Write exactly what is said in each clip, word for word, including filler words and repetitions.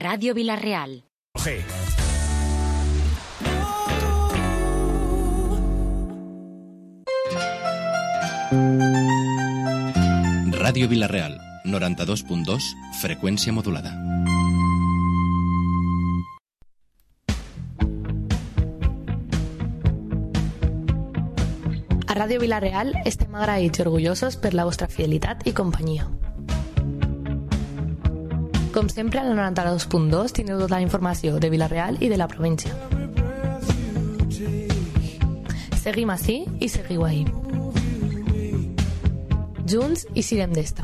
Radio Vila-real. G. Ràdio Vila-real, noranta-dos punt dos, freqüència modulada. A Ràdio Vila-real estem agraïts i orgullosos per la vostra fidelitat i companyia. Com sempre, al noranta-dos punt dos teniu tota la informació de Vila-real i de la província. Seguim ací i seguiu ahí. Junts i sirem d'esta.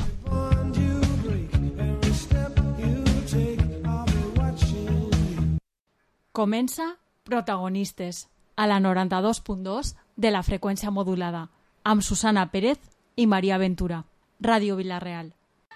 Comença Protagonistes, a la noranta-dos punt dos de la freqüència modulada, amb Susana Pérez i Maria Ventura. Ràdio Vila-real.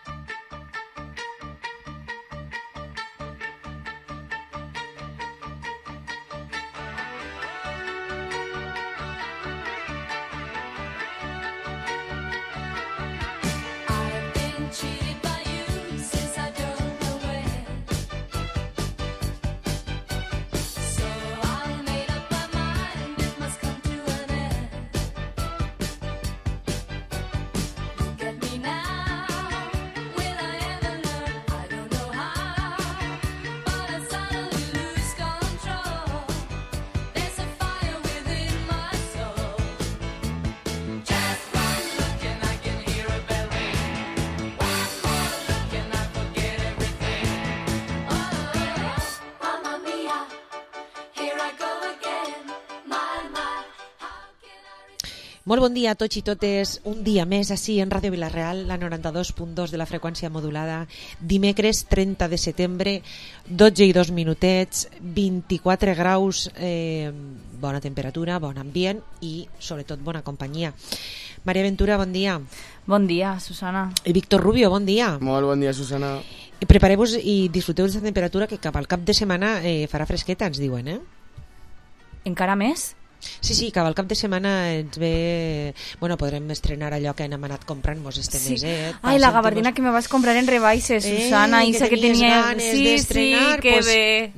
Molt bon dia a tots i totes, un dia més així en Ràdio Vila-real, la noranta-dos punt dos de la freqüència modulada, dimecres trenta de setembre, dotze i dos minutets, vint-i-quatre graus, eh, bona temperatura, bon ambient i sobretot bona companyia. Maria Ventura, bon dia. Bon dia, Susana. I Víctor Rubio, bon dia. Molt bon dia, Susana. I prepareu-vos i disfruteu d'aquesta temperatura que cap al cap de setmana eh, farà fresqueta, ens diuen, eh? Encara més? Sí, sí, cap al cap de setmana ens ve... Bueno, podrem estrenar allò que hem anat comprant-nos este sí. meset. Ai, la gabardina que me vas comprar en rebaixes, eh, Susana, i que tenia ganes sí, d'estrenar. Sí, que pues, bé.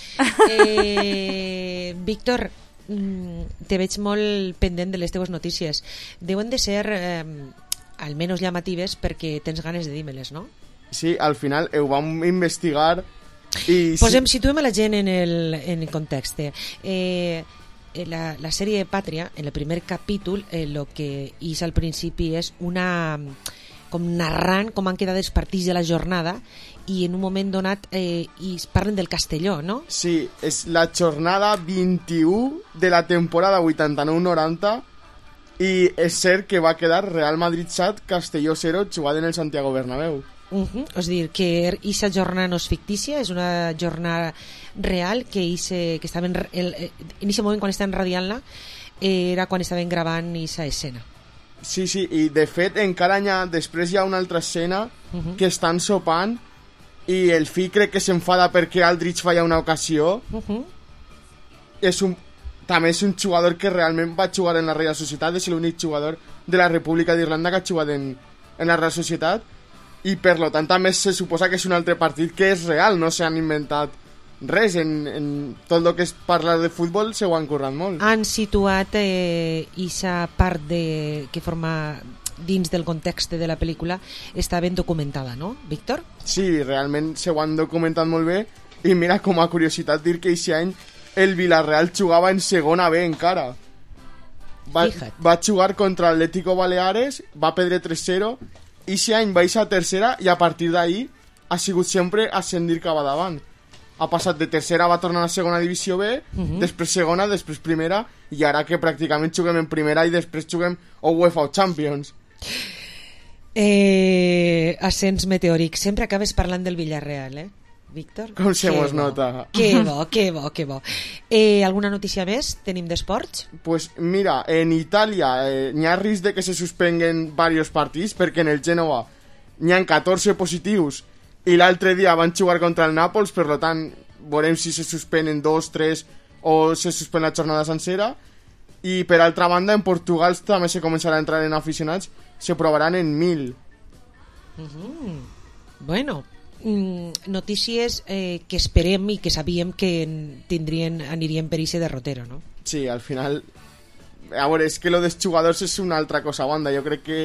Eh, Víctor, te veig molt pendent de les teves notícies. Deuen de ser eh, almenys llamatives perquè tens ganes de dir-me-les, no? Sí, al final ho vam investigar i... Posem, situem a la gent en el, en el context. Eh... La, la sèrie de Pàtria, en el primer capítol, eh, lo que és al principi és una com narrant com han quedat els partits de la jornada i en un moment donat eh, i parlen del Castelló, no? Sí, és la jornada vint-i-u de la temporada vuitanta-nou noranta i és cert que va quedar Real Madrid set, Castelló zero, jugat en el Santiago Bernabéu. Uh-huh. És dir, que aquesta jornada no és fictícia, és una jornada real que, ese, que estaven, el, en aquest moment quan estaven radiant-la era quan estaven gravant aquesta escena. Sí, sí, i de fet encara hi ha, després hi ha una altra escena uh-huh. que estan sopant i el fill crec que s'enfada perquè Aldrich falla una ocasió. Uh-huh. És un, també és un jugador que realment va jugar en la Real Societat, és l'únic jugador de la República d'Irlanda que ha jugat en, en la Real Societat i per lo tant també se suposa que és un altre partit que és real, no s'han inventat res, en, en tot el que es parla de futbol se ho han currat molt. Han situat eh, esa part de, que forma dins del context de la pel·lícula està ben documentada, no, Víctor? Sí, realment se ho han documentat molt bé i mira, com a curiositat dir que aquest any el Villarreal jugava en segona B encara. Va, va jugar contra l'Atlético Baleares, va perdre tres zero i aquest any va a tercera i a partir d'ahir ha sigut sempre ascendir cap a davant. Ha passat de tercera, va tornar a segona divisió B, uh-huh. després segona, després primera i ara que pràcticament juguem en primera i després juguem a UEFA Champions. Eh, ascens meteòric. Sempre acabes parlant del Villarreal, eh, Víctor? Com se mos nota. Que bo, que bo, que bo. Eh, alguna notícia més tenim d'esports? Pues mira, en Itàlia eh, n'hi ha risc de que se suspenguen diversos partits perquè en el Gènova n'hi ha catorze positius i l'altre dia van jugar contra el Nàpols, per tant veurem si se suspenen dos, tres o se suspèn la jornada sencera. I per altra banda en Portugal també se començarà a entrar en aficionats, se provaran en mil. Uh-huh. Bueno, mm, notícies eh, que esperem i que sabíem que tindrien, anirien per ese derrotero, no? Sí, al final... A veure, és que lo dels jugadors és una altra cosa, banda. Jo crec que...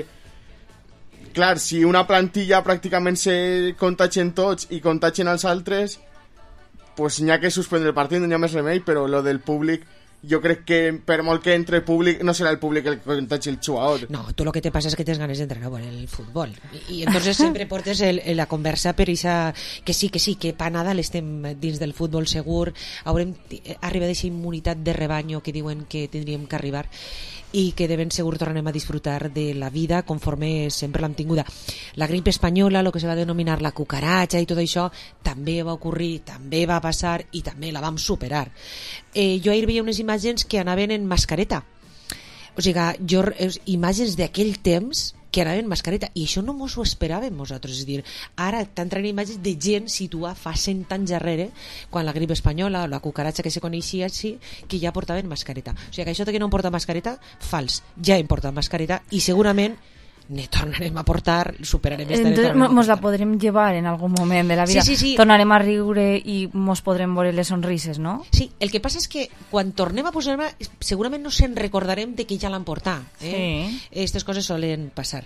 Clar, si una plantilla pràcticament se contagien tots i contagien els altres, pues n'hi ha que suspendre el partit, no hi ha més remei, però lo del públic... Jo crec que per molt que entre públic no serà el públic el que contagi el jugador. No, tu lo que te pasa es que tienes ganas de entrenar por el fútbol y, y entonces siempre portes el, el, la conversa per esa, que sí, que sí, que pa nada l'estem dins del futbol segur, haurem arribat a aquesta immunitat de rebanyo que diuen que tindríem que arribar i que de ben segur tornarem a disfrutar de la vida conforme sempre l'hem tinguda. La grip espanyola, el que se va denominar la cucaratxa i tot això, també va ocorrir, també va passar i també la vam superar. Eh, jo ahir veia unes imatges que anaven en mascareta. O sigui, jo, imatges d'aquell temps que anaven en mascareta, i això no mos ho esperàvem nosaltres. És a dir, ara t'entren imatges de gent situada fa cent anys darrere, quan la grip espanyola o la cucaratxa que se coneixia, sí, que ja portaven mascareta. O sigui, que això de que no em porta mascareta, fals. Ja em porta mascareta i segurament ne tornarem a portar, superarem esta. Entonces mos la podrem llevar en algun moment de la vida. Sí, sí, sí. Tornarem a riure i mos podrem veure les sonrises, no? Sí, el que passa és que quan tornem a posar-la segurament no se'n recordarem de que ja l'han portat. Eh? Sí. Aquestes coses solen passar.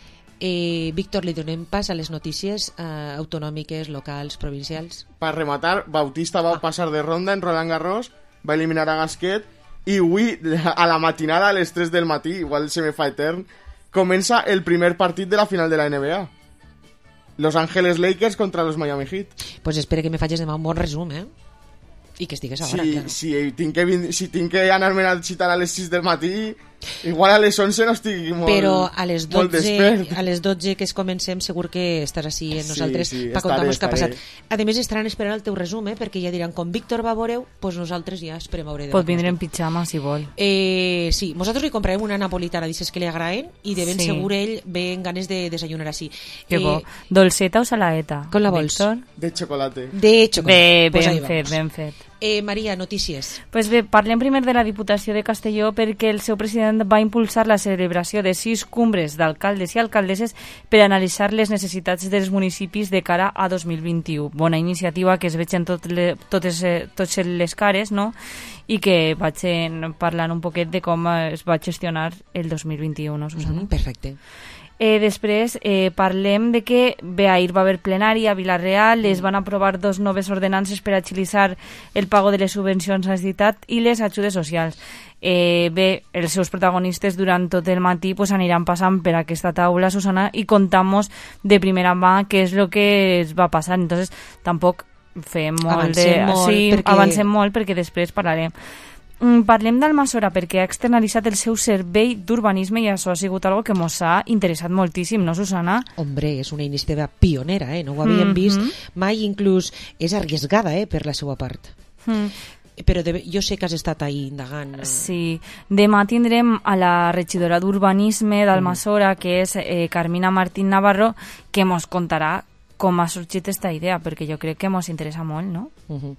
Eh, Víctor, li donem pas a les notícies eh, autonòmiques, locals, provincials. Per rematar, Bautista va ah. passar de ronda en Roland Garros, va eliminar a Gasquet i avui, a la matinada, a les tres del matí, igual se me fa etern, comença el primer partit de la final de la N B A. Los Angeles Lakers contra los Miami Heat. Pues espero que me facis demà un bon resum, eh? I que estigues a hora, si, claro. Si tinc que, si tinc que anar-me a citar a les sis del matí, igual a les onze no estic molt, però a les molt despert. A les dotze que es comencem segur que estaràs així amb nosaltres sí, sí, per contar-nos què ha passat. estaré. A més estaran esperant el teu resum, eh? Perquè ja diran, com Víctor va veure-ho, pues nosaltres ja esperem a veure. Pot vindre en pitjama si vol. Eh, sí, nosaltres li comprarem una napolitana d'aquestes que li agraden i de ben Sí. segur ell ve en ganes de desayunar així. Que Eh, bo. Dolceta o salaeta? Com la vols? Víctor? De xocolate. De xocolata. Bé, Pues ahí ben fet, vamos. ben fet. Eh, Maria, notícies. Pues bé, parlem primer de la Diputació de Castelló perquè el seu president va impulsar la celebració de sis cumbres d'alcaldes i alcaldesses per analitzar les necessitats dels municipis de cara a dos mil vint-i-u. Bona iniciativa que es veig en tot le, totes, eh, totes les cares, no? I que vaig en, parlant un poquet de com es va gestionar el dos mil vint-i-u, no, Susana? Mm, perfecte. Eh, després eh, parlem de que bé, ahir va haver plenari a Vila-real, es van aprovar dos noves ordenances per agilitzar el pago de les subvencions a l'entitat i les ajudes socials. Eh, bé, els seus protagonistes durant tot el matí pues, aniran passant per aquesta taula, Susana, i contamos de primera mà què és el que es va passar. Entonces, tampoc fem molt avancem de... molt sí, perquè... avancem molt perquè després parlarem. Mm, parlem d'Almassora perquè ha externalitzat el seu servei d'urbanisme i això ha sigut algo que ens ha interessat moltíssim, no, Susana? Hombre, és una iniciativa pionera, eh? No ho havíem Mm-hmm. vist mai, inclús és arriesgada, eh, per la seva part. Mm. Però de, jo sé que has estat ahí indagant. Sí, demà tindrem a la regidora d'Urbanisme d'Almassora, que és eh, Carmina Martín Navarro, que ens contarà com ha sorgit aquesta idea, perquè jo crec que ens interessa molt, no? Uh-huh.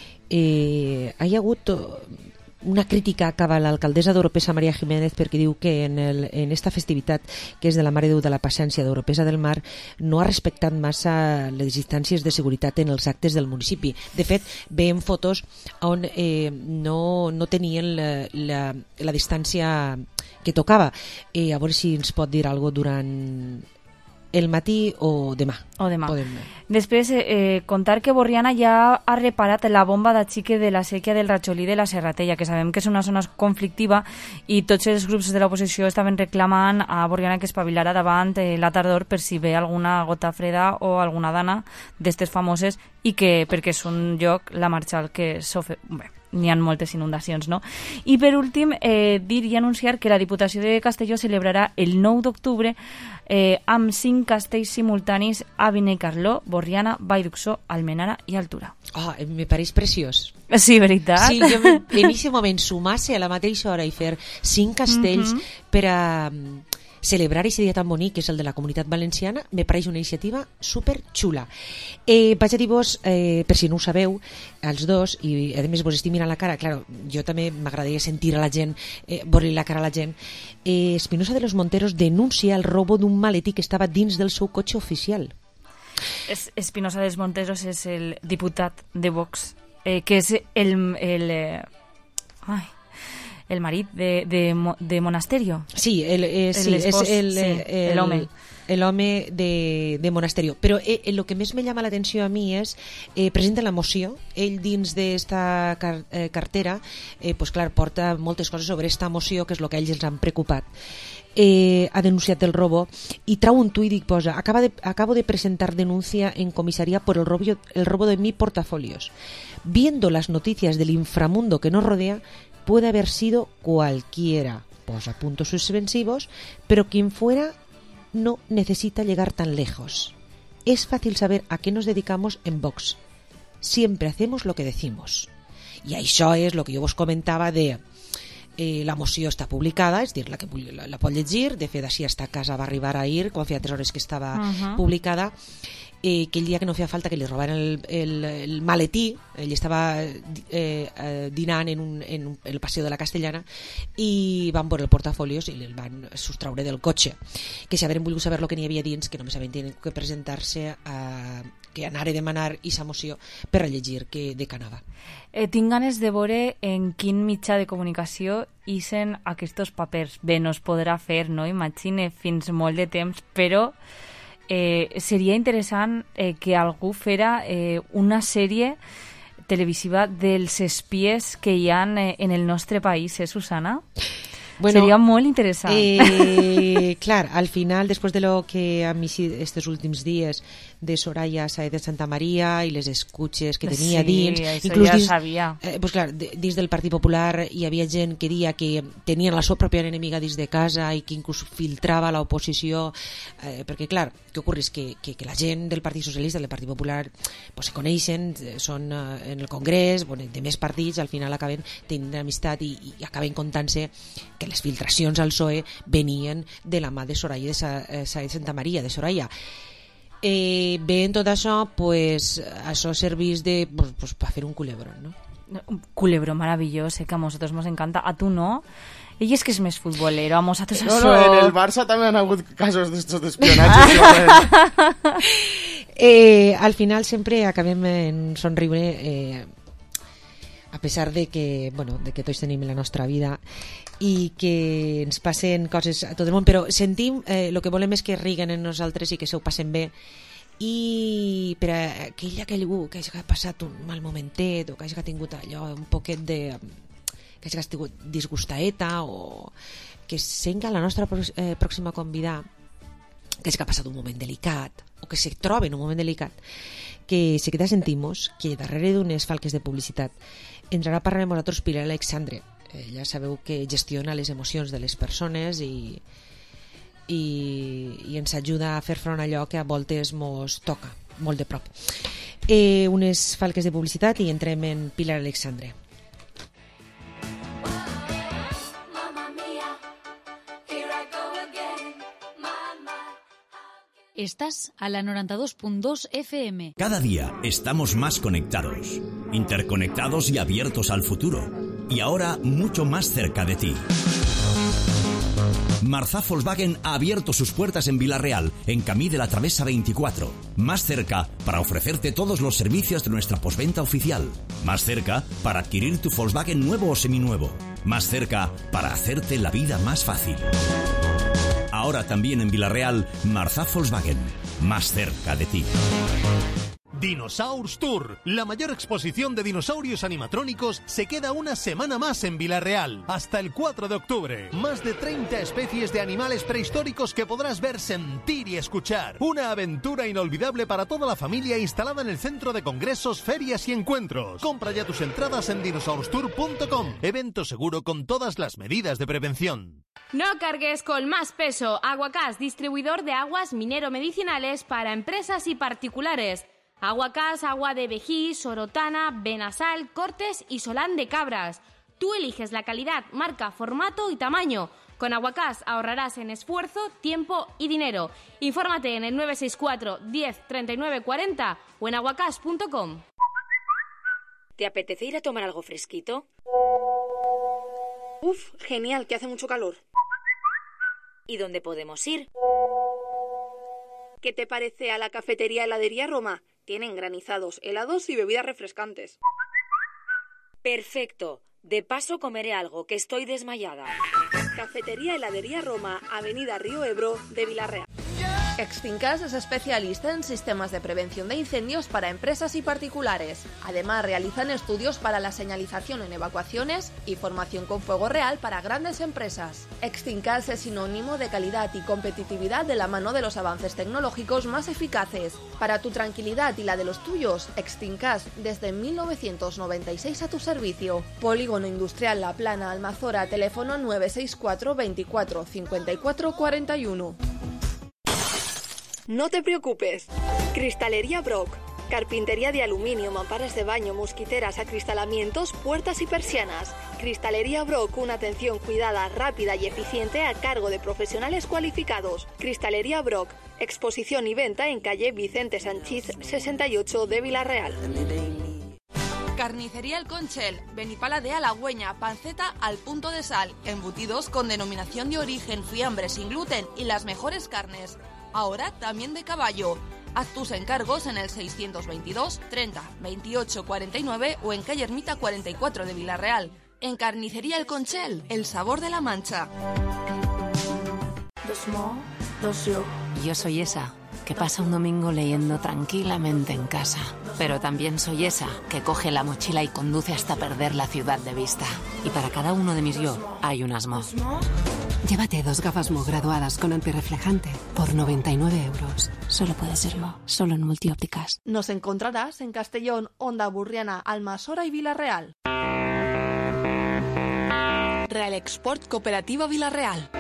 Eh, hi ha hagut una crítica cap a l'alcaldessa d'Oropesa, Maria Jiménez, perquè diu que en, el, en esta festivitat, que és de la Mare de Déu de la Paciència d'Oropesa del Mar, no ha respectat massa les distàncies de seguretat en els actes del municipi. De fet, veiem fotos on eh, no, no tenien la, la, la distància que tocava. Eh, a veure si ens pot dir alguna cosa durant el matí o demà. O demà. O demà. Després, eh, contar que Borriana ja ha reparat la bomba d'axique de la sèquia del Ratxolí de la Serratella, que sabem que és una zona conflictiva i tots els grups de l'oposició estaven reclamant a Borriana que espavilara davant eh, la tardor per si ve alguna gota freda o alguna dana d'estes famoses i que, perquè és un lloc, la Marxal, que s'ofe... Bé, n'hi ha moltes inundacions, no? I per últim, eh, dir i anunciar que la Diputació de Castelló celebrarà el nou d'octubre eh, amb cinc castells simultanis a Benicarló, Borriana, Vall d'Uxó, Almenara i Altura. Oh, me pareix preciós. Sí, veritat? Sí, jo en aquest moment sumar-se a la mateixa hora i fer cinc castells mm-hmm. per a celebrar aquest dia tan bonic que és el de la Comunitat Valenciana, me pareix una iniciativa super xula. Eh, vaig a dir-vos, eh, per si no ho sabeu, els dos, i a més vos estic mirant la cara, claro, jo també m'agradaria sentir a la gent, eh, veure la cara a la gent. Eh, Espinosa de los Monteros denuncia el robo d'un maletí que estava dins del seu cotxe oficial. Es, Espinosa dels Monteros és el diputat de Vox, eh, que és el... el eh, ai, el marit de, de, de Monasterio. Sí, el, eh, sí, el espòs, és el, sí, el, el home. El home de, de Monasterio. Però eh, el que més me llama l'atenció a mi és eh, presenta la moció. Ell dins d'esta car eh, cartera eh, pues clar, porta moltes coses sobre esta moció, que és el que ells ens han preocupat. Eh, ha denunciat el robo i trau un tuit i posa: Acaba de, acabo de presentar denuncia en comisaría por el robo, el robo de mi portafolios. Viendo las noticias del inframundo que nos rodea, puede haber sido cualquiera. Posa puntos suspensivos, pero quien fuera no necesita llegar tan lejos. Es fácil saber a qué nos dedicamos en Vox. Siempre hacemos lo que decimos. I això és el que jo vos comentava de eh, la moció està publicada, és dir, la que la, la pot llegir, de fet així hasta casa va arribar ahir, quan feia tres hores que estava uh-huh. publicada, eh, que el dia que no feia falta que li robaren el, el, el maletí, ell estava eh, eh, dinant en, un, en un, el paseo de la Castellana i van por el portafolios i el van sustraure del cotxe, que si hagueren volgut saber el que n'hi havia dins, que només havien tingut que presentar-se a, que anar a demanar aquesta moció per a llegir que decanava. Eh, tinc ganes de veure en quin mitjà de comunicació isen aquests papers. Bé, no es podrà fer, no? Imagine, fins molt de temps, però eh, seria interessant eh, que algú fera eh, una sèrie televisiva dels espies que hi ha eh, en el nostre país, eh, Susana? Bueno, seria molt interessant. Eh, clar, al final, després de lo que han vist estos últims dies de Soraya Sáez de Santa Maria i les escuches que tenia sí, dins, inclús ja dins, sabia. Eh, pues clar, dins del Partit Popular hi havia gent que dia que tenien la seva pròpia enemiga dins de casa i que inclús filtrava l'oposició, eh, perquè clar, què ocorre és que, que, que la gent del Partit Socialista, del Partit Popular, pues, se coneixen, són eh, en el Congrés, bueno, de més partits, al final acaben tenint amistat i, i acaben contant-se que les filtracions al P S O E venien de la mà de Soraya de Sáez de Santa Maria, de Soraya. Eh, bé, en tot això, pues, això servís de, pues, pues, per fer un culebrón, ¿no? Un culebrón maravilloso, que a nosotros nos encanta. A tu no. Ell és que és més futbolero, a nosaltres no, això... No, en el Barça també han hagut casos d'estos d'espionatge. eh, al final sempre acabem en somriure, eh, a pesar de que, bueno, de que tots tenim la nostra vida i que ens passen coses a tot el món, però sentim, eh, el que volem és que riguen en nosaltres i que se ho passen bé, i per a aquell algú que hagi passat un mal momentet o que hagi tingut allò un poquet de... que hagi tingut disgustaeta o que senga la nostra eh, pròxima convidada que hagi passat un moment delicat o que se trobe en un moment delicat, que se queda sentimos que darrere d'unes falques de publicitat ens ara parlarem amb nosaltres Pilar Alexandre. Ja sabeu que gestiona les emocions de les persones i, i, i ens ajuda a fer front a allò que a voltes mos toca molt de prop. Eh, unes falques de publicitat i entrem en Pilar Alexandre. Estás a la noventa y dos punto dos F M. Cada día estamos más conectados, interconectados y abiertos al futuro. Y ahora mucho más cerca de ti. Marzá Volkswagen ha abierto sus puertas en Vila-real, en Camí de la Travesa veinticuatro. Más cerca para ofrecerte todos los servicios de nuestra postventa oficial. Más cerca para adquirir tu Volkswagen nuevo o seminuevo. Más cerca para hacerte la vida más fácil. Ahora también en Vila-real, Marzá Volkswagen. Más cerca de ti. Dinosaurs Tour, la mayor exposición de dinosaurios animatrónicos, se queda una semana más en Vila-real, hasta el cuatro de octubre. Más de treinta especies de animales prehistóricos que podrás ver, sentir y escuchar. Una aventura inolvidable para toda la familia instalada en el centro de congresos, ferias y encuentros. Compra ya tus entradas en dinosaurs tour punto com. Evento seguro con todas las medidas de prevención. No cargues con más peso. Aguacás, distribuidor de aguas minero-medicinales para empresas y particulares. Aguacás, agua de Vejí, Sorotana, Benasal, Cortes y Solán de Cabras. Tú eliges la calidad, marca, formato y tamaño. Con Aguacás ahorrarás en esfuerzo, tiempo y dinero. Infórmate en el nueve seis cuatro, diez, treinta y nueve, cuarenta o en aguacás punto com. ¿Te apetece ir a tomar algo fresquito? Uf, genial, que hace mucho calor. ¿Y dónde podemos ir? ¿Qué te parece a la cafetería Heladería Roma? Tienen granizados, helados y bebidas refrescantes. Perfecto. De paso comeré algo, que estoy desmayada. Cafetería Heladería Roma, Avenida Río Ebro de Villarreal. Extincas es especialista en sistemas de prevención de incendios para empresas y particulares. Además, realizan estudios para la señalización en evacuaciones y formación con fuego real para grandes empresas. Extincas es sinónimo de calidad y competitividad de la mano de los avances tecnológicos más eficaces. Para tu tranquilidad y la de los tuyos, Extincas desde mil novecientos noventa y seis a tu servicio. Polígono Industrial La Plana, Almazora, teléfono nueve seis cuatro veinticuatro cincuenta y cuatro cuarenta y uno. No te preocupes. Cristalería Brock. Carpintería de aluminio, mamparas de baño, mosquiteras, acristalamientos, puertas y persianas. Cristalería Brock, una atención cuidada, rápida y eficiente a cargo de profesionales cualificados. Cristalería Brock. Exposición y venta en calle Vicente Sanchís sesenta y ocho de Villarreal. Carnicería El Conchel, Benipala de Halagüeña, panceta al punto de sal, embutidos con denominación de origen, fiambre sin gluten y las mejores carnes. Ahora también de caballo. Haz tus encargos en el seiscientos veintidós treinta veintiocho cuarenta y nueve o en calle Ermita cuarenta y cuatro de Villarreal. En Carnicería El Conchel, el sabor de la Mancha. Yo soy esa que pasa un domingo leyendo tranquilamente en casa. Pero también soy esa que coge la mochila y conduce hasta perder la ciudad de vista. Y para cada uno de mis yo hay un asmo. Llévate dos gafas Mo graduadas con antirreflejante por noventa y nueve euros. Solo puede ser Mo, solo en Multiópticas. Nos encontrarás en Castellón, Onda Burriana, Almasora y Villarreal. Real Export Cooperativa Villarreal.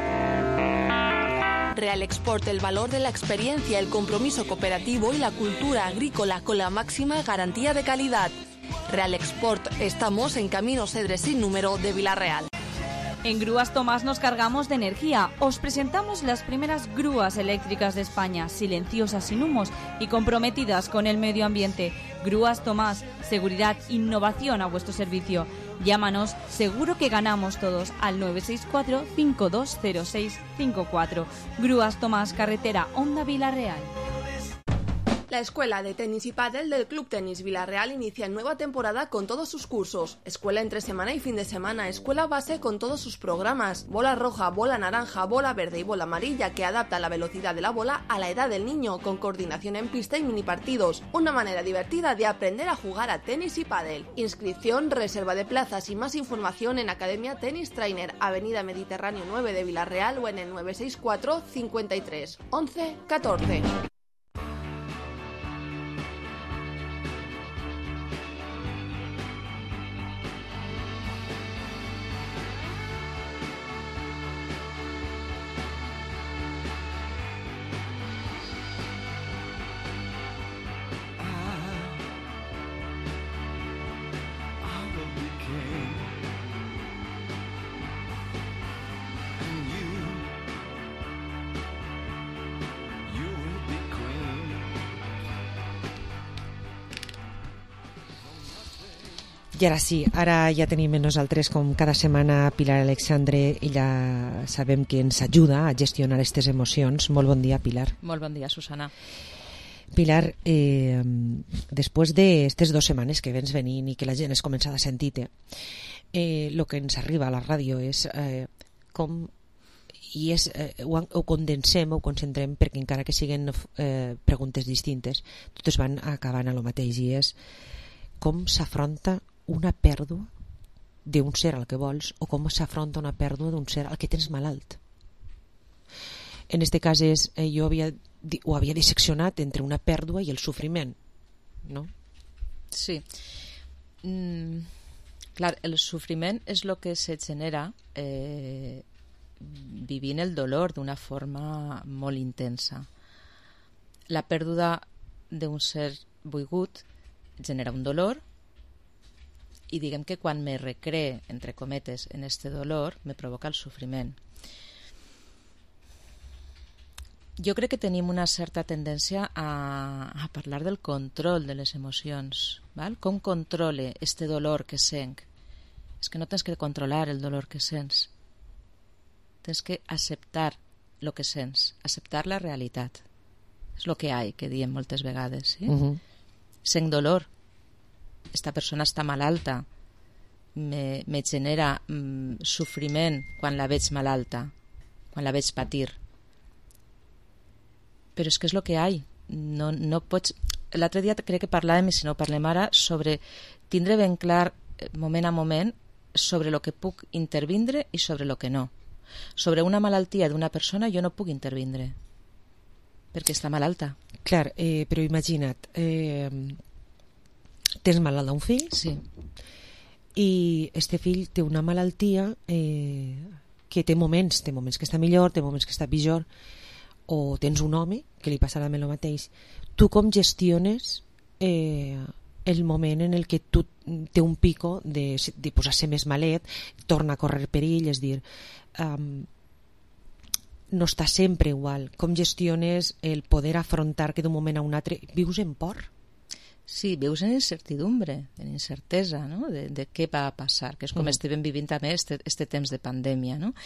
Real Export, el valor de la experiencia, el compromiso cooperativo y la cultura agrícola con la máxima garantía de calidad. Real Export, estamos en Camino Cedres sin número de Villarreal. En Grúas Tomás nos cargamos de energía. Os presentamos las primeras grúas eléctricas de España, silenciosas, sin humos y comprometidas con el medio ambiente. Grúas Tomás, seguridad, innovación a vuestro servicio. Llámanos, seguro que ganamos todos, al nueve seis cuatro cinco dos cero seis cinco cuatro. Grúas Tomás, carretera Onda Villarreal. La Escuela de Tenis y Pádel del Club Tenis Villarreal inicia nueva temporada con todos sus cursos. Escuela entre semana y fin de semana, escuela base con todos sus programas. Bola roja, bola naranja, bola verde y bola amarilla que adapta la velocidad de la bola a la edad del niño, con coordinación en pista y mini partidos. Una manera divertida de aprender a jugar a tenis y pádel. Inscripción, reserva de plazas y más información en Academia Tenis Trainer, Avenida Mediterráneo nueve de Villarreal o en el nueve seis cuatro cincuenta y tres once catorce. I ara sí, ara ja tenim en nosaltres com cada setmana Pilar Alexandre. Ella sabem que ens ajuda a gestionar aquestes emocions. Molt bon dia, Pilar. Molt bon dia, Susana. Pilar, eh, després d'aquestes dues setmanes que vens venint i que la gent es comença a sentir-te, eh, el que ens arriba a la ràdio és eh, com i és, eh, ho, ho condensem, ho concentrem perquè encara que siguin eh, preguntes distintes, totes van acabant a lo mateix i és com s'afronta una pèrdua d'un ser al que vols o com s'afronta una pèrdua d'un ser al que tens malalt. En este cas és, eh, jo havia, ho havia disseccionat entre una pèrdua i el sofriment, no? Sí. Mm, clar, el sofriment és el que se genera eh, vivint el dolor d'una forma molt intensa. La pèrdua d'un ser volgut genera un dolor i diguem que quan me recree, entre cometes, en este dolor, me provoca el sofriment. Jo crec que tenim una certa tendència a, a parlar del control de les emocions, val? Com controle este dolor que sent? És que no tens que controlar el dolor que sents. Tens que acceptar el que sents, acceptar la realitat. és el que hi, que diem moltes vegades. Sí? Uh-huh. Sent dolor, esta persona està malalta, me, me genera mm, sofriment quan la veig malalta, quan la veig patir. Però és que és el que hi. No, no pots... L'altre dia crec que parlàvem, i si no parlem ara, sobre tindre ben clar, moment a moment, sobre el que puc intervindre i sobre el que no. Sobre una malaltia d'una persona jo no puc intervindre, perquè està malalta. Clar, eh, però imagina't, eh, tens malalt d'un fill, sí, i este fill té una malaltia eh, que té moments, té moments que està millor, té moments que està pitjor, o tens un home que li passarà el mateix. Tu com gestiones eh, el moment en el que tu té un pico de, de posar-se més malet, torna a córrer perill, és dir, um, no està sempre igual. Com gestiones el poder afrontar que d'un moment a un altre vius en por? Sí, vius en incertidumbre, en incertesa, no? de, de què va a passar, que és com mm. estem vivint també este, este temps de pandèmia, no?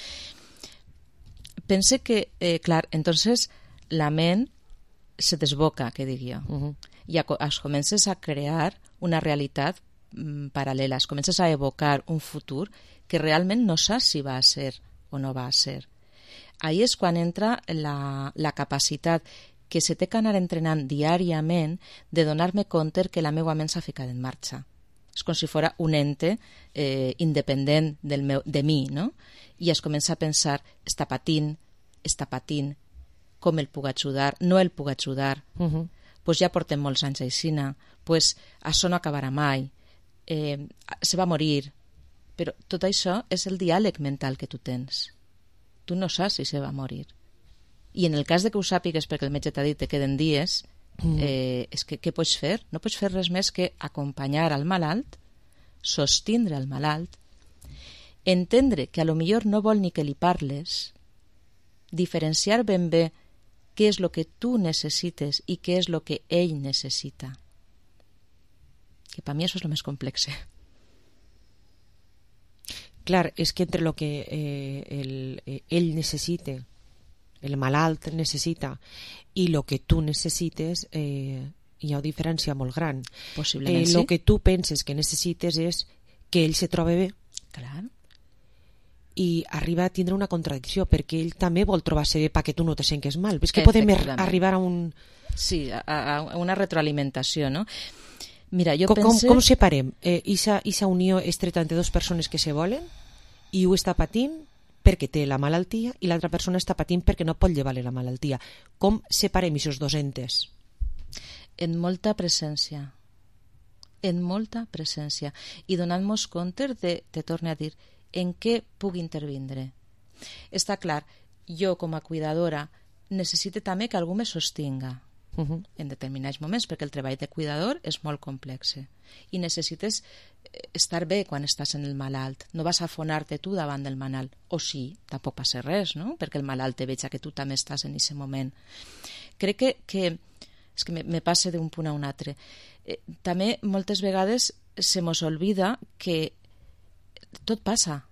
Pense que, eh, clar, entonces la ment se desboca, que dic jo, uh -huh. i es comences a crear una realitat mm, paral·lela, es comences a evocar un futur que realment no saps si va a ser o no va a ser. Ahí és quan entra la, la capacitat que se té que anar entrenant diàriament de donar-me compte que la meva ment s'ha ficat en marxa. És com si fos un ente eh, independent del meu, de mi, no? I es comença a pensar, està patint, està patint, com el puc ajudar, no el puc ajudar, uh -huh. pues ja portem molts anys aixina, pues això no acabarà mai, eh, se va morir, però tot això és el diàleg mental que tu tens. Tu no saps si se va morir. I en el cas de que ho sàpigues perquè el metge t'ha dit que queden dies, mm. eh, és que què pots fer? No pots fer res més que acompanyar al malalt, sostindre al malalt, entendre que a lo millor no vol ni que li parles, diferenciar ben bé què és el que tu necessites i què és el que ell necessita. Que per mi això és el més complex. Clar, és que entre el que eh, el, eh, ell necessita, el malalt necessita, i el que tu necessites, eh, hi ha una diferència molt gran. Possiblement eh, sí. El que tu penses que necessites és que ell se trobi bé. Clar. I arriba a tindre una contradicció, perquè ell també vol trobar-se bé perquè tu no te sentis mal. És que podem arribar a un... Sí, a, a una retroalimentació, no? Mira, jo com, pense... com, com separem? Eh, esa, esa unió estreta entre dues persones que se volen i un està patint perquè té la malaltia i l'altra persona està patint perquè no pot llevar-li la malaltia. Com separem aquests dos entes? En molta presència. En molta presència. I donant-nos compte de, te torne a dir, en què puc intervindre. Està clar, jo com a cuidadora necessito també que algú me sostinga uh -huh. en determinats moments, perquè el treball de cuidador és molt complex i necessites estar bé quan estàs en el malalt. No vas a afonar-te tu davant del malalt, o sí, tampoc passa res, no? Perquè el malalt te veja que tu també estàs en aquest moment. Crec que, que és que me, me passa d'un punt a un altre. Eh, també moltes vegades se mos olvida que tot passa.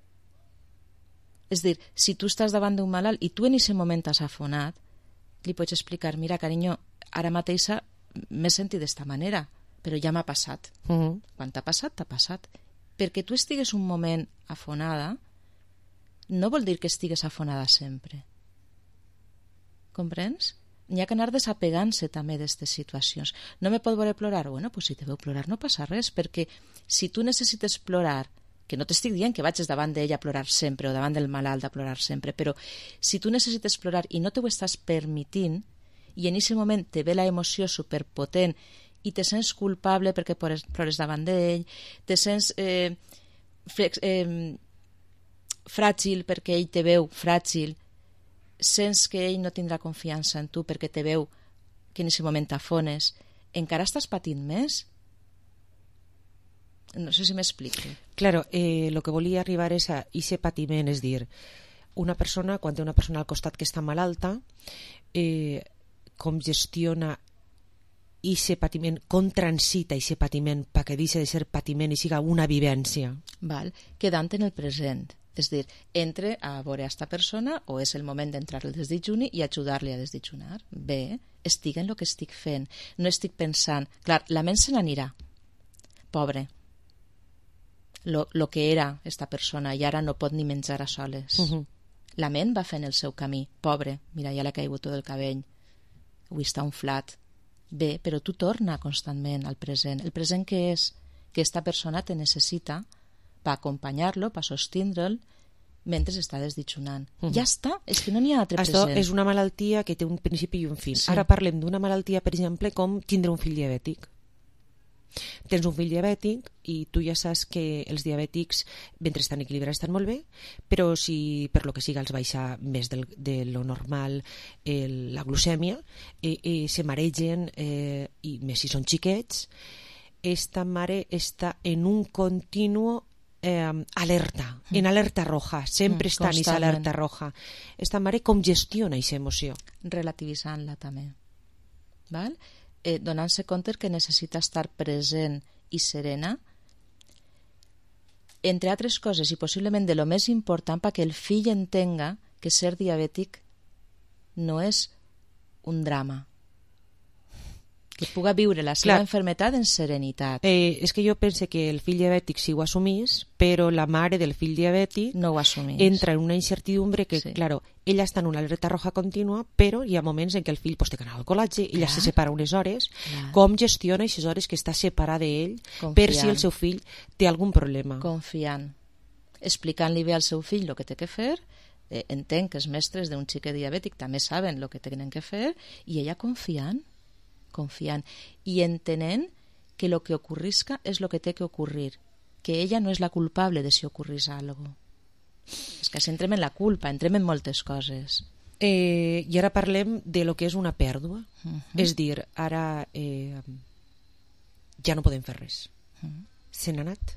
És a dir, si tu estàs davant d'un malalt i tu en aquest moment t'has afonat, li pots explicar, mira, carinyo, ara mateixa m'he sentit d'esta manera, però ja m'ha passat. Uh -huh. Quan t'ha passat, t'ha passat. Perquè tu estigues un moment afonada, no vol dir que estigues afonada sempre. Comprens? N'hi ha que anar desapegant-se també d'aquestes situacions. No me pot veure plorar? Bueno, pues si te veu plorar no passa res, perquè si tu necessites plorar, que no t'estic dient que vagis davant d'ella a plorar sempre o davant del malalt a plorar sempre, però si tu necessites plorar i no te ho estàs permitint i en aquest moment te ve la emoció superpotent i te sents culpable perquè plores davant d'ell, te sents eh, flex, eh, fràgil perquè ell te veu fràgil, sents que ell no tindrà confiança en tu perquè te veu que en aquest moment t'afones, encara estàs patint més. No sé si m'explico. Claro, eh, lo que volia arribar és a aquest patiment, és dir, una persona, quan té una persona al costat que està malalta, eh, com gestiona aquest patiment, com transita aquest patiment perquè deixi de ser patiment i siga una vivència. Val, quedant en el present. És dir, entre a veure aquesta persona o és el moment d'entrar al desdejuni i ajudar-li a desdejunar. Bé, estic en el que estic fent. No estic pensant... Clar, la ment se n'anirà. Pobre. Lo, lo que era esta persona i ara no pot ni menjar a soles. Uh-huh. La ment va fent el seu camí. Pobre, mira, ja l'ha caigut tot el cabell. Avui està inflat. Bé, però tu torna constantment al present. El present què és? Que esta persona te necessita per acompanyar-lo, per sostindre'l, mentre està desditxonant. Uh-huh. Ja està, és que no n'hi ha altre Això present. És una malaltia que té un principi i un fin. Sí. Ara parlem d'una malaltia, per exemple, com tindre un fill diabètic. Tens un fill diabètic i tu ja saps que els diabètics, mentre estan equilibrats, estan molt bé, però si per lo que siga els baixa més del, de lo normal el, la glucèmia, eh, eh, se maregen, eh, i més si són xiquets, esta mare està en un continuo eh, alerta, mm. en alerta roja, sempre mm, està en aquesta alerta roja. Esta mare com gestiona aquesta emoció? Relativitzant-la també. Val? Eh, donant-se compte que necessita estar present i serena, entre altres coses, i possiblement de lo més important, perquè el fill entenga que ser diabètic no és un drama, que puga viure la seva enfermetat en serenitat. Eh, és que jo pense que el fill diabètic sí ho assumís, però la mare del fill diabètic no ho assumís. Entra en una incertidumbre que, sí. claro, ella està en una alerta roja contínua, però hi ha moments en què el fill pues, té que anar al col·legi, ella se separa unes hores, clar. Com gestiona aquestes hores que està separada d'ell per si el seu fill té algun problema. Confiant. Explicant-li bé al seu fill el que té que fer, eh, entenc que els mestres d'un xiquet diabètic també saben el que tenen que fer, i ella confiant, confiant i entenent que el que ocorrisca és el que té que ocurrir, que ella no és la culpable de si ocorrís alguna cosa. És que si entrem en la culpa, entrem en moltes coses. Eh, I ara parlem de lo que és una pèrdua. Uh-huh. És dir, ara eh, ja no podem fer res. Uh-huh. Se n'ha anat.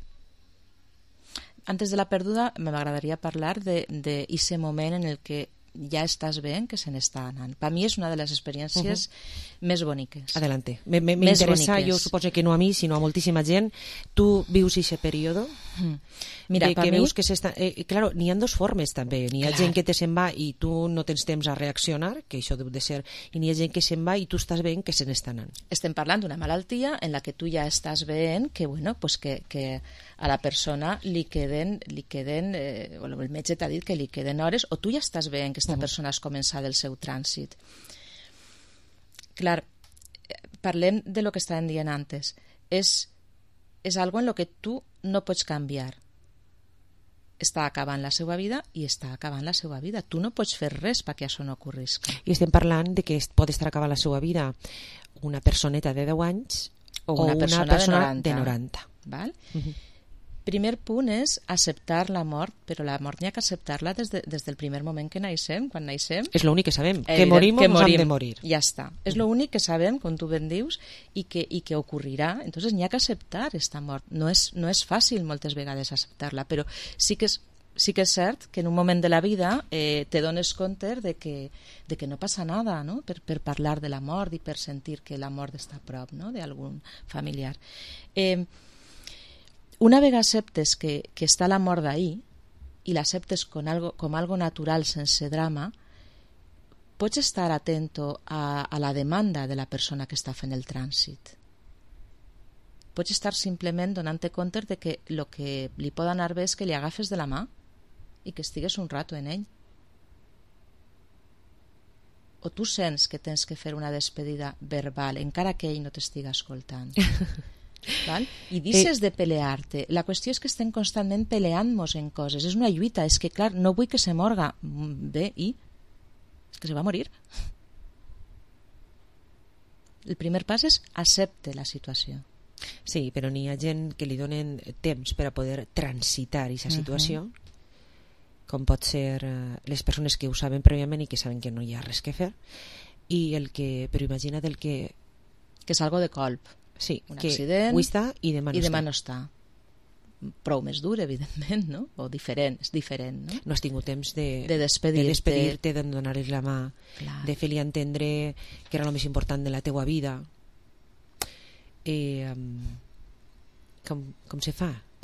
Antes de la pèrdua m'agradaria parlar de, de ese moment en el que ja estàs veient que se n'està anant. Per mi és una de les experiències uh-huh. més boniques. Adelante. M'interessa, jo suposo que no a mi, sinó a moltíssima gent. Tu vius aquest període uh-huh. Mira, de que mi... veus que s'està... Eh, claro, n'hi ha dues formes també. N'hi ha clar. Gent que te se'n va i tu no tens temps a reaccionar, que això deu de ser, i n'hi ha gent que se'n va i tu estàs veient que se n'està anant. Estem parlant d'una malaltia en la que tu ja estàs veient que, bueno, pues que, que a la persona li queden, li queden eh, bueno, el metge t'ha dit que li queden hores, o tu ja estàs veient que aquesta persona has començat el seu trànsit. Clar, parlem de lo que estàvem dient antes. És, és algo en lo que tu no pots canviar. Està acabant la seva vida i està acabant la seva vida. Tu no pots fer res perquè això no ocorrisca. I estem parlant de que pot estar acabant la seva vida una personeta de deu anys o una, o una persona, persona de noranta. De noranta. Val? Uh-huh. Primer punt és acceptar la mort, però la mort n'hi ha que acceptar-la des, de, des del primer moment que naixem, quan naixem. És l'únic que sabem, que morim o ens hem de morir. Ja està. És l'únic que sabem, com tu ben dius, i que, i que ocorrirà. Entonces n'hi ha que acceptar esta mort. No és, no és fàcil moltes vegades acceptar-la, però sí que és, sí que és cert que en un moment de la vida eh, te dones compte de que, de que no passa nada, no? Per, per parlar de la mort i per sentir que la mort està a prop, no? D'algun familiar. Eh, Una vegada acceptes que, que està la mort d'ahir i l'acceptes com algo, com algo natural sense drama, pots estar atento a, a la demanda de la persona que està fent el trànsit. Pots estar simplement donant-te compte de que el que li pot anar bé és que li agafes de la mà i que estigues un rato en ell. O tu sents que tens que fer una despedida verbal encara que ell no t'estiga escoltant. Val? I deixes eh... de pelear-te. La qüestió és que estem constantment peleant-nos en coses. És una lluita. És que, clar, no vull que se morga. Bé, i? És que se va morir. El primer pas és accepte la situació. Sí, però n'hi ha gent que li donen temps per a poder transitar aquesta situació, uh-huh. com pot ser uh, les persones que ho saben prèviament i que saben que no hi ha res que fer, i el que, però imagina del que... Que és algo de colp. Sí, un que accident avui està i demà no, i demà està. no està. Prou més dur, evidentment, no? O diferent, és diferent, no? No has tingut temps de, de despedir-te, de, despedir-te, de donar-li la mà, clar. De fer-li entendre que era el més important de la teua vida. Eh, um, com, com se fa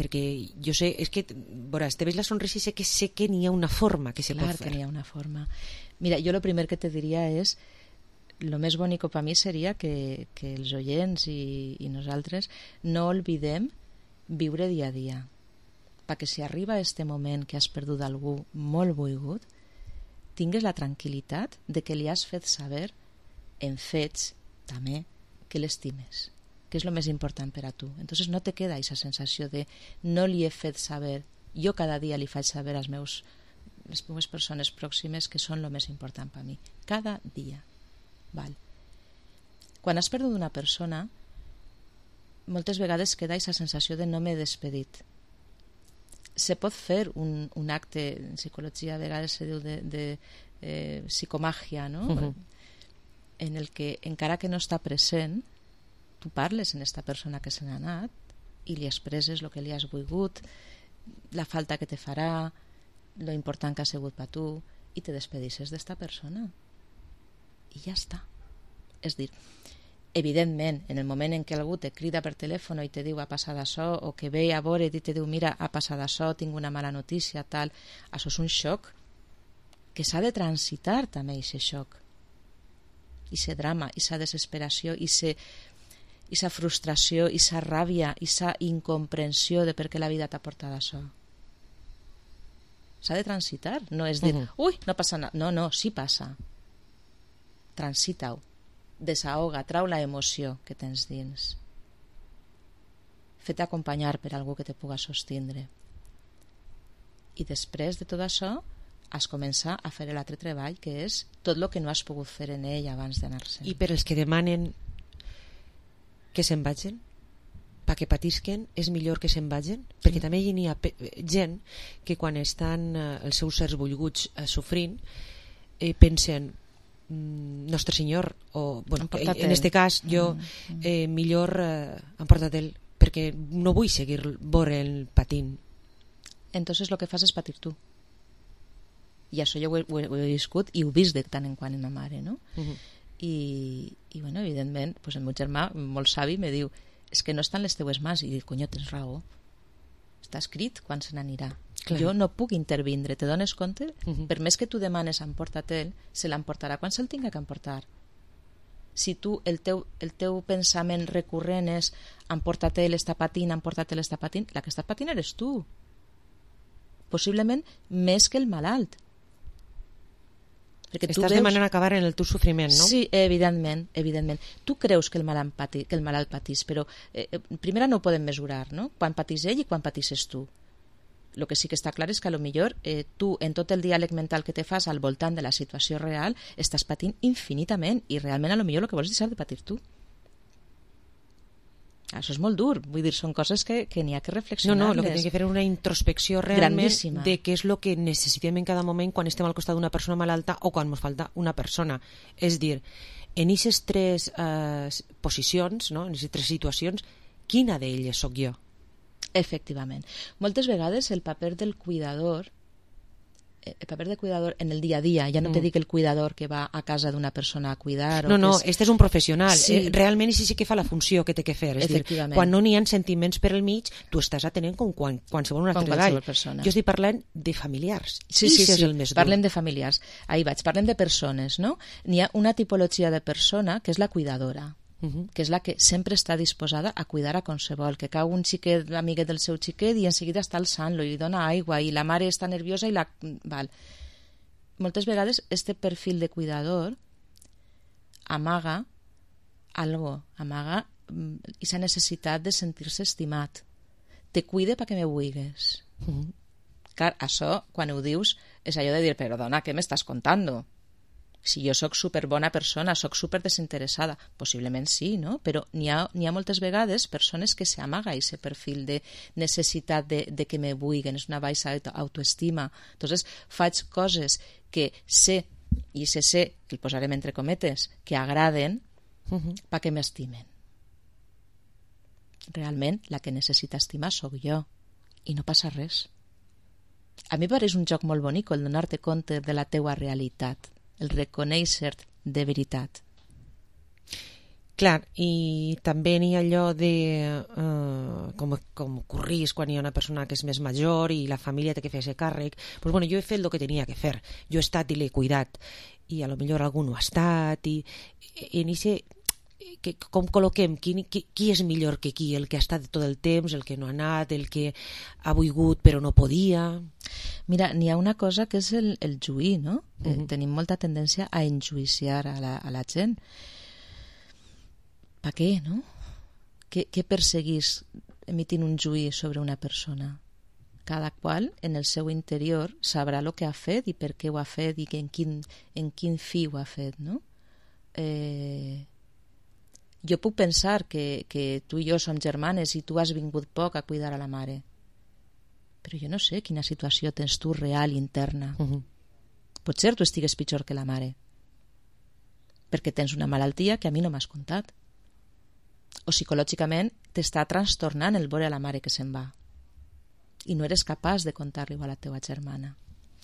perquè jo sé, és que, veuràs, te veus la sonrisa i sé que sé que n'hi ha una forma que se Clar pot fer. que n'hi ha una forma. Mira, jo el primer que te diria és, lo més bonic per mi seria que, que els oients i, i nosaltres no oblidem viure dia a dia, perquè si arriba este moment que has perdut algú molt volgut, tingues la tranquil·litat de que li has fet saber en fets també que l'estimes, que és el més important per a tu. Entonces no te queda aquesta sensació de no li he fet saber. Jo cada dia li faig saber als meus, les meves persones pròximes que són el més important per a mi. Cada dia. Val. Quan has perdut una persona, moltes vegades queda aquesta sensació de no m'he despedit. Se pot fer un, un acte, en psicologia a vegades se diu de, de eh, psicomàgia, no? Uh-huh. En el que, encara que no està present, tu parles en esta persona que se n'ha anat i li expresses el que li has volgut, la falta que te farà, lo important que ha sigut per tu, i te despedisses d'esta persona. I ja està. És dir, evidentment, en el moment en què algú te crida per telèfon i te diu ha passat això, o que ve a veure't i te diu mira, ha passat això, tinc una mala notícia, tal, això és un xoc que s'ha de transitar també, aquest xoc. I se drama, i sa desesperació, i se... i sa frustració, i sa ràbia, i sa incomprensió de per què la vida t'ha portat això. S'ha de transitar, no és dir, uh-huh. ui, no passa nada. No, no, sí passa. Transita-ho. Desahoga, trau la emoció que tens dins. Fet acompanyar per algú que te puga sostindre. I després de tot això, has començar a fer l'altre treball, que és tot el que no has pogut fer en ell abans d'anar-se'n. I per els que demanen que se'n vagin, perquè patisquen, és millor que se'n vagin, sí. Perquè també hi ha gent que quan estan eh, els seus sers volguts eh, sofrint, eh, pensen mm, Nostre Senyor, o bueno, en este cas jo eh, millor eh, emporta-te'l, perquè no vull seguir veure-el patint. Entonces el que fas és patir tu. I això jo ho he, ho he, ho he viscut i ho he vist de tant en quant en ma mare, no? Uh-huh. I, i bueno, evidentment pues el meu germà, molt savi, me diu és que no estan les teues mans, i dic, conyo, tens raó, està escrit quan se n'anirà. Jo no puc intervindre, te dones compte? Uh-huh. Per més que tu demanes emporta-te'l, se l'emportarà quan se'l tinga que emportar. Si tu, el teu, el teu pensament recurrent és emporta-te'l, està patint, emporta-te'l, està patint, la que està patint eres tu, possiblement més que el malalt. Perquè estàs veus... demanant acabar en el teu sofriment, no? Sí, evidentment, evidentment. Tu creus que el malalt, pati, que el malalt patís, però eh, primera no ho podem mesurar, no? Quan patís ell i quan patisses tu. El que sí que està clar és que a lo millor eh, tu, en tot el diàleg mental que te fas al voltant de la situació real, estàs patint infinitament i realment a lo millor el que vols és deixar de patir tu. Això és molt dur, vull dir, són coses que, que n'hi ha que reflexionar-les. No, no, el que hem de fer és una introspecció realment grandíssima de què és el que necessitem en cada moment quan estem al costat d'una persona malalta o quan ens falta una persona. És dir, en aquestes tres eh, posicions, no? En aquestes tres situacions, quina d'elles sóc jo? Efectivament. Moltes vegades el paper del cuidador, el paper de cuidador en el dia a dia, ja no mm. te dic el cuidador que va a casa d'una persona a cuidar. No, o no, és... este és un professional. Sí. Eh, realment sí, sí que fa la funció que té que fer. És dir, quan no n'hi ha sentiments per al mig, tu estàs atenent com quan, qualsevol un altre treball. Persona. Jo estic parlant de familiars. Sí, sí, sí, és el més dur. Parlem de familiars. Ahí vaig, parlem de persones, no? N'hi ha una tipologia de persona que és la cuidadora. Uh-huh. Que és la que sempre està disposada a cuidar a qualsevol, que cau un xiquet, amiguet del seu xiquet, i en seguida està alçant-lo, i li dona aigua, i la mare està nerviosa i la... Val. Moltes vegades este perfil de cuidador amaga algo, amaga aquesta necessitat de sentir-se estimat. Te cuide perquè me vulgues. Uh-huh. Clar, això, quan ho dius, és allò de dir, però dona, què m'estàs contando? Si jo sóc superbona persona, sóc super desinteressada, possiblement sí, no? Però n'hi ha, n'hi ha moltes vegades persones que s'amaga aquest perfil de necessitat de, de que me vulguen, és una baixa autoestima. Entonces faig coses que sé, i se sé, el posarem entre cometes, que agraden, uh-huh. perquè m'estimen. Realment, la que necessita estimar sóc jo, i no passa res. A mi pareix un joc molt bonic el donar-te compte de la teua realitat, el reconèixer de veritat. Clar, i també n'hi ha allò de uh, com, com ocorrís quan hi ha una persona que és més major i la família té que fer-se càrrec. Pues bueno, jo he fet el que tenia que fer, jo he estat i l'he cuidat, i a lo millor algú no ha estat, i, i en ese, que, com col·loquem, qui, qui, qui és millor que qui, el que ha estat tot el temps, el que no ha anat, el que ha volgut però no podia. Mira, n'hi ha una cosa que és el, el juí, no? Uh-huh. eh, tenim molta tendència a enjuiciar a la, a la gent. Per què, no? Què, què perseguís emitint un juí sobre una persona? Cada qual en el seu interior sabrà el que ha fet i per què ho ha fet i en quin, en quin fi ho ha fet, no? Eh, jo puc pensar que, que tu i jo som germanes i tu has vingut poc a cuidar a la mare, però jo no sé quina situació tens tu real interna. Uh-huh. Potser tu estigues pitjor que la mare perquè tens una malaltia que a mi no m'has contat, o psicològicament t'està trastornant el veure a la mare que se'n va i no eres capaç de contar-li a la teva germana.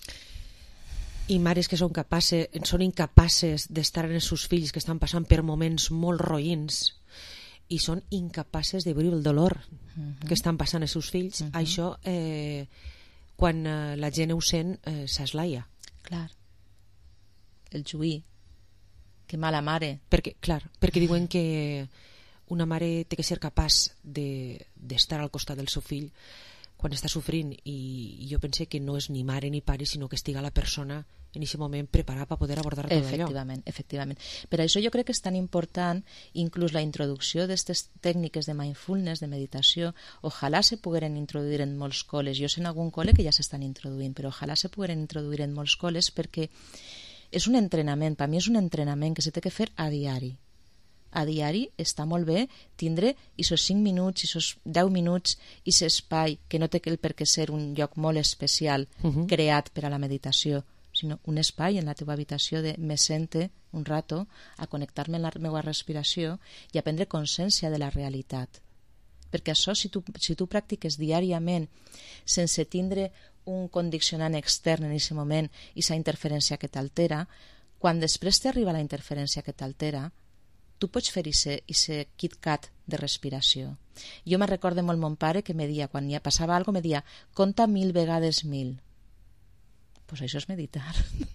I mares que són capaces, són incapaces d'estar en els seus fills que estan passant per moments molt roïns i són incapaces de veure el dolor uh-huh. que estan passant els seus fills. Uh-huh. Això, eh, quan eh, la gent ho sent, eh, s'eslaia. Clar. El juí. Que mala mare. Perquè, clar, perquè diuen que una mare té que ser capaç de, d'estar al costat del seu fill quan està sofrint, i jo pense que no és ni mare ni pare, sinó que estiga la persona en aquest moment preparada per poder abordar tot allò. Efectivament, efectivament. Per això jo crec que és tan important inclús la introducció d'aquestes tècniques de mindfulness, de meditació. Ojalà se pogueren introduir en molts col·les. Jo sé en algun col·le que ja s'estan introduint, però ojalà se pogueren introduir en molts col·les, perquè és un entrenament, per mi és un entrenament que se té que fer a diari. A diari està molt bé tindre aquests cinc minuts, aquests deu minuts, aquest espai que no té el per què ser un lloc molt especial uh-huh. creat per a la meditació, sinó un espai en la teva habitació de me sente un rato a connectar-me amb la meva respiració i a prendre consciència de la realitat. Perquè això, si tu, si tu practiques diàriament sense tindre un condicionant extern en aquest moment i aquesta interferència que t'altera, quan després t'arriba la interferència que t'altera, tu pots fer aquest KitKat de respiració. Jo me recordo molt mon pare que me dia, quan ja passava alguna cosa, me dia, compta mil vegades mil. Doncs pues això és meditar.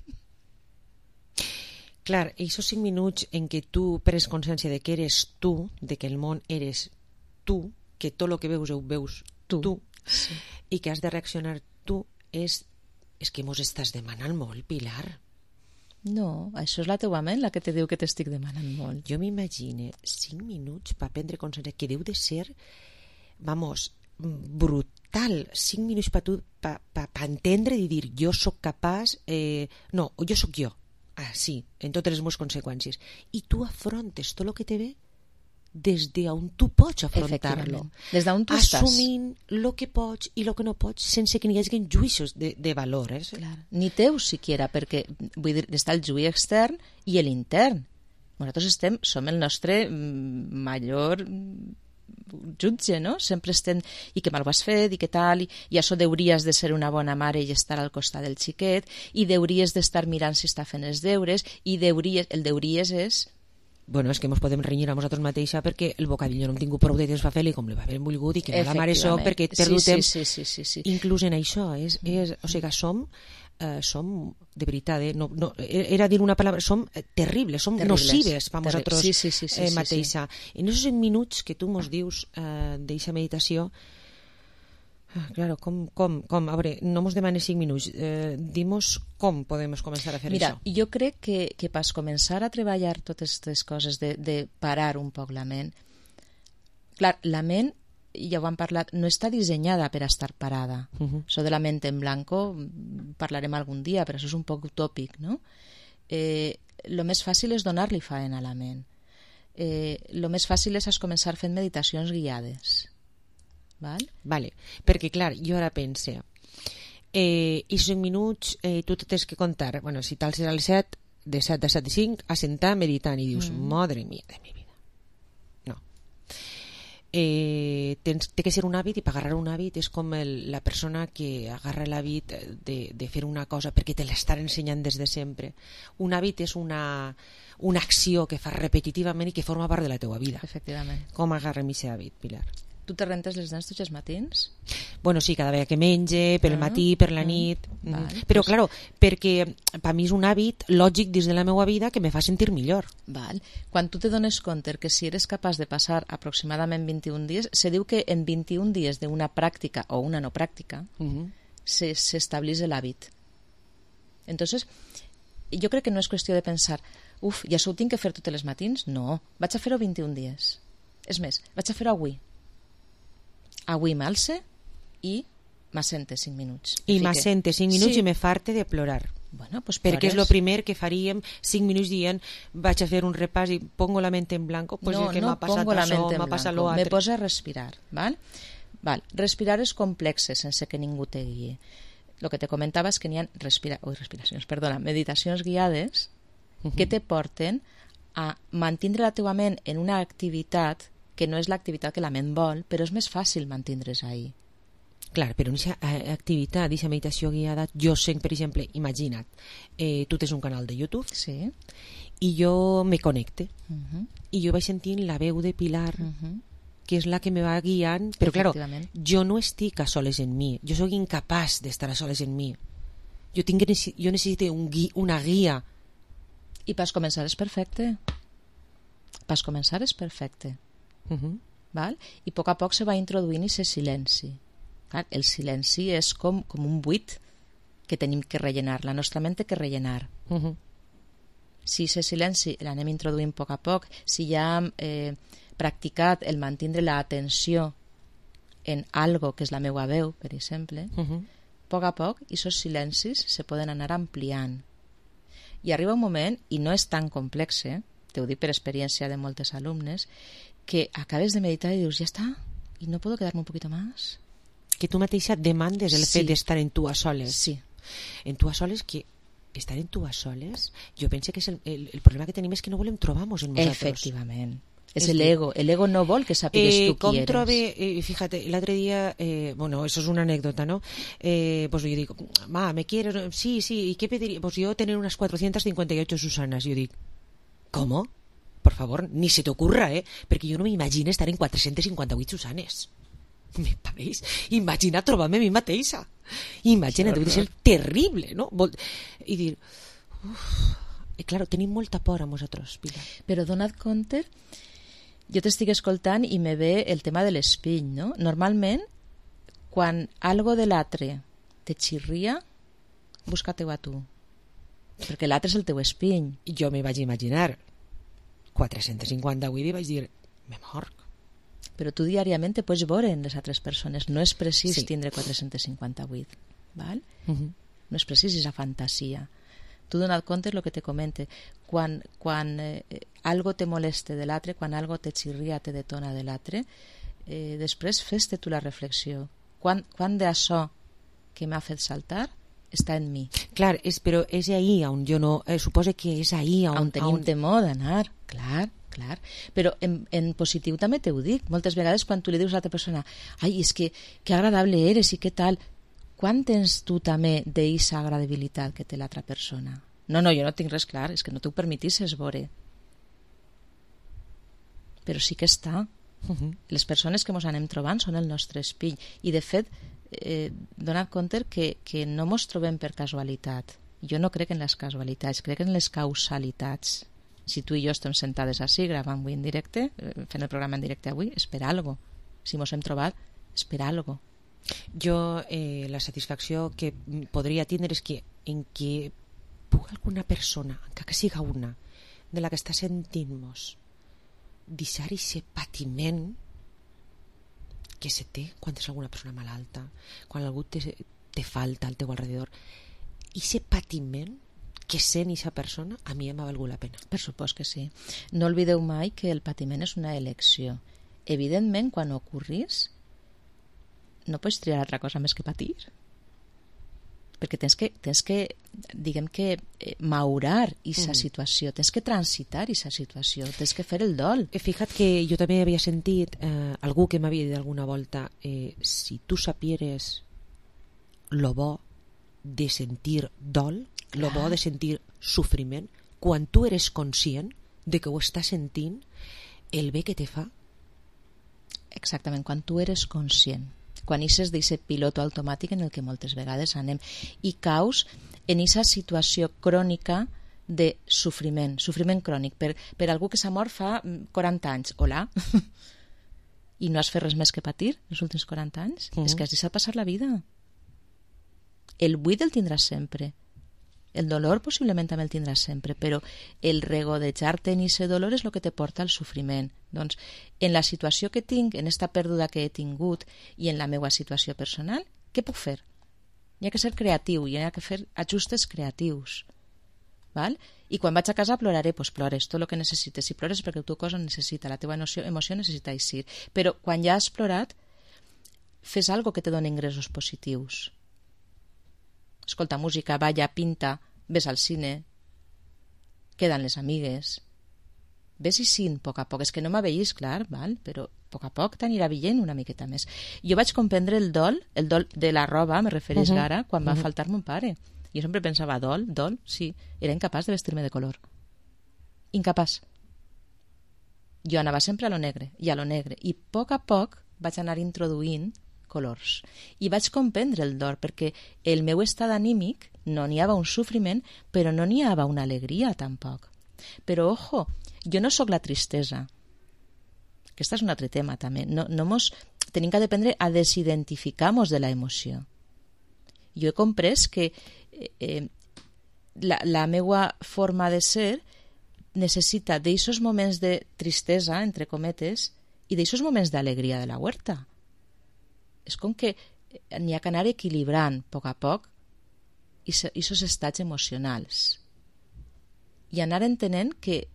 Clar, aquests cinc minuts en què tu pres consciència de que eres tu, de que el món eres tu, que tot el que veus ho veus tu, tu sí. i que has de reaccionar tu, és, és que mos estàs demanant molt, Pilar. No, això és la teua ment la que te diu que t'estic demanant molt. Jo m'imagine cinc minuts per prendre consciència, que deu de ser, vamos, brutal. cinc minuts per tu, per pa, pa entendre i dir, jo sóc capaç, eh, no, jo sóc jo. Ah, sí, en totes les meves conseqüències. I tu afrontes tot el que te ve des d'on tu pots afrontar-lo. Des d'on tu assumint el que pots i el que no pots, sense que n'hi hagi juïços de, de valor. Eh? Clar. Ni teus, siquiera, perquè vull dir, està el juí extern i l'intern. Nosaltres estem, som el nostre major jutge, no? Sempre estem, i que mal ho has fet, i que tal, i, i això deuries de ser una bona mare i estar al costat del xiquet, i deuries d'estar mirant si està fent els deures, i deuries, el deuries és... Bueno, és que ens podem renyir a nosaltres mateixa perquè el bocadillo no hem tingut prou de temps per fer-li com li va haver volgut i que no la mare soc perquè he perdut sí, temps sí, sí, sí, sí. inclús en això és, és, o sigui, som eh, som, de veritat eh, no, no, era dir una paraula, som terribles, som terribles, nocives per nosaltres sí, sí, sí, sí, eh, mateixa sí, sí. en aquests cinc minuts que tu mos dius eh, d'eixa meditació. Ah, claro, com, com, com, a veure, no mos demanes cinc minuts, eh, dimos com podem començar a fer Mira, això. Mira, jo crec que, que pas començar a treballar totes aquestes coses de, de parar un poc la ment, clar, la ment, ja ho hem parlat, no està dissenyada per a estar parada. Uh-huh. Això de la ment en blanco parlarem algun dia, però això és un poc utòpic, no? Eh, lo més fàcil és donar-li faena a la ment. Eh, lo més fàcil és començar fent meditacions guiades. Val? Vale, perquè clar, jo ara pense eh, i cinc minuts eh, tu te tens que contar, bueno, si t'alces al set de set a set i cinc a sentar meditant i dius, mm. madre mía de mi vida, no eh, tens, té que ser un hàbit, i per agarrar un hàbit és com el, la persona que agarra l'hàbit de, de fer una cosa perquè te l'estan ensenyant des de sempre. Un hàbit és una, una acció que fas repetitivament i que forma part de la teua vida. Efectivament. Com agarrem aquest hàbit, Pilar? Tu te rentes les dents tots els matins? Bueno, sí, cada vegada que menge, per el matí, per la nit. Mm. Vale, però, pues... claro, perquè per mi és un hàbit lògic dins de la meva vida que me fa sentir millor. Val. Quan tu te dones compte que si eres capaç de passar aproximadament vint-i-un dies, se diu que en vint-i-un dies d'una pràctica o una no pràctica uh -huh. se, se estableix l'hàbit. Entonces, jo crec que no és qüestió de pensar uf, ja això ho tinc que fer tots els matins? No, vaig a fer-ho vint-i-un dies. És més, vaig a fer-ho avui. Avui m'alce i m'assente cinc minuts. I m'assente cinc minuts sí. I me farte de plorar. Bueno, pues perquè és el primer que faríem cinc minuts dient vaig a fer un repàs i pongo la mente en blanco, pues no, el que no m'ha passat això, m'ha passat lo altre. Me posa a respirar, val? Val. Respirar és complex sense que ningú te guie. Lo que te comentava és que n'hi ha respira... Ui, respiracions, perdona, meditacions guiades uh -huh. que te porten a mantindre la teua ment en una activitat que no és l'activitat que la ment vol, però és més fàcil mantindre's ahí. Clar, però en aquesta activitat, aquesta meditació guiada, jo sé, per exemple, imagina't, eh, tu tens un canal de YouTube sí. i jo me connecte uh -huh. i jo vaig sentint la veu de Pilar uh -huh. que és la que me va guiant, però clar, jo no estic a soles en mi, jo sóc incapaç d'estar a soles en mi, jo, tinc, jo necessito un gui, una guia. I pas començar és perfecte, pas començar és perfecte. Uh -huh. Val? I a poc a poc se va introduint aquest silenci. Clar, el silenci és com, com un buit que tenim que rellenar, la nostra ment té que rellenar. Uh -huh. Si aquest silenci l'anem introduint a poc a poc, si ja hem eh, practicat el mantindre l'atenció en algo que és la meva veu, per exemple, uh -huh. a poc a poc aquests silencis se poden anar ampliant. I arriba un moment, i no és tan complex, eh? Te ho dic per experiència de moltes alumnes, que acabes de meditar i dius, ja està, i no puedo quedarme un poquito más. Que tu mateixa demandes el sí. fet d'estar en tu a soles. Sí. En tu a soles, que estar en tu a soles, jo penso que és el, el, el problema que tenim és que no volem trobar-nos en nosaltres. Efectivament. És, és l'ego. El ego no vol que sàpigues eh, tu qui eres. Trobe, eh, fíjate, l'altre dia, eh, bueno, eso es una anécdota, ¿no? Eh, pues yo digo, ma, ¿me quieres? Sí, sí, ¿y qué pediría? Pues yo tener unas cuatrocientas cincuenta y ocho Susanas. Yo digo, ¿cómo? Por favor, ni se te ocurra, eh? Perquè jo no m'imagino estar en quatre-centes cinquanta-vuit Susanes. Me pareix. Imagina trobar-me a mi mateixa. Imagina, deu de ser terrible, no? I dir, uf, i claro, tenim molta por a nosaltres, Pilar. Però dona't compte, jo t'estic escoltant i me ve el tema de l'espill, no? Normalment, quan algo de l'altre te xirria, busca-te-ho a tu. Perquè l'altre és el teu espill. Jo me vaig imaginar quatre-centes cinquanta-vuit i vaig dir, me morc. Però tu diàriament te pots veure en les altres persones. No és precís sí. tindre quatre-centes cinquanta-vuit. Val? Uh -huh. No és precís aquesta fantasia. Tu dona't compte el que te comente. Quan, quan eh, algo te moleste de l'altre, quan algo te xirria, te detona de l'altre, eh, després fes-te tu la reflexió. Quan, quan d'això que m'ha fet saltar està en mi. Clar, és, però és ahí on jo no... Eh, suposo que és ahí on... On tenim on... temor d'anar, clar, clar. Però en, en positiu també t'ho dic. Moltes vegades quan tu li dius a l'altra persona ai, és que, que agradable eres i què tal... Quan tens tu també d'eixa agradabilitat que té l'altra persona? No, no, jo no tinc res clar, és que no t'ho permetisses veure. Però sí que està. Uh-huh. Les persones que ens anem trobant són el nostre espill. I, de fet, eh, donat compte que, que no ens trobem per casualitat. Jo no crec en les casualitats, crec en les causalitats. Si tu i jo estem sentades així, gravant avui en directe, fent el programa en directe avui, és per algo. Si ens hem trobat, és per algo. Jo eh, la satisfacció que podria tindre és que en que pugui alguna persona, encara que siga una, de la que està sentint-nos, deixar aquest patiment que se té quan és alguna persona malalta, quan algú te, te falta al teu alrededor. Aquest patiment que sent aquesta persona, a mi m'ha valgut la pena. Per supost que sí. No oblideu mai que el patiment és una elecció. Evidentment, quan ocorrís, no pots triar altra cosa més que patir. perquè tens que, tens que diguem que, eh, maurar aquesta Mm. situació, tens que transitar aquesta situació, tens que fer el dol. He fijat que jo també havia sentit eh, algú que m'havia dit alguna volta eh, si tu sapieres lo bo de sentir dol, lo bo de sentir sofriment, quan tu eres conscient de que ho estàs sentint, el bé que te fa. Exactament, quan tu eres conscient, quan ixes d'aquest piloto automàtic en el que moltes vegades anem i caus en aquesta situació crònica de sofriment, sofriment crònic, per, per algú que s'ha mort fa quaranta anys. Hola? I no has fet res més que patir els últims quaranta anys? Mm. És que has deixat passar la vida. El buit el tindràs sempre. El dolor possiblement també el tindràs sempre, però el regodejar-te en aquest dolor és el que te porta al sofriment. Doncs, en la situació que tinc, en esta pèrdua que he tingut i en la meva situació personal, què puc fer? Hi ha que ser creatiu, hi ha que fer ajustes creatius. Val? I quan vaig a casa ploraré, doncs plores, tot el que necessites. Si plores perquè el teu cos ho necessita, la teva emoció, emoció necessita eixir. Però quan ja has plorat, fes algo que te doni ingressos positius. Escolta música, balla, pinta, ves al cine, queden les amigues, ves i sin a poc a poc. És que no m'aveïs, clar, val? Però a poc a poc t'anirà veient una miqueta més. Jo vaig comprendre el dol, el dol de la roba, me refereix uh -huh. ara, quan va uh -huh. faltar mon pare. Jo sempre pensava, dol, dol, sí, era incapaç de vestir-me de color. Incapaç. Jo anava sempre a lo negre, i a lo negre, i a poc a poc vaig anar introduint colors. I vaig comprendre el dol, perquè el meu estat anímic no n'hi havia un sofriment, però no n'hi havia una alegria tampoc. Però, ojo, jo no sóc la tristesa. Aquest és un altre tema també. No, no mos, tenim que aprendre a desidentificar-nos de la emoció. Jo he comprès que eh, la, la meva forma de ser necessita d'eixos moments de tristesa, entre cometes, i d'eixos moments d'alegria de la huerta. És com que n'hi ha que anar equilibrant a poc a poc aquests estats emocionals i anar entenent que,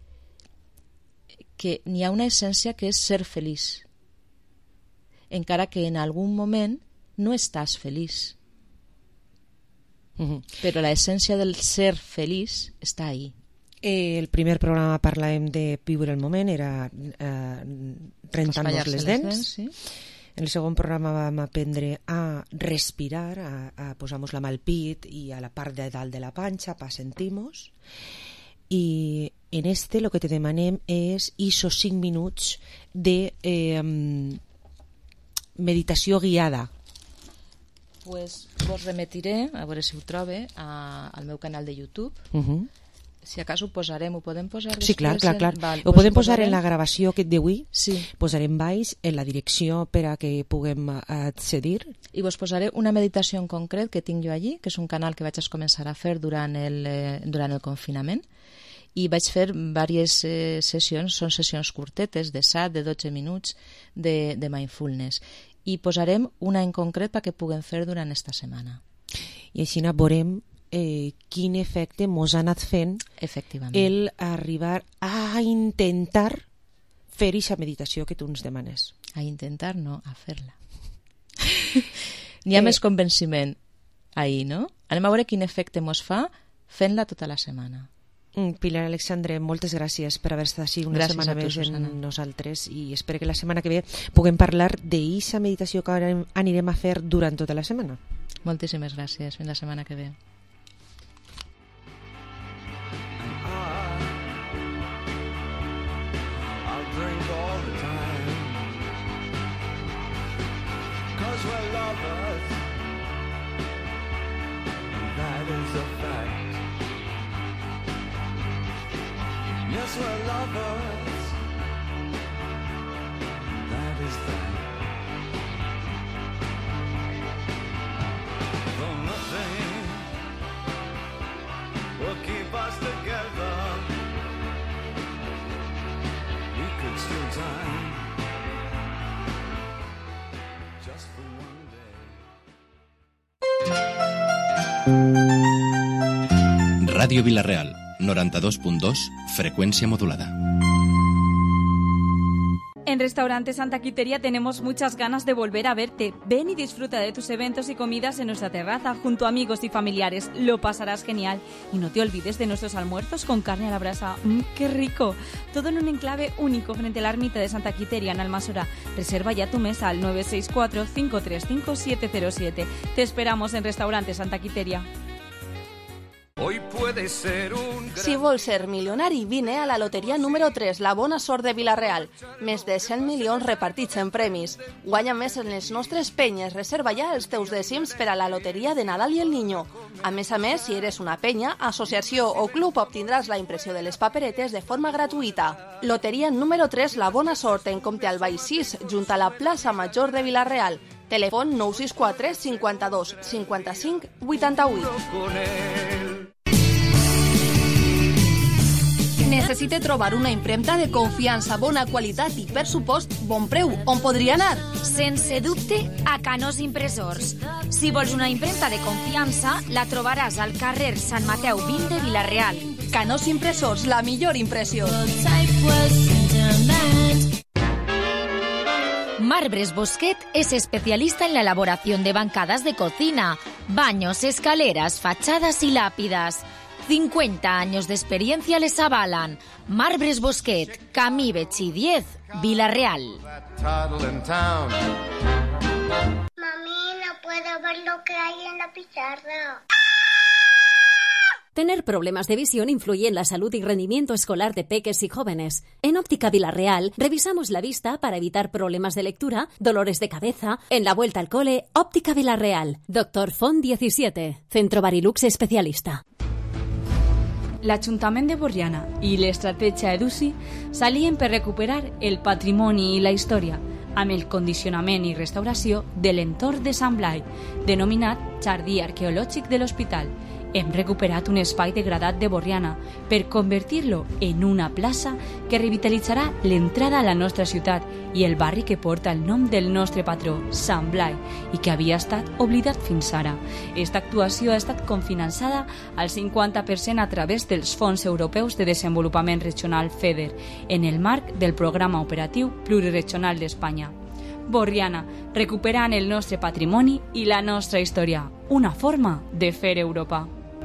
que n'hi ha una essència que és ser feliç, encara que en algun moment no estàs feliç. Uh-huh. Però l'essència del ser feliç està ahí. Eh, el primer programa parlàvem de viure el moment, era eh, rentant-nos les dents. Les dents sí. En el segon programa vam aprendre a respirar, a, a posar-nos la mà al pit i a la part de dalt de la panxa per sentir-nos. I en este lo que te demanem és esos cinc minuts de eh, meditació guiada. Pues vos remetiré, a veure si ho trobe, a, al meu canal de YouTube. Uh-huh. Si acaso ho posarem, ho podem posar després? Sí, clar, clar, clar. Val, ho pues podem posar posarem... en la gravació que d'avui, sí. Posarem baix en la direcció per a que puguem accedir. I vos posaré una meditació en concret que tinc jo allí, que és un canal que vaig començar a fer durant el, eh, durant el confinament, i vaig fer diverses eh, sessions, són sessions curtetes, de set, de dotze minuts, de, de mindfulness. I posarem una en concret perquè puguem fer durant esta setmana. I així veurem eh, quin efecte mos ha anat fent el arribar a intentar fer aquesta meditació que tu ens demanes. A intentar, no, a fer-la. N'hi ha eh, més convenciment ahí, no? Anem a veure quin efecte mos fa fent-la tota la setmana. Pilar Alexandre, moltes gràcies per haver estat així una gràcies setmana tu, més Susana. en nosaltres i espero que la setmana que ve puguem parlar d'eixa meditació que ara anirem a fer durant tota la setmana. Moltíssimes gràcies. Fins la setmana que ve. Yes, we're lovers. That is that. Though nothing will keep us together, we could steal time just for one day. Ràdio Vila-real, noranta-dos punt dos, freqüència modulada. En Restaurante Santa Quiteria tenemos muchas ganas de volver a verte. Ven y disfruta de tus eventos y comidas en nuestra terraza junto a amigos y familiares. Lo pasarás genial. Y no te olvides de nuestros almuerzos con carne a la brasa. ¡Mmm, qué rico! Todo en un enclave único frente a la ermita de Santa Quiteria en Almasora. Reserva ya tu mesa al nueve seis cuatro, cinco tres cinco, siete cero siete. Te esperamos en Restaurante Santa Quiteria. Hoy puede ser un... Si vols ser milionari, vine a la loteria número tres, la bona sort de Vila-real. Més de cent milions repartits en premis. Guanya més en les nostres penyes. Reserva ja els teus dècims per a la loteria de Nadal i el Niño. A més a més, si eres una penya, associació o club, obtindràs la impressió de les paperetes de forma gratuïta. Loteria número tres, la bona sort, en Comte Albay sis, junt a la plaça Major de Vila-real. Telèfon nou sis quatre, cinquanta-dos, cinquanta-cinc, vuitanta-vuit. Necessite trobar una impremta de confiança, bona qualitat i, per supost, bon preu. On podria anar? Sense dubte, a Canós Impressors. Si vols una impremta de confiança, la trobaràs al carrer Sant Mateu vint de Vila-real. Canós Impressors, la millor impressió. Marbres Bosquet es especialista en la elaboración de bancadas de cocina, baños, escaleras, fachadas y lápidas. cincuenta años de experiencia les avalan. Marbres Bosquet, Camí Betxí diez, Vila-real. Mami, no puedo ver lo que hay en la pizarra. Tener problemas de visión influye en la salud y rendimiento escolar de peques y jóvenes. En Óptica Vila-real revisamos la vista para evitar problemas de lectura, dolores de cabeza. En la vuelta al cole, Óptica Vila-real. Doctor Font diecisiete, Centro Barilux especialista. L'Ajuntament de Borriana i l'estratègia EDUSI s'alien per recuperar el patrimoni i la història amb el condicionament i restauració de l'entorn de Sant Blai, denominat Jardí Arqueològic de l'Hospital. Hem recuperat un espai degradat de Borriana per convertir-lo en una plaça que revitalitzarà l'entrada a la nostra ciutat i el barri que porta el nom del nostre patró, Sant Blai, i que havia estat oblidat fins ara. Esta actuació ha estat cofinançada al cinquanta per cent a través dels Fons Europeus de Desenvolupament Regional FEDER, en el marc del Programa Operatiu Pluriregional d'Espanya. Borriana, recuperant el nostre patrimoni i la nostra història. Una forma de fer Europa.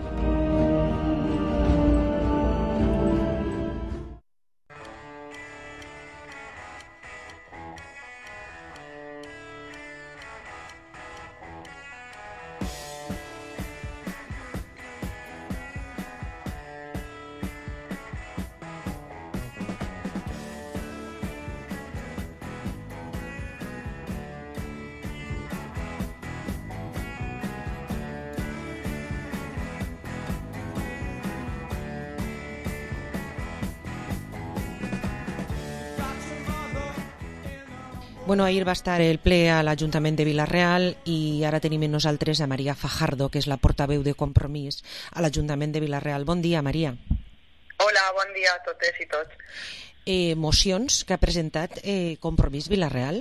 Bueno, ahir va estar el ple a l'Ajuntament de Vila-real i ara tenim amb nosaltres a Maria Fajardo, que és la portaveu de Compromís a l'Ajuntament de Vila-real. Bon dia, Maria. Hola, bon dia a totes i tots. Eh, mocions que ha presentat eh, Compromís Vila-real?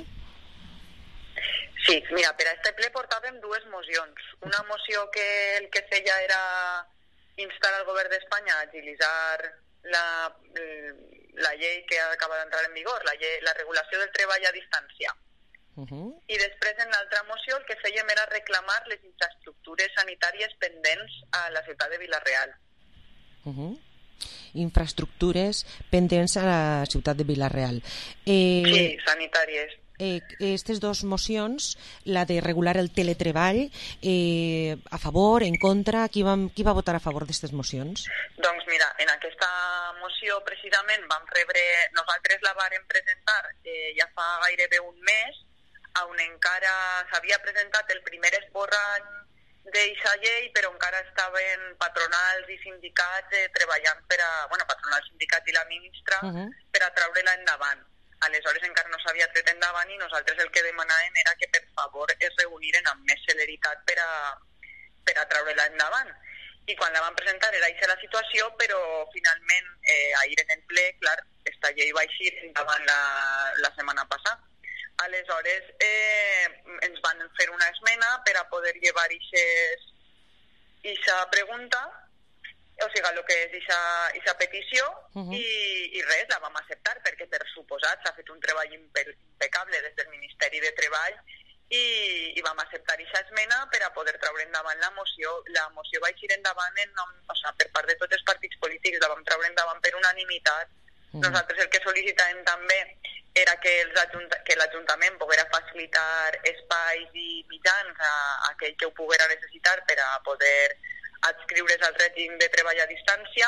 Sí, mira, per a este ple portàvem dues mocions. Una moció que el que feia era instar al govern d'Espanya a agilitzar la... la llei que acaba d'entrar en vigor, la, llei, la regulació del treball a distància. Uh-huh. I després, en l'altra moció, el que fèiem era reclamar les infraestructures sanitàries pendents a la ciutat de Vila-real. Uh-huh. Infraestructures pendents a la ciutat de Vila-real. Eh... Sí, sanitàries. Eh, aquestes dues mocions, la de regular el teletreball, eh, a favor, en contra, qui va, qui va votar a favor d'aquestes mocions? Doncs mira, en aquesta moció precisament vam rebre, nosaltres la vàrem presentar eh, ja fa gairebé un mes, on encara s'havia presentat el primer esborrany d'eixa llei, però encara estaven patronals i sindicats eh, treballant per a, bueno, patronals, sindicats i la ministra, uh-huh. per a treure-la endavant. Aleshores encara no s'havia tret endavant i nosaltres el que demanàvem era que per favor es reuniren amb més celeritat per a, per a treure-la endavant. I quan la van presentar era aquesta la situació, però finalment eh, ahir en el ple, clar, esta llei va eixir endavant la, la setmana passada. Aleshores eh, ens van fer una esmena per a poder llevar aquesta pregunta o sigui, el que és aquesta petició, Uh-huh. i, i res, la vam acceptar, perquè per suposat s'ha fet un treball impe impecable des del Ministeri de Treball, i, i vam acceptar aquesta esmena per a poder treure endavant la moció. La moció va eixir endavant en nom, o sigui, per part de tots els partits polítics, la vam treure endavant per unanimitat. Uh-huh. Nosaltres el que sol·licitàvem també era que l'Ajuntament poguera facilitar espais i mitjans a, a aquell que ho poguera necessitar per a poder adscriure's al règim de treball a distància,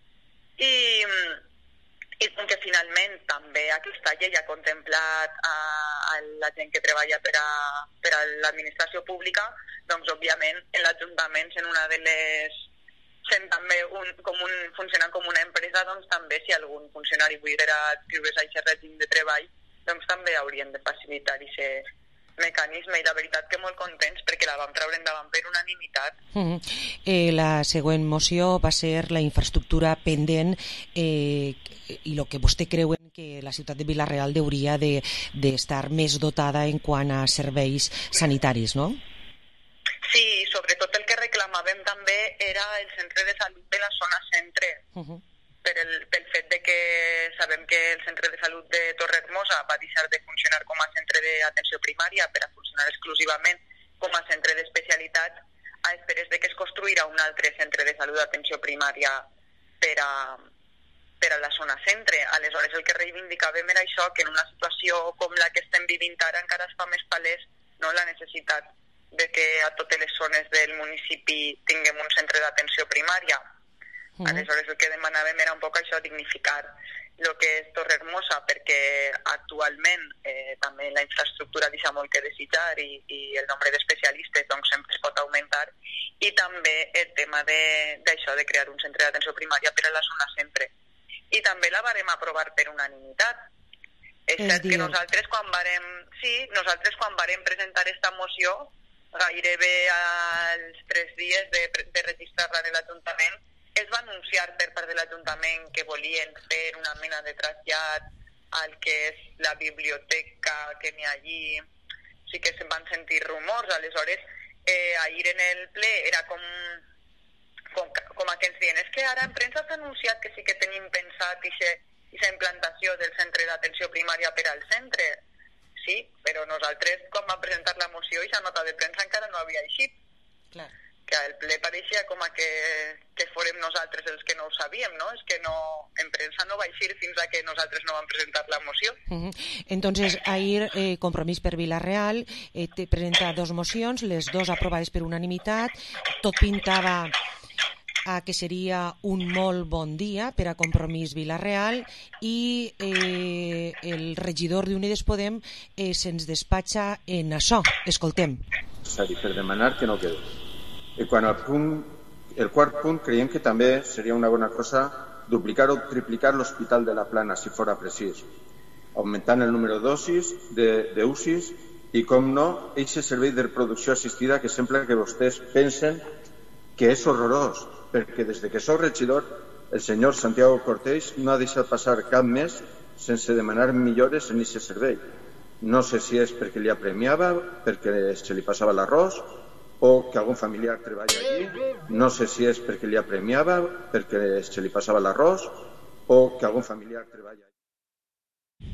i, i com que finalment també aquesta llei ha contemplat a, a la gent que treballa per a, per a l'administració pública, doncs òbviament en l'Ajuntament, sent una de les sent també un, com un, funcionant com una empresa, doncs també si algun funcionari volguera adscriure's a aquest règim de treball, doncs també haurien de facilitar aquest mecanisme, i la veritat que molt contents perquè la vam treure endavant per unanimitat. Uh-huh. eh, la següent moció va ser la infraestructura pendent, eh, i el que vostè creu que la ciutat de Vila-real hauria d'estar de, més dotada en quant a serveis sanitaris, no? Sí, sobretot el que reclamàvem també era el centre de salut de la zona centre. Uh-huh. Per el, pel fet de que sabem que el centre de salut de Torrehermosa va deixar de funcionar com a centre d'atenció primària per a funcionar exclusivament com a centre d'especialitats, a esperes de que es construirà un altre centre de salut d'atenció primària per a, per a la zona centre. Aleshores, el que reivindicàvem era això, que en una situació com la que estem vivint ara encara es fa més palès, no, la necessitat de que a totes les zones del municipi tinguem un centre d'atenció primària. Uh-huh. Aleshores el que demanàvem era un poc això, dignificar el que és Torrehermosa, perquè actualment eh, també la infraestructura deixa molt que desitjar, i, i el nombre d'especialistes doncs sempre es pot augmentar, i també el tema d'això de, de crear un centre d'atenció primària per a la zona centre. I també la varem aprovar per unanimitat. És cert que nosaltres quan varem, sí, nosaltres quan varem presentar esta moció, gairebé als tres dies de, de registrar-la en l'Ajuntament, es va anunciar per part de l'Ajuntament que volien fer una mena de trasllat al que és la biblioteca que n'hi ha allí. Sí que se'n van sentir rumors. Aleshores, eh, ahir en el ple era com, com, com a que ens diuen, és que ara en premsa s'ha anunciat que sí que tenim pensat aquesta implantació del centre d'atenció primària per al centre. Sí, però nosaltres, quan vam presentar la moció, aquesta nota de premsa encara no havia eixit. Clar. Que el ple pareixia com a que, que fórem nosaltres els que no ho sabíem, no? És que no, en premsa no va eixir fins a que nosaltres no vam presentar la moció. Uh-huh. Entonces, ahir eh, Compromís per Vila-real eh, te presenta dos mocions, les dos aprovades per unanimitat, tot pintava a que seria un molt bon dia per a Compromís Vila-real, i eh, el regidor d'Unides Podem eh, se'ns despatxa en això. Escoltem. Per demanar que no quedi. I quan al punt, el quart punt, creiem que també seria una bona cosa duplicar o triplicar l'Hospital de la Plana, si fora precís, augmentant el número d'ucis, de, de U C Is, i, com no, aquest servei de reproducció assistida que sembla que vostès pensen que és horrorós, perquè des de que sóc regidor, el senyor Santiago Cortés no ha deixat passar cap mes sense demanar millores en aquest servei. No sé si és perquè li apremiava, perquè se li passava l'arròs, o que algun familiar treballa allí. No sé si és perquè li apremiava, perquè se li passava l'arròs, o que algun familiar treballa allí.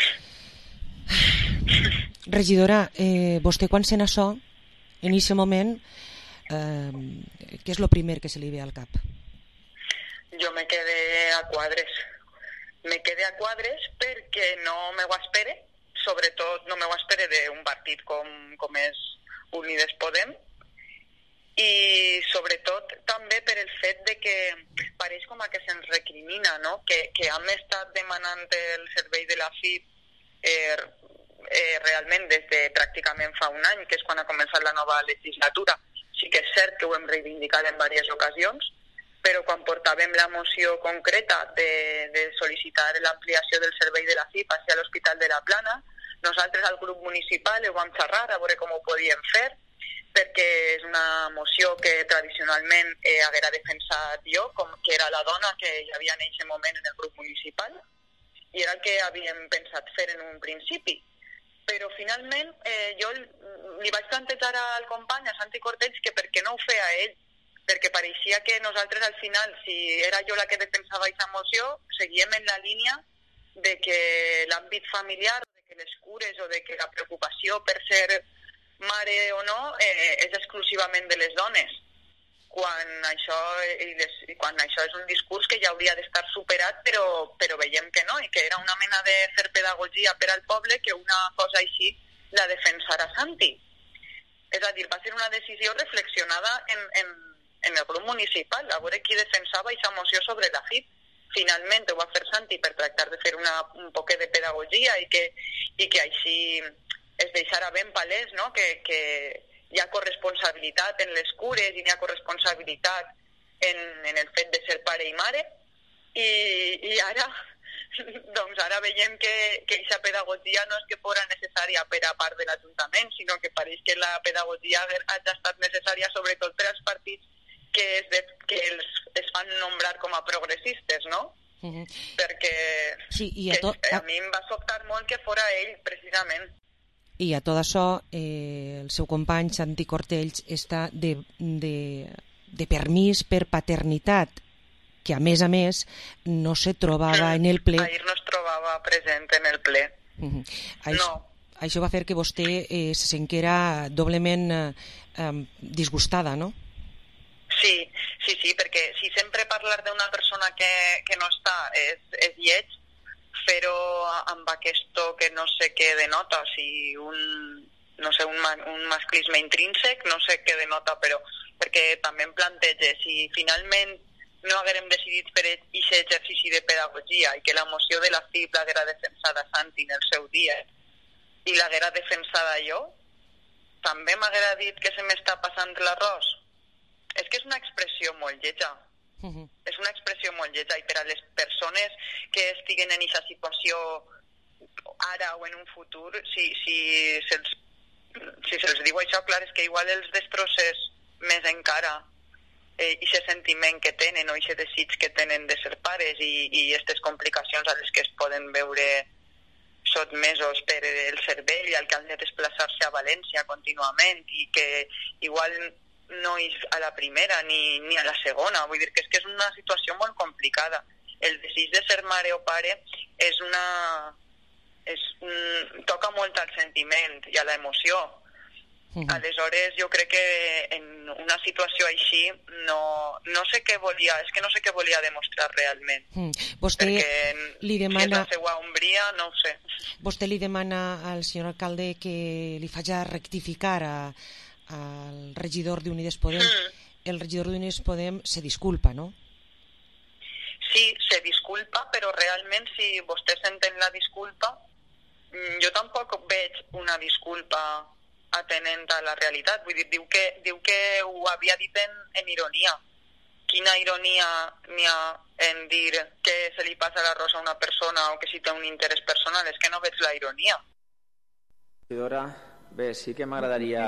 Regidora, eh, vostè quan sent això, en aquest moment, eh, què és el primer que se li ve al cap? Jo me quedé a quadres. Me quedé a quadres perquè no me ho espere, sobretot no me ho espere d'un partit com, com és Unides Podem, i sobretot també per el fet de que pareix com a que se'ns recrimina, no? que, que hem estat demanant el servei de la F I P eh, eh, realment des de pràcticament fa un any, que és quan ha començat la nova legislatura. Sí que és cert que ho hem reivindicat en diverses ocasions, però quan portàvem la moció concreta de, de sol·licitar l'ampliació del servei de la F I P hacia l'Hospital de la Plana, nosaltres al grup municipal ho vam xerrar a veure com ho podíem fer, perquè és una moció que tradicionalment eh, haguera defensat jo, com que era la dona que hi havia en aquest moment en el grup municipal, i era el que havíem pensat fer en un principi. Però finalment eh, jo li vaig plantejar al company, a Santi Cortés, que per què no ho feia ell, perquè pareixia que nosaltres al final, si era jo la que defensava aquesta moció, seguíem en la línia de que l'àmbit familiar, de que les cures o de que la preocupació per ser mare o no eh, és exclusivament de les dones, quan això, i les, quan això és un discurs que ja hauria d'estar superat, però, però veiem que no, i que era una mena de fer pedagogia per al poble que una cosa així la defensarà Santi. És a dir, va ser una decisió reflexionada en, en, en el grup municipal, a veure qui defensava aquesta moció sobre la F I P. Finalment ho va fer Santi per tractar de fer una, un poquet de pedagogia i que, i que així es deixara ben palès, no?, que, que hi ha corresponsabilitat en les cures i hi ha corresponsabilitat en, en el fet de ser pare i mare, i, i ara doncs ara veiem que aquesta pedagogia no és que fora necessària per a part de l'Ajuntament, sinó que pareix que la pedagogia ha estat necessària sobretot per als partits que, es de, que els, es fan nombrar com a progressistes, no? Uh-huh. Perquè sí, i a, to... a mi em va sobtar molt que fora ell, precisament. I a tot això, eh, el seu company Santi Cortells està de, de, de permís per paternitat, que a més a més no se trobava en el ple. Ahir no es trobava present en el ple. Uh-huh. Això, no. Això va fer que vostè eh, se sentia doblement eh, eh, disgustada, no? Sí, sí, sí, perquè si sempre parlar d'una persona que, que no està és, és lleig, però amb aquest to que no sé què denota, si un, no sé, un, un masclisme intrínsec, no sé què denota, però perquè també em planteja, si finalment no haguérem decidit per aquest exercici de pedagogia i que la moció de la F I P l'haguera defensada Santi en el seu dia i l'haguera defensada jo, també m'haguera dit que se m'està passant l'arròs. És que és una expressió molt lletja. Uh-huh. És una expressió molt lletja i per a les persones que estiguen en aquesta situació ara o en un futur, si, si se'ls si se'ls diu això, clar, és que igual els destrossés més encara eh, i aquest sentiment que tenen o aquest desig que tenen de ser pares i, i aquestes complicacions a les que es poden veure sotmesos per el cervell i al que han de desplaçar-se a València contínuament i que igual no és a la primera ni, ni a la segona, vull dir que és que és una situació molt complicada. El desig de ser mare o pare és una... És un, toca molt al sentiment i a l'emoció. Uh-huh. Aleshores jo crec que en una situació així no, no sé què volia, és que no sé què volia demostrar realment. Uh-huh. Vostè perquè li demana... si és la seva ombria, no ho sé. Vostè li demana al senyor alcalde que li faci rectificar a al regidor d'Unides Podem. Mm. El regidor d'Unides Podem se disculpa, no? Sí, se disculpa, però realment si vostès senten la disculpa, jo tampoc veig una disculpa atenent a la realitat. Vull dir, diu que, diu que ho havia dit en, en ironia. Quina ironia n'hi ha en dir que se li passa l'arròs a una persona o que si té un interès personal? És que no veig la ironia. Regidora, bé, sí que m'agradaria...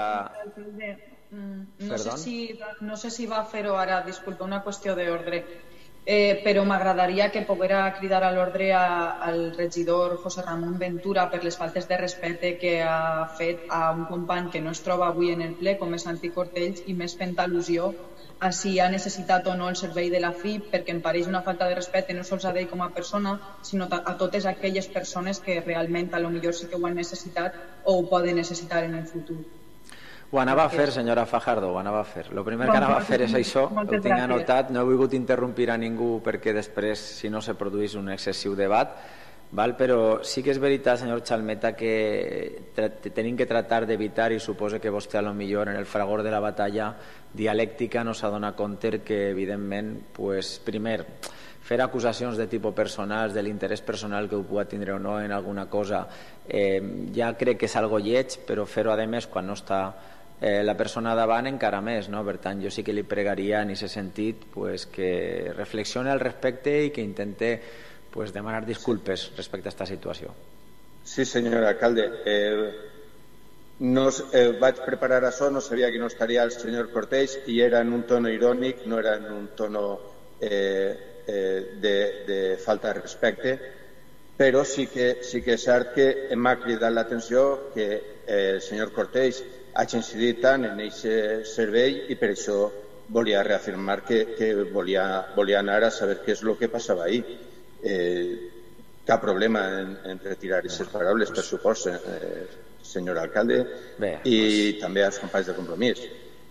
No sé, si, no sé si va fer-ho ara, disculpa, una qüestió d'ordre, eh, però m'agradaria que poguera cridar a l'ordre al regidor José Ramón Ventura per les faltes de respecte que ha fet a un company que no es troba avui en el ple, com és Santi Cortells, i més fent al·lusió a si ha necessitat o no el servei de la F I P, perquè em pareix una falta de respecte no sols a ell com a persona, sinó a totes aquelles persones que realment a lo millor sí que ho han necessitat o ho poden necessitar en el futur. Ho anava a fer, senyora Fajardo, ho anava a fer. El primer que anava a fer és això, ho tinc anotat, no he volgut interrompir a ningú perquè després, si no, se produís un excessiu debat, val? Però sí que és veritat, senyor Chalmeta, que tenim que tratar d'evitar, i suposo que vostè a lo millor en el fragor de la batalla dialèctica no s'adona compte que, evidentment, pues, primer, fer acusacions de tipus personals, de l'interès personal que ho pugui tindre o no en alguna cosa, eh, ja crec que és algo lleig, però fer-ho a més quan no està eh, la persona davant encara més, no? Per tant, jo sí que li pregaria en aquest sentit pues, que reflexione al respecte i que intente pues, demanar disculpes respecte a aquesta situació. Sí, senyor alcalde. Eh, no, eh, vaig preparar això, no sabia que no estaria el senyor Cortells i era en un tono irònic, no era en un tono eh, eh, de, de falta de respecte, però sí que, sí que és cert que m'ha cridat l'atenció que eh, el senyor Cortells hagi incidit tant en aquest servei i per això volia reafirmar que, que volia, volia anar a saber què és el que passava ahir. Eh, cap problema en, en retirar aquestes paraules, per supost, eh, senyor alcalde, Bé, i pues... també als companys de Compromís.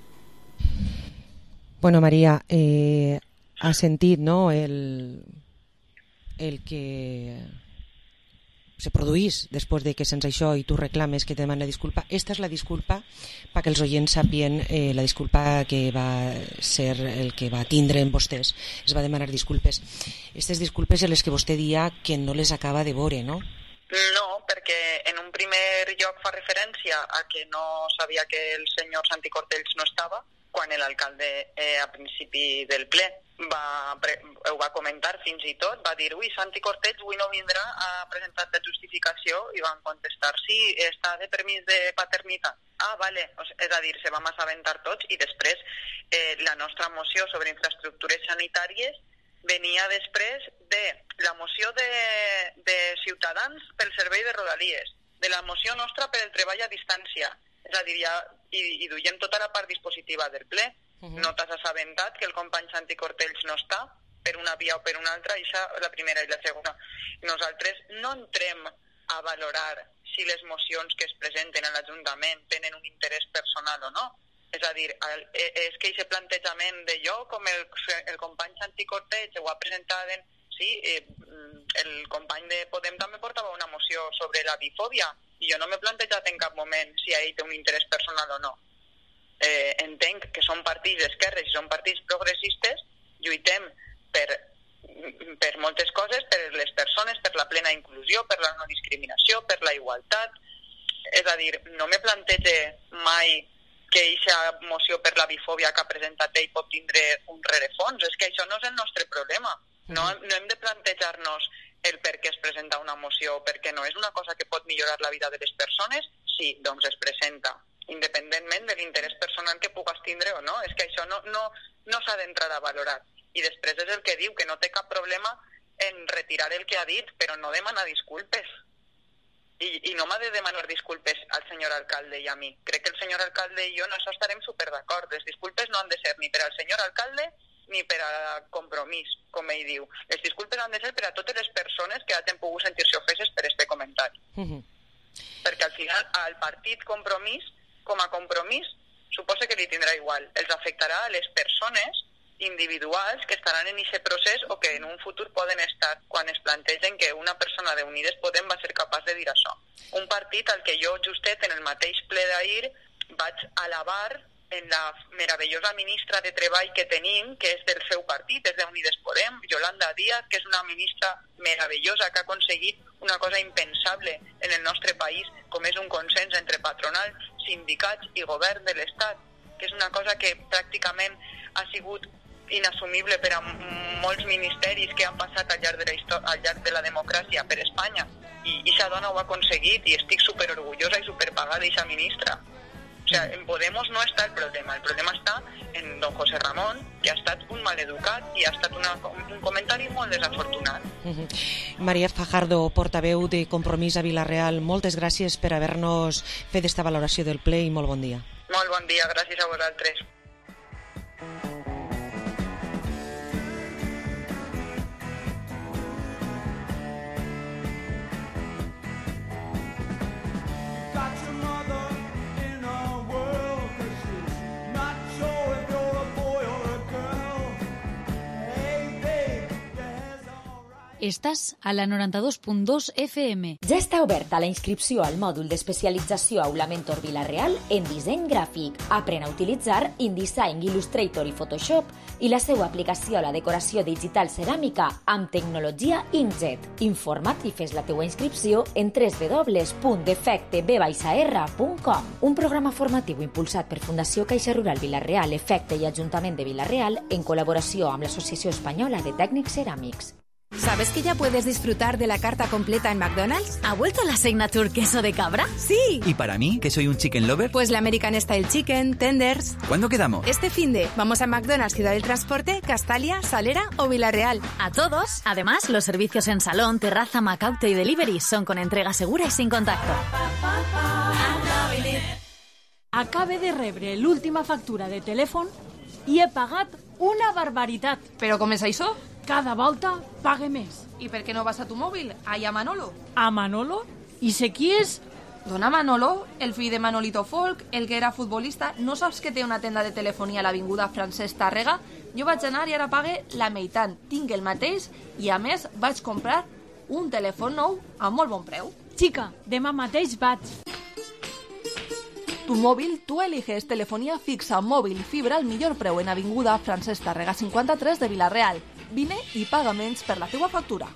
Bueno, Maria, eh, has sentit, no?, el, el que se produís després de que sents això i tu reclames que te demanen la disculpa. Esta és la disculpa perquè els oients sapien, eh, la disculpa que va ser el que va tindre en vostès. Es va demanar disculpes. Aquestes disculpes en les que vostè dia que no les acaba de veure, no? No, perquè en un primer lloc fa referència a que no sabia que el senyor Santi Cortells no estava, quan l'alcalde eh, a principi del ple va, ho va comentar fins i tot, va dir, ui, Santi Cortells avui no vindrà a presentar la justificació, i van contestar, sí, està de permís de paternitat. Ah, vale, o sigui, és a dir, se vam assabentar tots, i després eh, la nostra moció sobre infraestructures sanitàries venia després de la moció de, de Ciutadans pel servei de Rodalies, de la moció nostra per el treball a distància. És a dir, ja, i, i duiem tota la part dispositiva del ple. Uh-huh. No t'has assabentat que el company Santi Cortells no està, per una via o per una altra, i això la primera i la segona. Nosaltres no entrem a valorar si les mocions que es presenten a l'Ajuntament tenen un interès personal o no. És a dir, el, és que aquest plantejament de jo, com el, el company Santi Cortells ho ha presentat en... Sí, eh, el company de Podem també portava una moció sobre la bifòbia, i jo no m'he plantejat en cap moment si ell té un interès personal o no. Eh, entenc que són partits d'esquerres i són partits progressistes, lluitem per, per moltes coses, per les persones, per la plena inclusió, per la no discriminació, per la igualtat. És a dir, no me plantege mai que aquesta moció per la bifòbia que ha presentat ell pot tindre un rerefons. És que això no és el nostre problema. No, no hem de plantejar-nos el per què es presenta una moció, perquè no és una cosa que pot millorar la vida de les persones. Sí, doncs es presenta, independentment de l'interès personal que pugues tindre o no. És que això no, no, no s'ha d'entrar a valorar. I després és el que diu, que no té cap problema en retirar el que ha dit, però no demana disculpes. I, i no m'ha de demanar disculpes al senyor alcalde i a mi. Crec que el senyor alcalde i jo en això estarem superdd'acord. Les disculpes no han de ser ni per al senyor alcalde ni per a Compromís, com ell diu. Les disculpes han de ser per a totes les persones que hagin pogut sentir-se ofeses per este comentari. Uh-huh. Perquè al final al partit Compromís, com a Compromís, suposa que li tindrà igual. Els afectarà a les persones individuals que estaran en aquest procés o que en un futur poden estar quan es plantegen que una persona d'Unides Podem va ser capaç de dir això. Un partit al que jo justet en el mateix ple d'ahir vaig alabar en la meravellosa ministra de Treball que tenim, que és del seu partit, és d'Unides Podem, Yolanda Díaz, que és una ministra meravellosa que ha aconseguit una cosa impensable en el nostre país, com és un consens entre patronal, sindicats i govern de l'Estat, que és una cosa que pràcticament ha sigut inassumible per a molts ministeris que han passat al llarg de la, història, al llarg de la democràcia per Espanya. I aquesta dona ho ha aconseguit i estic superorgullosa i superpagada d'aquesta ministra. O sea, en Podemos no està el problema, el problema està en don José Ramón, que ha estat un maleducat i ha estat una, un comentari molt desafortunat. Uh-huh. Maria Fajardo, portaveu de Compromís a Vila-real, moltes gràcies per haver-nos fet esta valoració del ple i molt bon dia. Molt bon dia, gràcies a vosaltres. Estàs a la noranta-dos punt dos F M. Ja està oberta la inscripció al mòdul d'especialització Aula Mentor Vila-real en disseny gràfic. Aprèn a utilitzar InDesign, Illustrator i Photoshop i la seva aplicació a la decoració digital ceràmica amb tecnologia inkjet. Informa't i fes la teua inscripció en w w w punt defecte b r punt com. Un programa formatiu impulsat per Fundació Caixa Rural Vila-real, Efecte i Ajuntament de Vila-real en col·laboració amb l'Associació Espanyola de Tècnics Ceràmics. ¿Sabes que ya puedes disfrutar de la carta completa en McDonald's? ¿Ha vuelto la Signature queso de cabra? ¡Sí! ¿Y para mí, que soy un chicken lover? Pues la American Style Chicken, Tenders... ¿Cuándo quedamos? Este finde. Vamos a McDonald's Ciudad del Transporte, Castalia, Salera o Vila-real. A todos. Además, los servicios en salón, terraza, Macauto y delivery son con entrega segura y sin contacto. Acabe de rebre l'última factura de telèfon i he pagat una barbaritat. Però com és això? Cada volta pague més. I per què no vas a tu mòbil? Allà a Manolo. A Manolo? I sé qui és? Dona Manolo, el fill de Manolito Folk, el que era futbolista. No saps que té una tenda de telefonia a l'avinguda Francesc Tàrrega? Jo vaig anar i ara pague la meitat. Tinc el mateix i, a més, vaig comprar un telèfon nou a molt bon preu. Xica, demà mateix vaig. Tu mòbil, tu eliges telefonia fixa, mòbil i fibra al millor preu en avinguda Francesc Tàrrega cinquanta-tres de Vila-real. Vine i paga menys per la teua factura.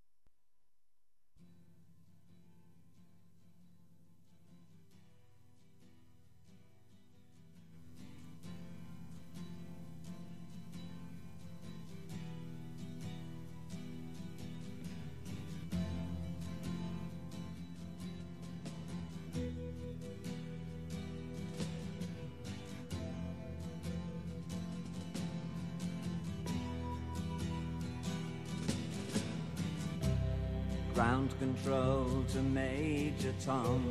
Ground control to Major Tom.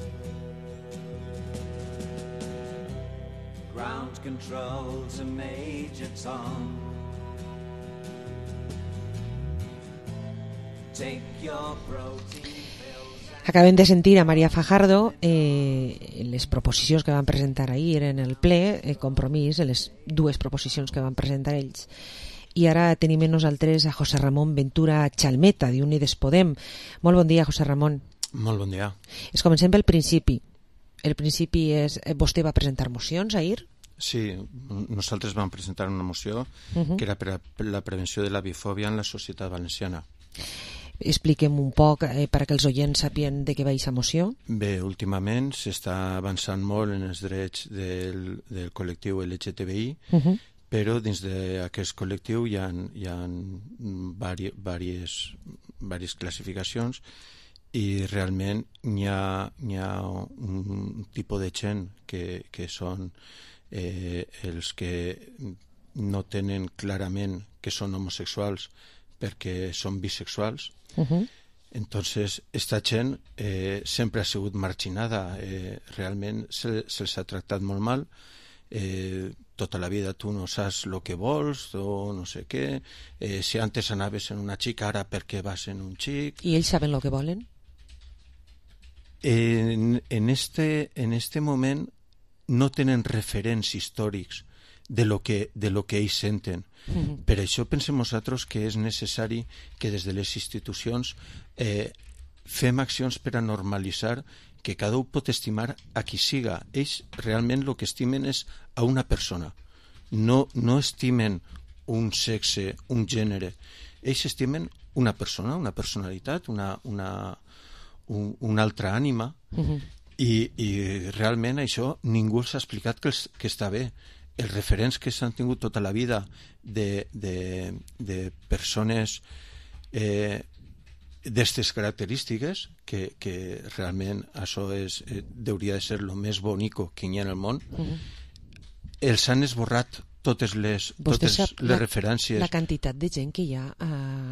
Ground control to Major Tom. Take your protein. Acabem de sentir a Maria Fajardo. Eh, les proposicions que van presentar ahir en el ple, eh, Compromís, les dues proposicions que van presentar ells. I ara tenim amb nosaltres a José Ramon Ventura Chalmeta, d'Unides Podem. Molt bon dia, José Ramon. Molt bon dia. Es comencem pel principi. El principi és... Vostè va presentar mocions ahir? Sí, nosaltres vam presentar una moció uh-huh. que era per a la prevenció de la bifòbia en la societat valenciana. Expliquem un poc eh, perquè els oients sapien de què va aquesta moció. Bé, últimament s'està avançant molt en els drets del, del col·lectiu L G T B I, uh-huh. però dins d'aquest col·lectiu hi ha, hi ha diverses, diverses classificacions i realment hi ha, hi ha un tipus de gent que, que són eh, els que no tenen clarament que són homosexuals perquè són bisexuals. Uh-huh. Entonces, esta gent eh, sempre ha sigut marginada, eh, realment se, se'ls ha tractat molt mal. Eh, tota la vida tu no saps el que vols o no sé què, eh, si antes anaves en una xica, ara per què vas en un xic. I ells saben el que volen? En, en, este, en este moment no tenen referents històrics de lo que, de lo que ells senten. Uh-huh. Per això pensem nosaltres que és necessari que des de les institucions eh, fem accions per a normalitzar que cada un pot estimar a qui siga. Ells realment el que estimen és a una persona. No, no estimen un sexe, un gènere. Ells estimen una persona, una personalitat, una, una, un, una altra ànima. Uh-huh. I, I realment això ningú els ha explicat que, els, que està bé. Els referents que s'han tingut tota la vida de, de, de persones eh, d'aquestes característiques, que, que realment això és, eh, hauria de ser el més bonico que hi ha en el món, uh-huh. els han esborrat totes les, totes les la, referències. La quantitat de gent que hi ha a,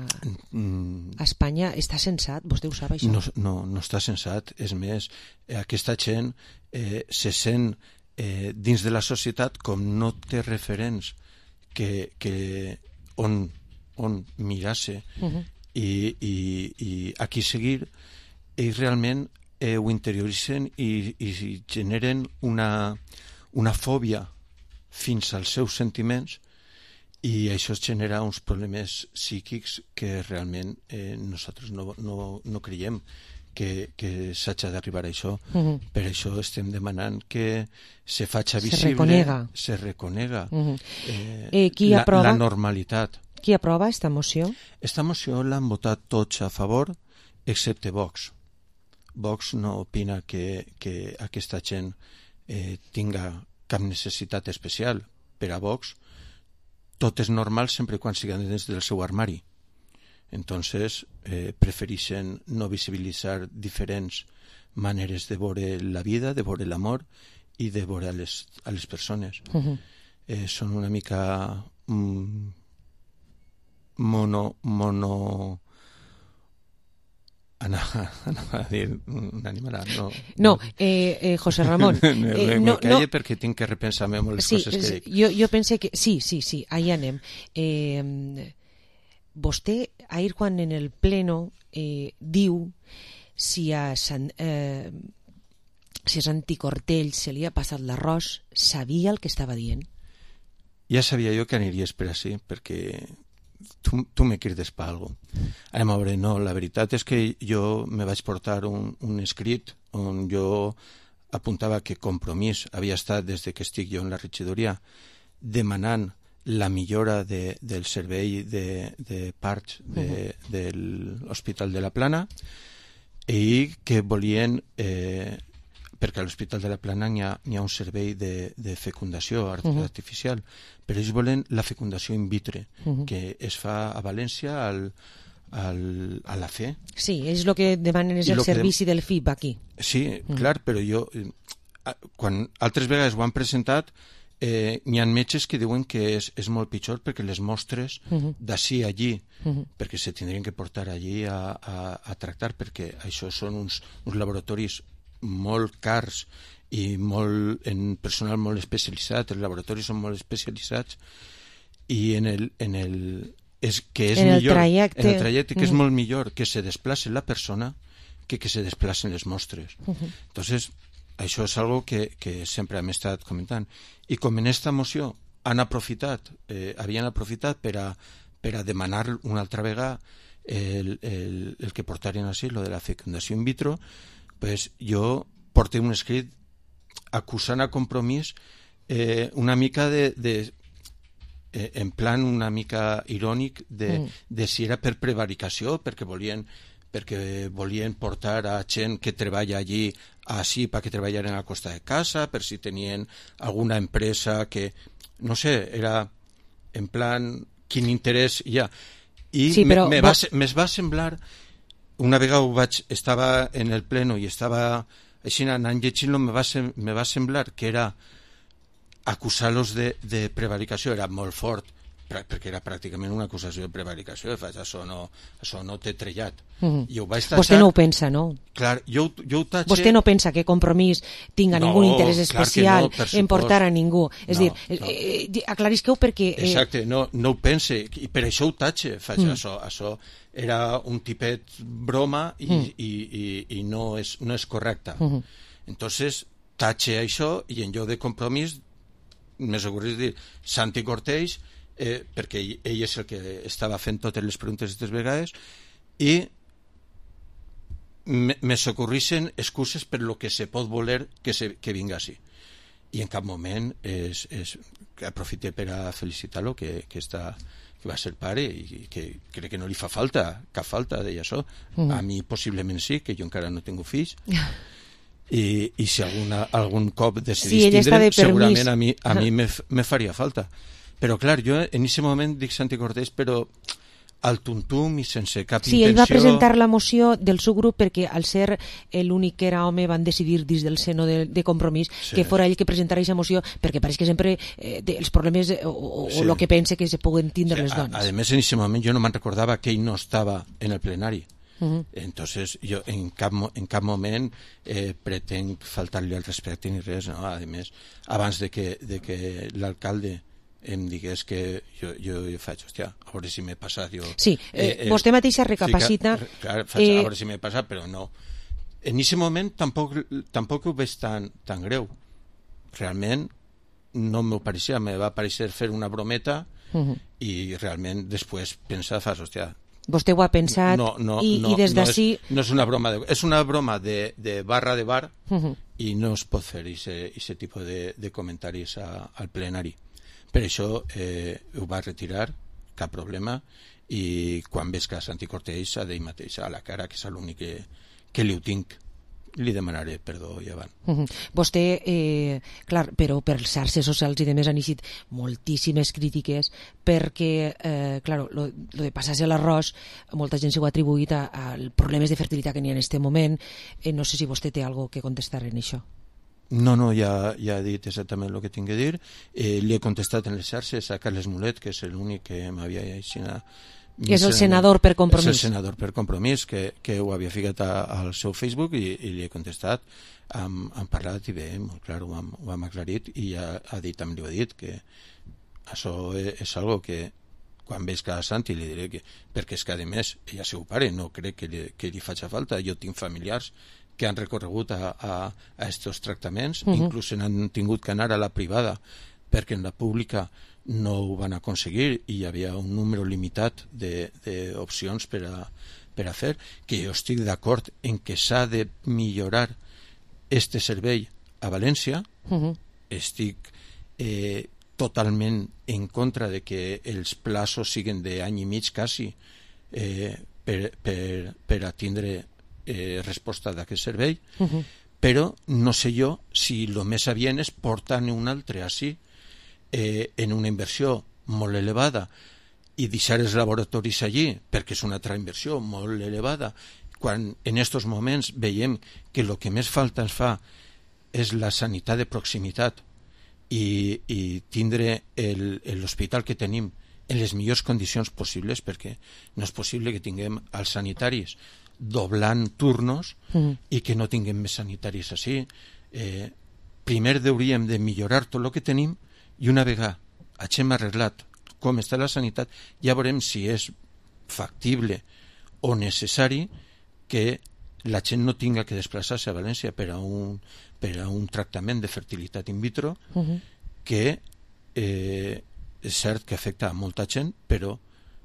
a Espanya està censat? Vostè ho sap, això? No, no, no està censat. És més, aquesta gent eh, se sent eh, dins de la societat com no té referents que, que on, on mirar-se uh-huh. i, i, i a qui seguir, ells realment eh, ho interioritzen i, i generen una, una fòbia fins als seus sentiments i això genera uns problemes psíquics que realment eh, nosaltres no, no, no creiem que, que s'hagi d'arribar a això. Uh-huh. Per això estem demanant que se faci visible, se reconega, se reconega uh-huh. eh, eh, qui la, aprova? la normalitat. Qui aprova esta moció? Esta moció l'han votat tots a favor, excepte Vox. Vox no opina que, que aquesta gent eh, tinga cap necessitat especial. Per a Vox tot és normal sempre quan siguin dins del seu armari. Entonces eh, prefereixen no visibilitzar diferents maneres de veure la vida, de veure l'amor i de veure a les, a les persones. Uh-huh. eh, són una mica mm, mono, mono Anava, anava a dir un animal, no. No, eh, eh, José Ramon. Eh, eh, no, no, calle no. perquè tinc que repensar-me molt les sí, coses que dic. Jo, jo pense que... Sí, sí, sí, ahí anem. Eh, vostè, ahir quan en el pleno eh, diu si a Sant, eh, si a Santi Cortell se li ha passat l'arròs, sabia el que estava dient? Ja sabia jo que aniries per així, perquè tu, tu me crides per alguna cosa. Anem a veure, no, la veritat és que jo me vaig portar un, un escrit on jo apuntava que Compromís havia estat, des de que estic jo en la regidoria, demanant la millora de, del servei de, de parts de, uh-huh. de l'Hospital de la Plana i que volien... Eh, perquè a l'Hospital de la Plana hi ha, hi ha un servei de, de fecundació art uh-huh. artificial, però ells volen la fecundació in vitro, uh-huh. que es fa a València al, al, a la Fe. Sí, és el que demanen, és el servici de... del F I P aquí. Sí, uh-huh. clar, però jo, quan altres vegades ho han presentat, eh, n'hi ha metges que diuen que és, és molt pitjor perquè les mostres uh-huh. d'ací a allí, uh-huh. perquè se tindrien que portar allí a, a, a tractar, perquè això són uns, uns laboratoris molt cars i molt, en personal molt especialitzat, els laboratoris són molt especialitzats i en el, en el és, que és en millor, el trajecte, en el trajecte que uh-huh. és molt millor que se desplace la persona que que se desplacen les mostres. Uh-huh. Entonces, això és algo que, que sempre hem estat comentant. I com en esta moció han aprofitat, eh, havien aprofitat per a, per a demanar una altra vegada el, el, el que portarien així, lo de la fecundació in vitro, pues jo porté un escrit acusant a Compromís eh, una mica de, de eh, en plan una mica irònic de, mm. de si era per prevaricació, perquè volien perquè volien portar a gent que treballa allí així perquè treballaren a la costa de casa, per si tenien alguna empresa que, no sé, era en plan quin interès hi ha. I sí, però... me, me, va, me va semblar... Una vegada ho vaig, estava en el pleno i estava així anant llegint-lo, me va, sem, me va semblar que era acusar-los de, de prevaricació, era molt fort, perquè era pràcticament una acusació de prevaricació, faig, això no, això no t'he trellat. Mm-hmm. I ho vaig tachar... Vostè no ho pensa, no? Clar, jo, jo ho tatxe... Vostè no pensa que Compromís tinga no, ningú interès especial no, en portar a ningú. És no, dir, no. Eh, aclarisqueu perquè... Eh... Exacte, no, no ho pense, i per això ho tatxe, faig, mm. això, això era un tipet broma i, mm. i, i, i no, és, no és correcte. Mm-hmm. Entonces, tatxe això i en lloc de Compromís, més segur és dir, Santi Cortells, Eh, perquè ell, ell és el que estava fent totes les preguntes aquestes vegades i me, me socorrixen excuses per lo que se pot voler que, se, que vinga així i en cap moment és, és, aprofite per a felicitar-lo que, que, està, que va ser pare i que crec que no li fa falta cap falta d'això, mm. a mi possiblement sí, que jo encara no tinc fills i, i si alguna, algun cop decidís sí, tindre segurament a mi, a mi me, me faria falta. Però clar, jo en aquest moment dic Santi Cortés, però al tuntum i sense cap sí, intenció... Sí, ell va presentar la moció del seu grup perquè al ser l'únic que era home van decidir dins del seno de, de Compromís sí. que fora ell que presentara aquesta moció perquè pareix que sempre eh, de, els problemes o, o sí. lo que pense que se puguen tindre sí, les dones. A, a més, en aquest moment jo no me'n recordava que ell no estava en el plenari. Uh-huh. Entonces jo en cap, en cap moment eh, pretenc faltar-li al respecte ni res, no? A més, abans de que, de que l'alcalde em digués que jo, jo, jo faig, hòstia, a veure si m'he passat jo... Sí, eh, eh, vostè mateixa recapacita... Fica, clar, faig, eh... a veure si m'he passat, però no. En aquest moment tampoc, tampoc ho veig tan, tan greu. Realment no m'ho pareixia, me va pareixer fer una brometa uh-huh. i realment després pensar, fas, hòstia... Vostè ho ha pensat no, no, i, no, i des d'ací... No, és, no és una broma, de, és una broma de, de barra de bar uh-huh. i no es pot fer aquest tipus de, de comentaris a, al plenari. Per això eh, ho va retirar, cap problema, i quan veig que Santi Cortells a d'ell mateix a la cara, que és l'únic que, que li ho tinc, li demanaré perdó i avant. Uh-huh. Vostè, eh, clar, però per les xarxes socials i demés han eixit moltíssimes crítiques perquè, eh, clar, lo, lo de passar-se l'arròs, molta gent s'ho ha atribuït a, a problemes de fertilitat que n'hi ha en aquest moment. Eh, no sé si vostè té alguna que contestar en això. No, no, ja, ja he dit exactament el que tinc que dir. Eh, li he contestat en les xarxes a Carles Mulet, que és l'únic que m'havia És el senador per Compromís. És el senador per Compromís, que, que ho havia ficat a, al seu Facebook i, i li he contestat. Hem, hem parlat i bé, molt clar, ho hem, ho hem aclarit i ja ha dit, també li ho ha dit, que això és, és algo que quan veig cada sant i li diré que, perquè és que a més ella seu pare, no crec que li, que li faci falta. Jo tinc familiars que han recorregut a, a, a estos tractaments, uh -huh. inclús han tingut que anar a la privada perquè en la pública no ho van aconseguir i hi havia un número limitat d'opcions per, a, per a fer, que jo estic d'acord en que s'ha de millorar este servei a València. Uh -huh. Estic eh, totalment en contra de que els plaços siguin d'any i mig quasi eh, per, per, per a tindre eh, resposta d'aquest servei, uh -huh. però no sé jo si el més adient és portar-ne un altre així eh, en una inversió molt elevada i deixar els laboratoris allí, perquè és una altra inversió molt elevada, quan en aquests moments veiem que el que més falta ens fa és la sanitat de proximitat i, i tindre l'hospital que tenim en les millors condicions possibles, perquè no és possible que tinguem els sanitaris doblant turnos mm. i que no tinguem més sanitaris així. Eh, primer hauríem de millorar tot el que tenim i una vegada hagin arreglat com està la sanitat, ja veurem si és factible o necessari que la gent no tinga que desplaçar-se a València per a un, per a un tractament de fertilitat in vitro, uh -huh. que eh, és cert que afecta a molta gent, però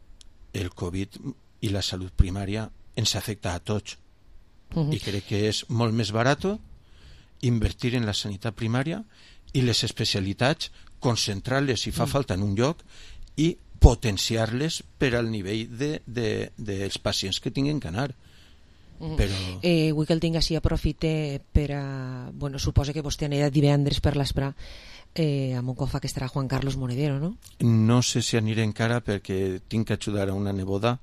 el Covid i la salut primària ens afecta a tots. Uh -huh. I crec que és molt més barat invertir en la sanitat primària i les especialitats, concentrar-les si fa uh -huh. falta en un lloc i potenciar-les per al nivell de, de, dels pacients que tinguin que anar. Però... Eh, vull que el tinc així, aprofite per a... Bueno, suposa que vostè anirà divendres per l'Esprà eh, amb un cofa que estarà Juan Carlos Monedero, no? No sé si aniré encara perquè tinc que ajudar a una neboda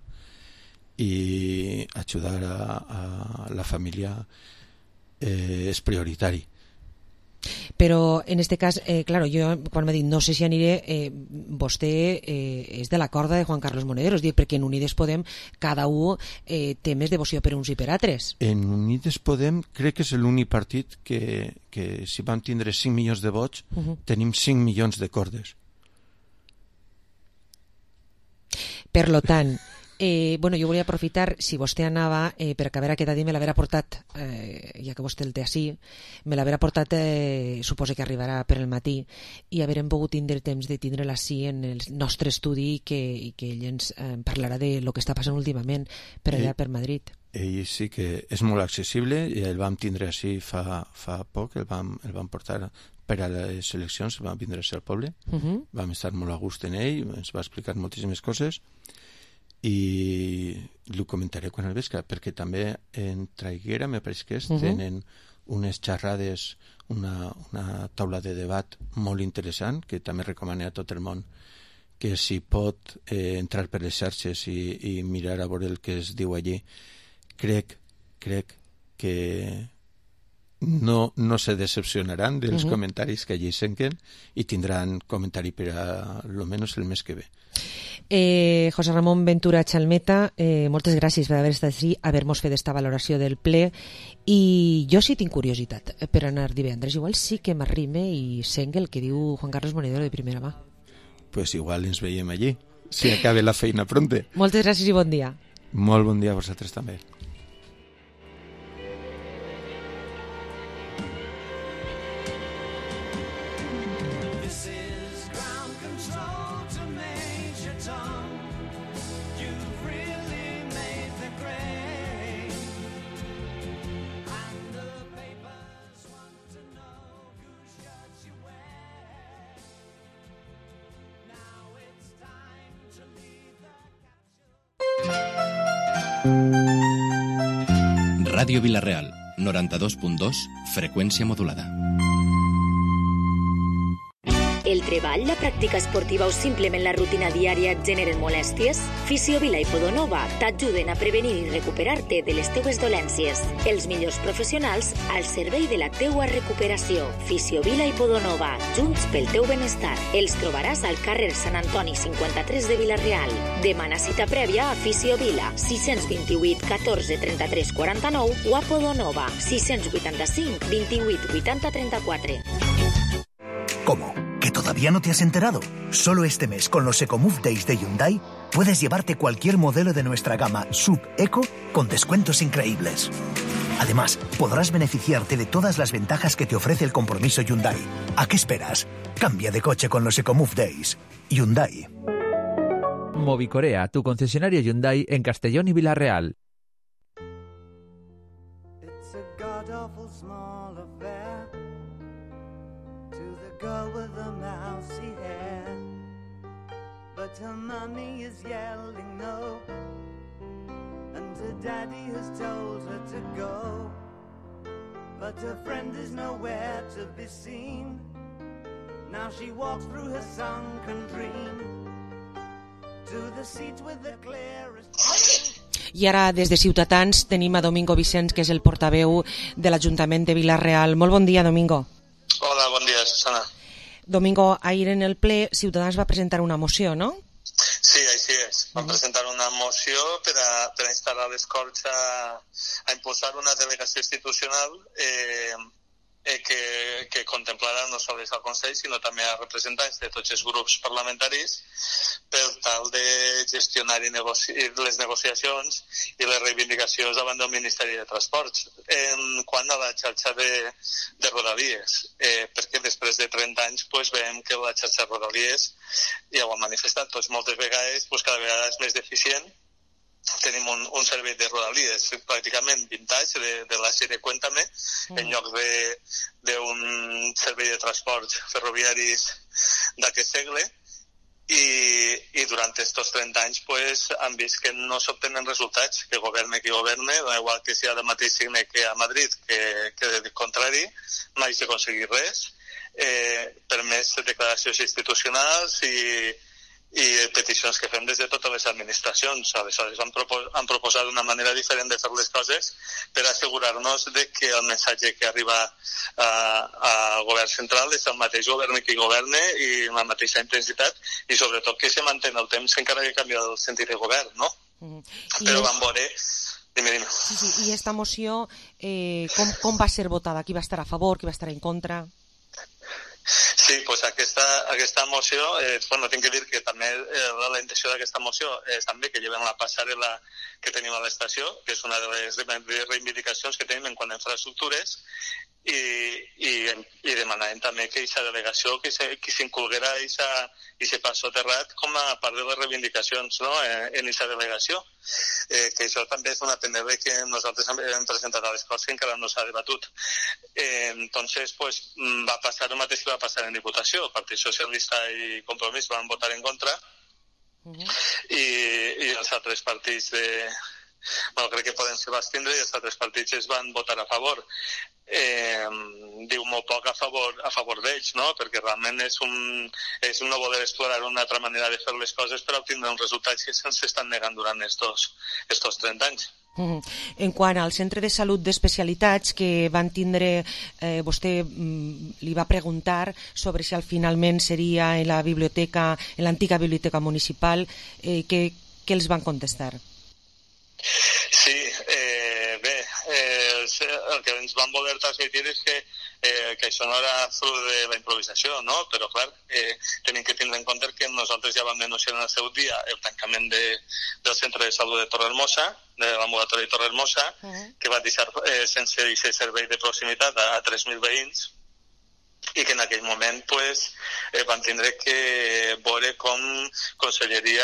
i ajudar a, a la família eh, és prioritari. Però en este cas, eh, claro, jo quan m'ha dit no sé si aniré, eh, vostè eh, és de la corda de Juan Carlos Monedero, és dir, perquè en Unides Podem cada un eh, té més devoció per uns i per altres. En Unides Podem crec que és l'únic partit que, que si vam tindre cinc milions de vots, uh -huh. tenim cinc milions de cordes. Per lo tant, Eh, bueno, jo volia aprofitar, si vostè anava, eh, per acabar aquest dia me l'haver portat, eh, ja que vostè el té així, me l'haver portat, eh, suposo que arribarà per el matí, i haverem pogut tindre temps de tindre-la així en el nostre estudi i que, i que ell ens eh, parlarà de lo que està passant últimament per allà, ell, per Madrid. Ell sí que és molt accessible i el vam tindre així fa, fa poc, el vam, el vam portar per a les eleccions, vam vindre a ser al poble, uh -huh. vam estar molt a gust en ell, ens va explicar moltíssimes coses i ho comentaré quan el vesca, perquè també en Traiguera, me pareix que és, uh-huh. tenen unes xerrades, una, una taula de debat molt interessant, que també recomano a tot el món que si pot eh, entrar per les xarxes i, i mirar a veure el que es diu allí. Crec, crec que no, no se decepcionaran dels uh-huh. comentaris que allí senquen i tindran comentari per a lo menos el mes que ve. Eh, José Ramón Ventura Chalmeta, eh, moltes gràcies per haver estat així, haver-nos fet esta valoració del ple, i jo sí tinc curiositat per anar divendres, igual sí que m'arrime i sent el que diu Juan Carlos Monedero de primera mà. Pues igual ens veiem allí, si acabe la feina pronte. Moltes gràcies i bon dia. Molt bon dia a vosaltres també. Ràdio Vila-real, noranta-dos punt dos, freqüència modulada. El treball, la pràctica esportiva o simplement la rutina diària et generen molèsties? Fisiovila i Podonova t'ajuden a prevenir i recuperar-te de les teues dolències. Els millors professionals al servei de la teua recuperació. Fisiovila i Podonova, junts pel teu benestar. Els trobaràs al carrer Sant Antoni cinquanta-tres de Vila-real. Demana cita prèvia a Fisiovila, sis dos vuit, catorze, trenta-tres, quaranta-nou o a Podonova, sis vuitanta-cinc, vint-i-vuit, vuitanta, trenta-quatre. ¿Cómo? ¿Que todavía no te has enterado? Solo este mes, con los EcoMove Days de Hyundai, puedes llevarte cualquier modelo de nuestra gama Sub-Eco con descuentos increíbles. Además, podrás beneficiarte de todas las ventajas que te ofrece el compromiso Hyundai. ¿A qué esperas? Cambia de coche con los EcoMove Days. Hyundai. Movicorea, tu concesionario Hyundai en Castellón y Vila-real. Awful small affair to the girl with the mousy hair, but her mommy is yelling no, and her daddy has told her to go, but her friend is nowhere to be seen. Now she walks through her sunken dream to the seat with the clearest. I ara, des de Ciutadans, tenim a Domingo Vicens, que és el portaveu de l'Ajuntament de Vila-real. Molt bon dia, Domingo. Hola, bon dia, Susana. Domingo, ahir en el ple, Ciutadans va presentar una moció, no? Sí, així és. Vam uh-huh. presentar una moció per a, per a instal·lar les Corts a, a impulsar una delegació institucional eh, eh, que, que contemplarà no només al Consell, sinó també a representants de tots els grups parlamentaris per tal de gestionar i negoci les negociacions i les reivindicacions davant del Ministeri de Transports. En quant a la xarxa de, de Rodalies, eh, perquè després de trenta anys pues, veiem que la xarxa de Rodalies, ja ho han manifestat tots moltes vegades, pues, cada vegada és més deficient. Tenim un, un servei de Rodalies pràcticament vintage de, de la sèrie Cuéntame, mm. en lloc d'un servei de transports ferroviaris d'aquest segle, i, i durant aquests trenta anys pues, han vist que no s'obtenen resultats, que governe qui governe, igual que si ha de mateix signe que a Madrid, que, que del contrari, mai s'aconseguir res, eh, per més declaracions institucionals i i peticions que fem des de totes les administracions. Aleshores han, propos han proposat una manera diferent de fer les coses per assegurar-nos de que el missatge que arriba al govern central és el mateix govern que governe i amb la mateixa intensitat i sobretot que se mantén el temps encara que canvia el sentit de govern, no? Mm. Però vam veure... Dime, dime. Sí, sí. I esta moció, eh, com, com va ser votada? Qui va estar a favor, qui va estar en contra? Sí, pues aquesta, aquesta moció, eh, bueno, tinc que dir que també eh, la intenció d'aquesta moció és també que lleven la passarel·la que tenim a l'estació, que és una de les reivindicacions que tenim en quant a infraestructures, i, i, i demanàvem també que aquesta delegació, que s'incloguera aquest pas soterrat com a part de les reivindicacions, no?, en aquesta delegació. Eh, que això també és una P N L que nosaltres hem presentat a les Corts que encara no s'ha debatut. Eh, entonces, pues, va passar el mateix que va passar en Diputació. El Partit Socialista i Compromís van votar en contra uh-huh. i, i els altres partits de... Bueno, crec que poden ser abstindre i els altres partits es van votar a favor. Eh, diu molt poc a favor, a favor d'ells, no? Perquè realment és un, és un no voler explorar una altra manera de fer les coses per obtenir uns resultats que se'ns estan negant durant estos, estos trenta anys. Mm. En quant al centre de salut d'especialitats que van tindre, eh, vostè mm, li va preguntar sobre si al finalment seria en la biblioteca, en l'antiga biblioteca municipal, eh, què, què els van contestar? Sí, eh, bé, eh, el que ens van voler transmitir és que, eh, que això no era fruit de la improvisació, no? Però clar, eh, tenim que tindre en compte que nosaltres ja vam denunciar en el seu dia el tancament de, del centre de salut de Torrehermosa, de l'ambulatori de Torrehermosa, uh-huh. que va deixar eh, sense aquest servei de proximitat a, a tres mil veïns, i que en aquell moment pues, eh, van tindre que veure com Conselleria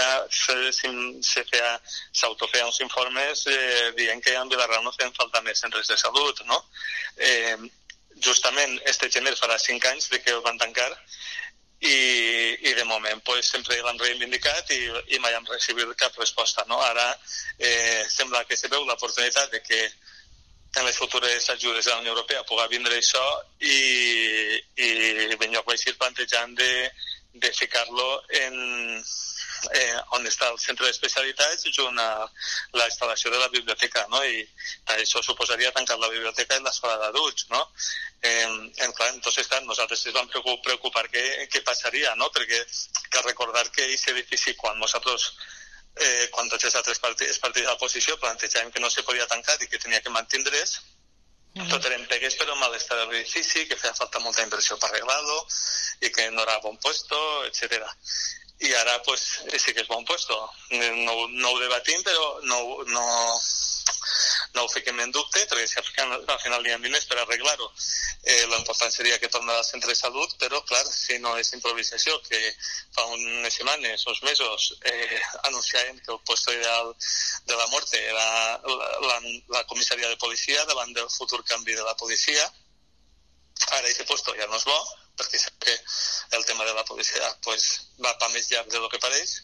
s'autofeia uns informes eh, dient que en Vila-real no feien falta més centres de salut, no? Eh, justament este gener farà cinc anys de que el van tancar i, i de moment pues, sempre l'han reivindicat i, i mai hem recibit cap resposta, no? Ara eh, sembla que se veu l'oportunitat de que en les futures ajudes de la Unió Europea pugui vindre això i, i ben lloc vaig ir plantejant de, de ficar-lo en eh, on està el centre d'especialitats junt a la instal·lació de la biblioteca, no? I això suposaria tancar la biblioteca i l'escola d'adults, no? Eh, en, clar, entonces, clar, nosaltres ens vam preocupar què, què passaria, no? Perquè cal recordar que aquest edifici, quan nosaltres Eh, quan tots els altres partits, partits de l'oposició plantejàvem que no se podia tancar i que tenia que mantindre's, uh-huh. tot eren pegues per un malestar de l'edifici, que feia falta molta inversió per arreglar-lo i que no era bon puesto, etcètera. I ara pues, sí que és bon puesto. No, no ho debatim, però no, no, no ho fiquem en dubte, perquè si al final hi ha diners per arreglar-ho. Eh, L'important seria que torni al centre de salut, però, clar, si no és improvisació, que fa unes setmanes, uns mesos, eh, anunciàvem que el puesto ideal de la mort era la, la, la comissaria de policia davant del futur canvi de la policia. Ara aquest puesto ja no és bo, perquè sap que el tema de la policia pues, va pa més llarg de lo que pareix,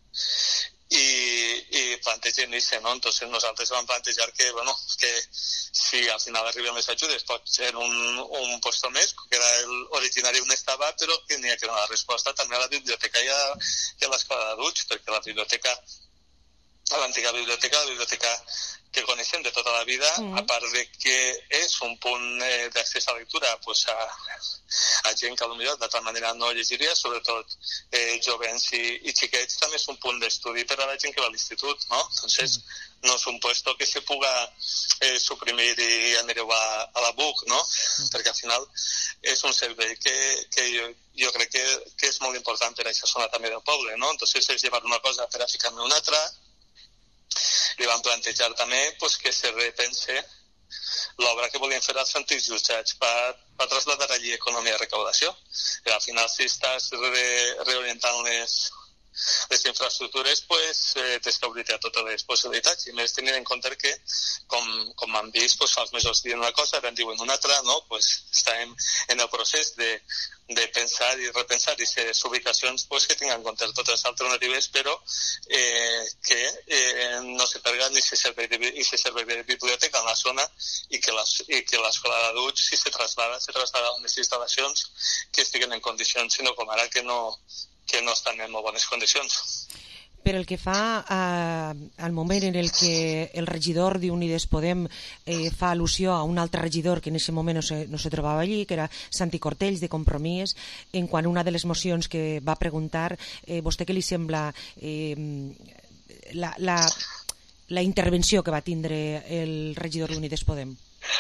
i, i plantegem això, no? Entonces nosaltres vam plantejar que, bueno, que si al final arriben les ajudes pot ser un, un puesto més, que era l'originari on estava, però que n'hi ha que donar resposta també a la biblioteca i a, i a l'escola d'adults, perquè la biblioteca, l'antiga biblioteca, la biblioteca que coneixem de tota la vida, mm. a part de que és un punt eh, d'accés a la lectura pues, a, a gent que potser d'altra manera no llegiria, sobretot eh, jovens i, i xiquets, també és un punt d'estudi per a la gent que va a l'institut, no? Entonces, mm. no és un puesto que se puga eh, suprimir i anireu a, a la B U C, no? Mm. Perquè al final és un servei que, que jo, jo crec que, que és molt important per a aquesta zona també del poble, no? Entonces, és llevar una cosa per a ficar-ne una altra. Li van plantejar també pues, que se repense l'obra que volien fer als antics jutjats per, per traslladar allí economia i recaudació. I al final, si estàs re, reorientant les, les infraestructures, pues, eh, tens que obrir a totes les possibilitats. I més tenint en compte que, com, com han vist, pues, fa els mesos diuen una cosa, ara en diuen una altra, no? Pues, estem en el procés de, de pensar i repensar aquestes ubicacions pues, que tinguin en compte totes les alternatives, però eh, que eh, no se perga ni se servei de, i se servei de biblioteca en la zona i que l'escola d'adults, si se traslada, se traslada a unes instal·lacions que estiguen en condicions, sinó com ara que no, que no estan en molt bones condicions. Per el que fa a, al moment en el que el regidor d'Unides Podem eh, fa al·lusió a un altre regidor que en aquest moment no se, no se trobava allí, que era Santi Cortells, de Compromís, en quant a una de les mocions que va preguntar, eh, vostè què li sembla eh, la, la, la intervenció que va tindre el regidor d'Unides Podem?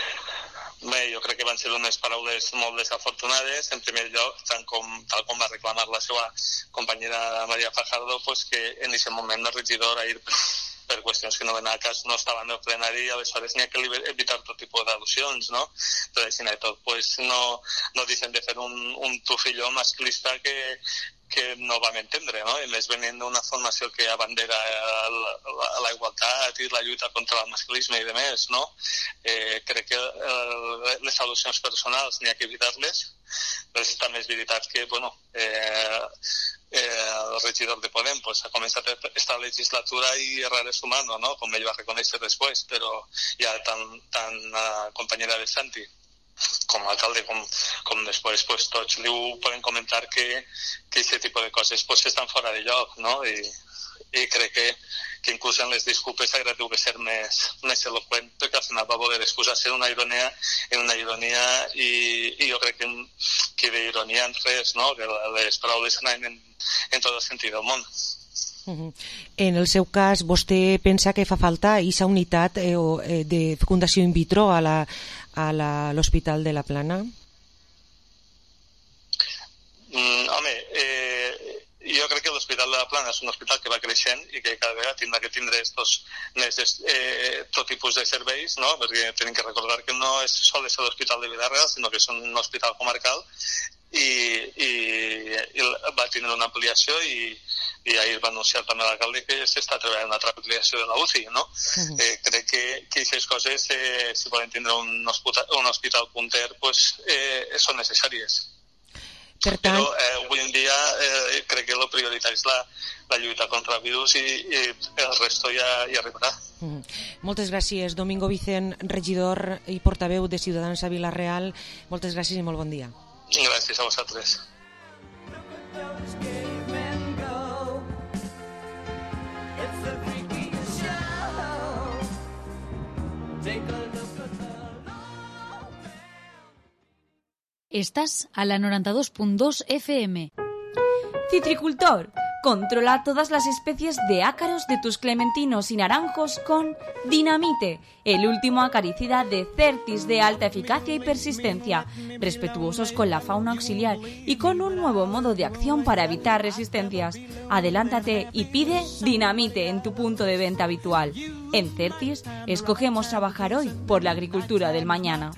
Bé, jo crec que van ser unes paraules molt desafortunades. En primer lloc, tant com, tal com va reclamar la seva companyera Maria Fajardo, pues que en aquest moment el regidor ahir per qüestions que no ven a cas no estava en el plenari i aleshores n'hi ha que evitar tot tipus d'al·lusions, no? Però així i tot, pues no, no deixen de fer un, un tufilló masclista que, que no vam entendre, no? I més venint d'una formació que abandera la, la, la igualtat i la lluita contra el masclisme i demés, no? Eh, crec que eh, les al·lusions personals n'hi ha que evitar-les, però també és veritat que, bueno, eh, eh, el regidor de Podem pues, ha començat aquesta legislatura i errar és humano, no? Com ell va reconèixer després, però ja tant, tant uh, companyera de Santi com a alcalde, com, com després pues, tots li ho poden comentar que aquest tipus de coses pues, estan fora de lloc, no? I, i crec que, que inclús en les disculpes agradiu que ser més, més eloqüent, perquè al final va voler excusar-se en una ironia, en una ironia i, i jo crec que, que d'ironia en res, no? Que les paraules anaven en, en tot el sentit del món. Uh-huh. En el seu cas, vostè pensa que fa falta aquesta unitat eh, eh, de fecundació in vitro a la, a la, l'Hospital de la Plana? Mm, home, eh, jo crec que l'Hospital de la Plana és un hospital que va creixent i que cada vegada tindrà que tindre estos, més, eh, tot tipus de serveis, no? Perquè tenim que recordar que no és sol ser l'Hospital de Vila-real, sinó que és un hospital comarcal i, i, i va tindre una ampliació i, i ahir va anunciar també l'alcalde que s'està treballant en una altra ampliació de la U C I, no? Uh-huh. Eh, crec que, que aquestes coses, eh, si poden tindre un hospital, un hospital punter, pues, eh, són necessàries. Per tant... Però eh, avui en dia eh, crec que el prioritari és la, la lluita contra el virus i, i el resto ja, ja arribarà. Mm. Moltes gràcies, Domingo Vicent, regidor i portaveu de Ciutadans a Vila-real. Moltes gràcies i molt bon dia. Gràcies a vosaltres. Estás a la noventa y dos punto dos F M. Citricultor, controla todas las especies de ácaros de tus clementinos y naranjos con Dinamite, el último acaricida de Certis de alta eficacia y persistencia, respetuosos con la fauna auxiliar y con un nuevo modo de acción para evitar resistencias. Adelántate y pide Dinamite en tu punto de venta habitual. En Certis, escogemos trabajar hoy por la agricultura del mañana.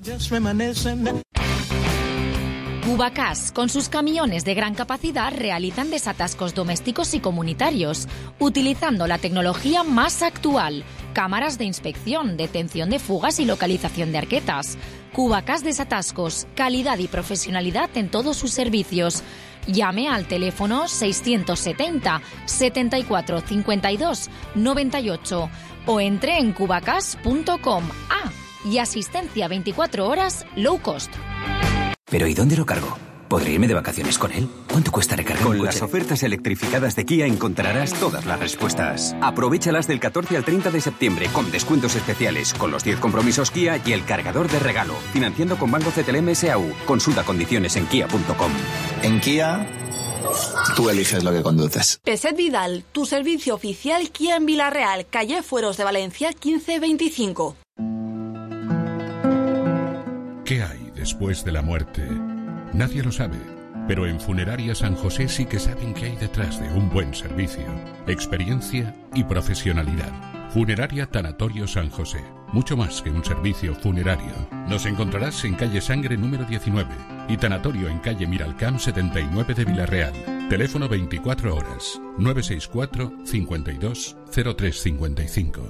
Cubacas, con sus camiones de gran capacidad, realizan desatascos domésticos y comunitarios, utilizando la tecnología más actual, cámaras de inspección, detención de fugas y localización de arquetas. Cubacas Desatascos, calidad y profesionalidad en todos sus servicios. Llame al teléfono seiscientos setenta, setenta y cuatro, cincuenta y dos, noventa y ocho o entre en cubacas punto com. Ah, y asistencia veinticuatro horas low cost. ¿Pero y dónde lo cargo? ¿Podré irme de vacaciones con él? ¿Cuánto cuesta recargar un coche? Con las ofertas electrificadas de Kia encontrarás todas las respuestas. Aprovéchalas del catorce al treinta de septiembre con descuentos especiales, con los diez compromisos Kia y el cargador de regalo. Financiando con Banco C T L M S A U. Consulta condiciones en kia punto com. En Kia, tú eliges lo que conduces. Peset Vidal, tu servicio oficial Kia en Vila-real, calle Fueros de Valencia quince veinticinco. ¿Qué hay después de la muerte? Nadie lo sabe, pero en Funeraria San José sí que saben qué hay detrás de un buen servicio, experiencia y profesionalidad. Funeraria Tanatorio San José, mucho más que un servicio funerario. Nos encontrarás en calle Sangre número diecinueve y Tanatorio en calle Miralcamp setenta y nueve de Vila-real. Teléfono veinticuatro horas, nueve seis cuatro, cincuenta y dos, cero tres cincuenta y cinco.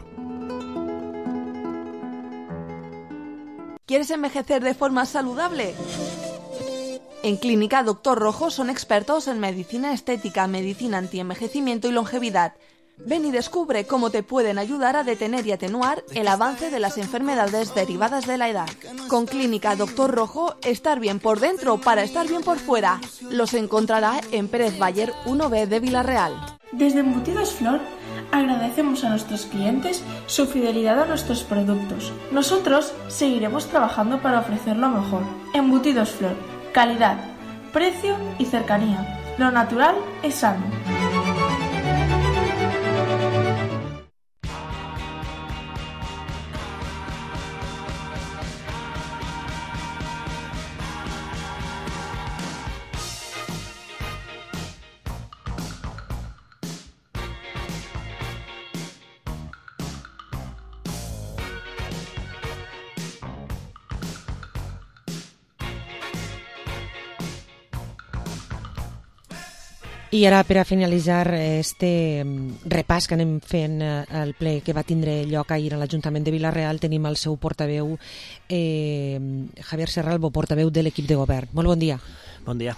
¿Quieres envejecer de forma saludable? En Clínica Doctor Rojo son expertos en medicina estética, medicina antienvejecimiento y longevidad. Ven y descubre cómo te pueden ayudar a detener y atenuar el avance de las enfermedades derivadas de la edad. Con Clínica Doctor Rojo, estar bien por dentro para estar bien por fuera. Los encontrará en Pérez Bayer uno B de Vila-real. Desde Embutidos Flor agradecemos a nuestros clientes su fidelidad a nuestros productos. Nosotros seguiremos trabajando para ofrecer lo mejor. Embutidos Flor, calidad, precio y cercanía. Lo natural es sano. I ara, per a finalitzar este repàs que anem fent al ple que va tindre lloc ahir a l'Ajuntament de Vila-real, tenim el seu portaveu, eh, Javier Serralbo, portaveu de l'equip de govern. Molt bon dia. Bon dia.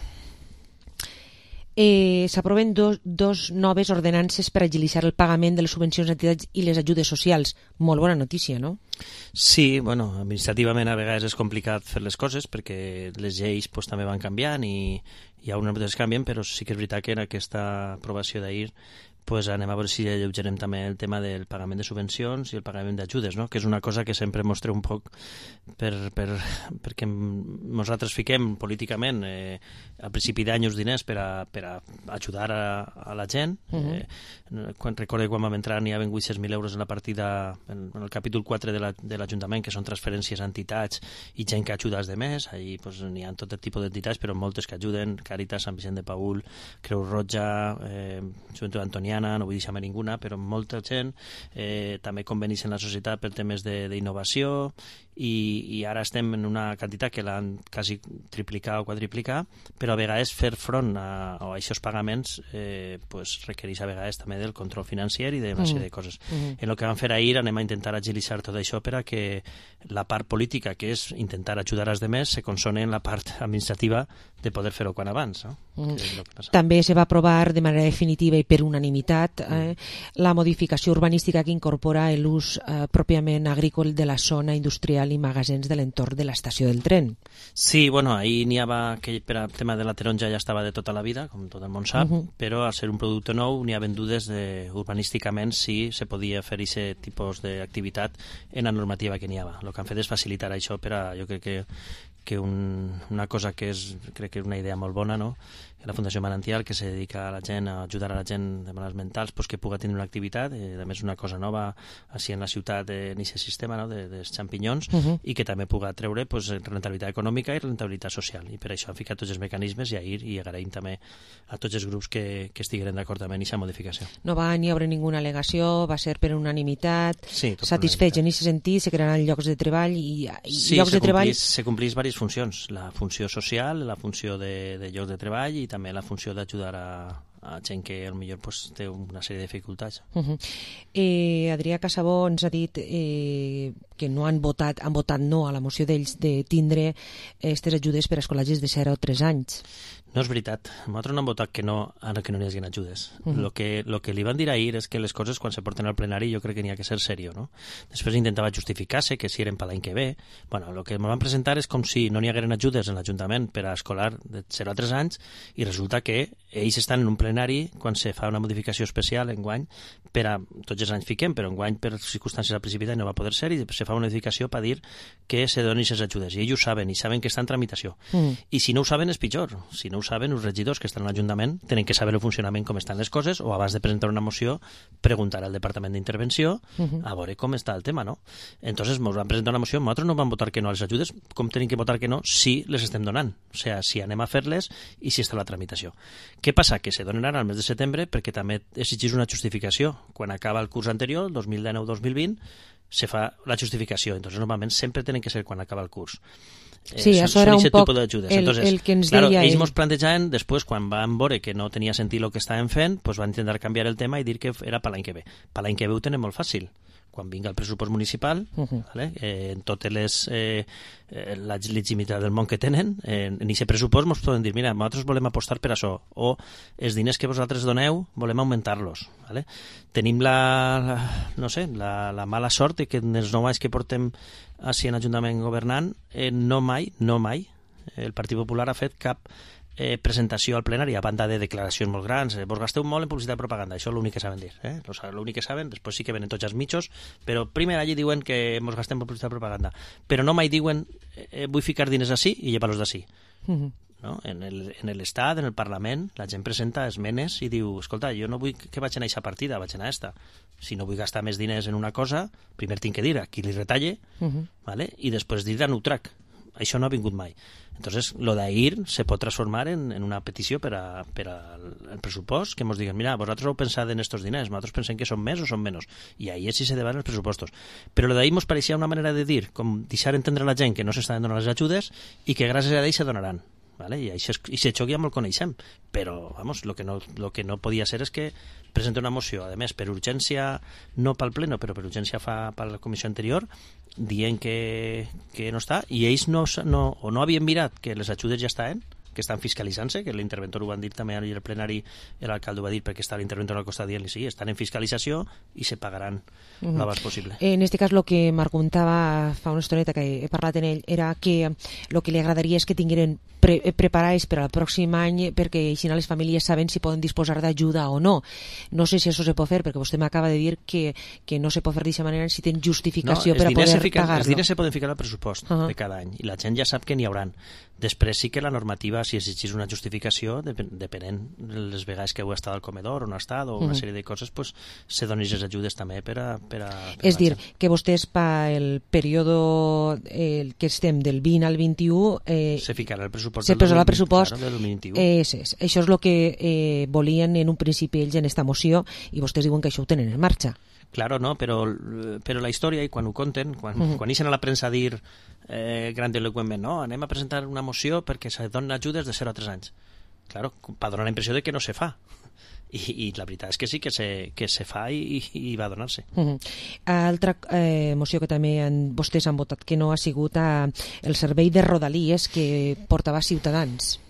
Eh, S'aproven dos, dos noves ordenances per agilitzar el pagament de les subvencions a entitats i les ajudes socials. Molt bona notícia, no? Sí, bueno, administrativament a vegades és complicat fer les coses perquè les lleis pues, també van canviant i hi ha unes que canvien, però sí que és veritat que en aquesta aprovació d'ahir pues anem a veure si alleugerem també el tema del pagament de subvencions i el pagament d'ajudes, no? Que és una cosa que sempre mostreu un poc per, per, perquè nosaltres fiquem políticament eh, al principi d'any els diners per a, per a ajudar a, a la gent. Uh-huh. eh, quan, recordo quan vam entrar n'hi havia vuit-cents mil euros en la partida, en, en el capítol quatre de l'Ajuntament, la, que són transferències a entitats i gent que ajuda als demés. Ahí pues, n'hi ha tot el tipus d'entitats, però moltes que ajuden, Càritas, Sant Vicent de Paül, Creu Roja, eh, Joventut Antoniana, no vull deixar-me ninguna, però molta gent, eh, també convenis en la societat per temes d'innovació i, i ara estem en una quantitat que l'han quasi triplicat o quadriplicat, però a vegades fer front a, a aquests pagaments eh, pues, requereix a vegades també del control financer i d'una sèrie de coses. Mm-hmm. En el que vam fer ahir anem a intentar agilitzar tot això per a que la part política, que és intentar ajudar als demés, se consone en la part administrativa de poder fer-ho quan abans, no? Mm. Que és lo que passa. També se va aprovar de manera definitiva i per unanimitat eh, la modificació urbanística que incorpora l'ús eh, pròpiament agrícola de la zona industrial i magasins de l'entorn de l'estació del tren. Sí, bueno, ahí n'hi havia que per al tema de la taronja ja estava de tota la vida, com tot el món sap, uh -huh. però al ser un producte nou n'hi ha vendudes de, urbanísticament si se podia fer aquest tipus d'activitat en la normativa que n'hi havia. El que han fet és facilitar això per a, jo crec que que un, una cosa que és, crec que és una idea molt bona, no? La Fundació Manantial, que se dedica a la gent, a ajudar a la gent de malalts mentals, pues que puga tenir una activitat, eh, a més una cosa nova així en la ciutat en aquest sistema, no? de, dels xampinyons, uh -huh. i que també puga treure pues, rentabilitat econòmica i rentabilitat social, i per això han ficat tots els mecanismes i ahir, i agraïm també a tots els grups que, que estigueren d'acord amb aquesta modificació. No va ni haver ninguna al·legació, va ser per unanimitat, sí, satisfets en aquest sentit, se crearan llocs de treball i, i sí, llocs se de treball... complís, se complís diverses funcions, la funció social, la funció de, de llocs de treball i també la funció d'ajudar a, a gent que potser pues, té una sèrie de dificultats. Uh -huh. eh, Adrià Casabó ens ha dit eh, que no han votat, han votat no a la moció d'ells de tindre aquestes ajudes per a escolatges de zero a tres anys. No és veritat. Nosaltres no hem votat que no, ara que no n'hi hagin ajudes. Uh -huh. Lo que, lo que li van dir ahir és que les coses, quan se porten al plenari, jo crec que n'hi ha que ser serio, no? Després intentava justificar-se que si eren per l'any que ve. Bueno, el que me van presentar és com si no n'hi hagueren ajudes en l'Ajuntament per a escolar de zero a tres anys i resulta que ells estan en un plenari quan se fa una modificació especial enguany per a, tots els anys fiquem, però enguany per circumstàncies precipitats no va poder ser i se fa una modificació per dir que se donin aquestes ajudes. I ells ho saben, i saben que està en tramitació. Mm. I si no ho saben és pitjor. Si no ho saben, els regidors que estan a l'Ajuntament tenen que saber el funcionament, com estan les coses, o abans de presentar una moció, preguntar al Departament d'Intervenció uh -huh. a veure com està el tema, no? Entonces, ens van presentar una moció, nosaltres no vam votar que no a les ajudes, com tenim que votar que no si les estem donant? O sigui, si anem a fer-les i si està la tramitació. Què passa? Que se donen ara al mes de setembre perquè també exigís una justificació. Quan acaba el curs anterior, dos mil dinou dos mil vint, se fa la justificació. Entonces, normalment sempre tenen que ser quan acaba el curs. Sí, eh, això era un poc el, Entonces, el que ens claro, deia ells ell. ens plantejaven, després, quan van veure que no tenia sentit el que estàvem fent, pues van intentar canviar el tema i dir que era per l'any que ve. Per l'any que ve ho tenen molt fàcil. Quan vinga el pressupost municipal, uh -huh. vale? eh, en totes les eh, eh, la legitimitat del món que tenen, eh, en aquest pressupost ens poden dir, mira, nosaltres volem apostar per això, o els diners que vosaltres doneu volem augmentar-los. Vale? Tenim la, la, no sé, la, la mala sort de que en els nou anys que portem així en l'Ajuntament governant, eh, no mai, no mai, el Partit Popular ha fet cap Eh, presentació al plenari a banda de declaracions molt grans, eh, vos gasteu molt en publicitat i propaganda, això és l'únic que saben dir, eh? l'únic que saben, després sí que venen tots els mitjos, però primer allí diuen que mos gastem en publicitat i propaganda, però no mai diuen eh, vull ficar diners així i llevar-los d'ací. Uh -huh. No? En el, en l'Estat, en el Parlament, la gent presenta esmenes i diu, escolta, jo no vull que vaig a aquesta partida, vaig a esta. Si no vull gastar més diners en una cosa, primer tinc que dir a qui li retalle, uh -huh. ¿vale? I després dir a Utrac. Això no ha vingut mai. Entonces, lo d'ahir se pot transformar en, en una petició per a, per a el pressupost, que ens diguen, mira, vosaltres heu pensat en estos diners, nosaltres pensem que són més o són menys, i ahir sí se debaten els pressupostos. Però lo d'ahir ens pareixia una manera de dir, com deixar entendre a la gent que no s'estan donant les ajudes i que gràcies a ells se donaran. Vale? I aquest xoc ja molt coneixem, però vamos, lo que no, lo que no podia ser és que presenta una moció, a més per urgència, no pel pleno, però per urgència fa per la comissió anterior, dient que, que no està, i ells no, no, o no havien mirat que les ajudes ja estaven, que estan fiscalitzant-se, que l'interventor ho van dir també al plenari, l'alcalde ho va dir perquè està l'interventor al costat dient-li, sí, estan en fiscalització i se pagaran uh -huh. l'abans possible. En aquest cas, el que Marc comentava fa una estoneta que he parlat en ell, era que el que li agradaria és que tingueren pre preparats per al pròxim any perquè així les famílies saben si poden disposar d'ajuda o no. No sé si això se pot fer, perquè vostè m'acaba de dir que, que no se pot fer d'aquesta manera si tenen justificació no, per a poder pagar-lo. Els diners se poden ficar al pressupost uh -huh. de cada any i la gent ja sap que n'hi hauran. Després sí que la normativa, si exigís una justificació, depenent les vegades que heu estat al comedor o no ha estat, o una uh -huh. sèrie de coses, pues, se donin les ajudes també per a... Per a per és a dir, que vostès pel període eh, que estem del vint al vint-i-u... Eh, se ficarà el pressupost se posarà el pressupost, claro, del vint-i-u. Eh, és, és. Això és el que eh, volien en un principi ells en esta moció, i vostès diuen que això ho tenen en marxa. Claro, no, però, però la història, i quan ho conten, quan, uh -huh. quan ixen a la premsa a dir eh, grandiloquentment, no, anem a presentar una moció perquè se donen ajudes de zero a tres anys. Claro, per donar la impressió de que no se fa. I, i la veritat és que sí que se, que se fa i, i va donar-se. Uh -huh. Altra eh, moció que també han, vostès han votat que no ha sigut eh, el servei de Rodalies que portava Ciutadans.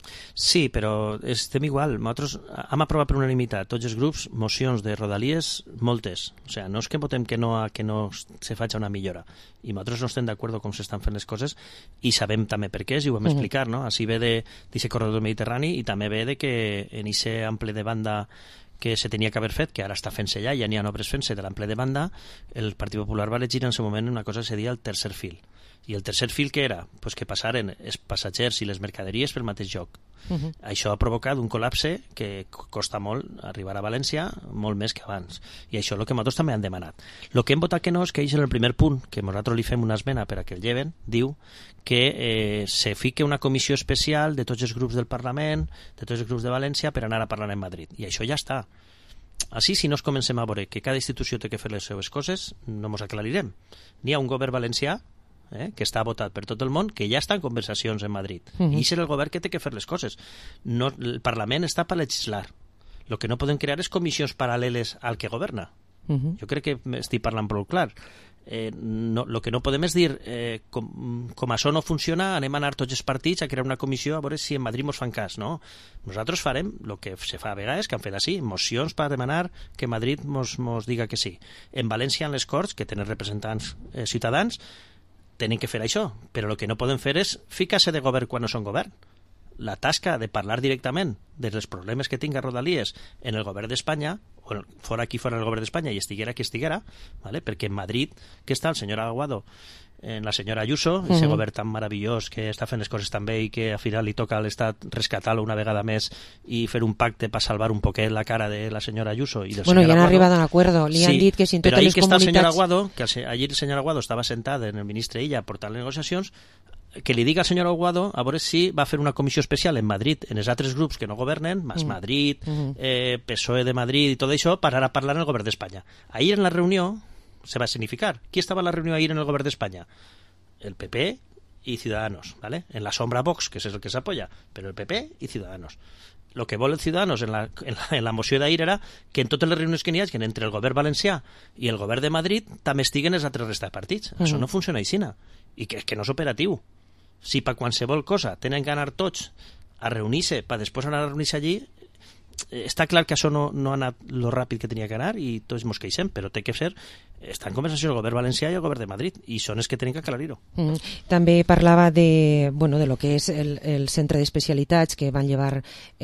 Sí, però estem igual. Nosaltres hem aprovat per unanimitat tots els grups mocions de Rodalies, moltes. O sigui, no és que votem que no, que no se faci una millora. I nosaltres no estem d'acord com s'estan fent les coses i sabem també per què, si ho vam Mhm. explicar, no? Així ve d'aquest corredor mediterrani i també ve de que en aquest ample de banda que se tenia que haver fet, que ara està fent-se ja, ja n'hi ha obres fent-se de l'ample de banda, el Partit Popular va elegir en aquest moment una cosa que se deia el tercer fil. I el tercer fil què era? Pues que passaren els passatgers i les mercaderies pel mateix lloc. Mhm. Això ha provocat un col·lapse que costa molt arribar a València, molt més que abans. I això és el que nosaltres també han demanat. El que hem votat que no és que ells en el primer punt, que nosaltres li fem una esmena per a que el lleven, diu que eh, se fique una comissió especial de tots els grups del Parlament, de tots els grups de València, per anar a parlar en Madrid. I això ja està. Així, si no es comencem a veure que cada institució té que fer les seves coses, no ens aclarirem. N'hi ha un govern valencià eh, que està votat per tot el món, que ja està en conversacions en Madrid. Mhm. I és el govern que té que fer les coses. No, el Parlament està per legislar. El que no podem crear és comissions paral·leles al que governa. Mhm. Jo crec que estic parlant prou clar. Eh, no, lo que no podem és dir eh, com, com això no funciona, anem a anar tots els partits a crear una comissió a veure si en Madrid mos fan cas, no? Nosaltres farem el que se fa a vegades, que han fet així, mocions per demanar que Madrid mos, mos diga que sí. En València, en les Corts, que tenen representants eh, ciutadans, tenen que fer això, però el que no poden fer és ficar-se de govern quan no són govern. La tasca de parlar directament dels problemes que tinga Rodalies en el govern d'Espanya, o fora aquí fora el govern d'Espanya i estiguera qui estiguera, ¿vale? Perquè en Madrid, que està el senyor Aguado, en la senyora Ayuso, uh -huh. ese govern tan meravellós que està fent les coses tan bé i que al final li toca a l'Estat rescatar-lo una vegada més i fer un pacte per salvar un poquet la cara de la senyora Ayuso i del Bueno, senyor ja han Aguado. arribat a un acuerdo. Li sí, han dit que si en però totes ahí les que està el senyor comunitats... Aguado, que el, ahir el senyor Aguado estava sentat en el ministre Illa portant les negociacions, que li diga al senyor Aguado a veure si va fer una comissió especial en Madrid, en els altres grups que no governen, Mas Mm. Madrid, Mhm. eh, P S O E de Madrid i tot això, per anar a parlar en el govern d'Espanya. Ahir en la reunió se va significar. Qui estava en la reunió ahir en el govern d'Espanya? El P P y Ciudadanos, ¿vale? En la sombra Vox, que es el que se apoya, pero el P P y Ciudadanos. Lo que vol el Ciudadanos en la, en la, en la moció d'ahir era que en totes les reunions que n'hi hagi entre el govern valencià i el govern de Madrid també estiguen els altres restes de partits. Uh -huh. Això no funciona així, i que, que no és operatiu. Si per qualsevol cosa tenen que anar tots a reunir-se per després anar a reunir-se allí, eh, està clar que això no, no ha anat lo ràpid que tenia que anar i tots mos queixem, però té que ser, està en conversació el govern valencià i el govern de Madrid, i són els que tenen que aclarir-ho. Mm. També parlava de, bueno, de lo que és el, el centre d'especialitats que van llevar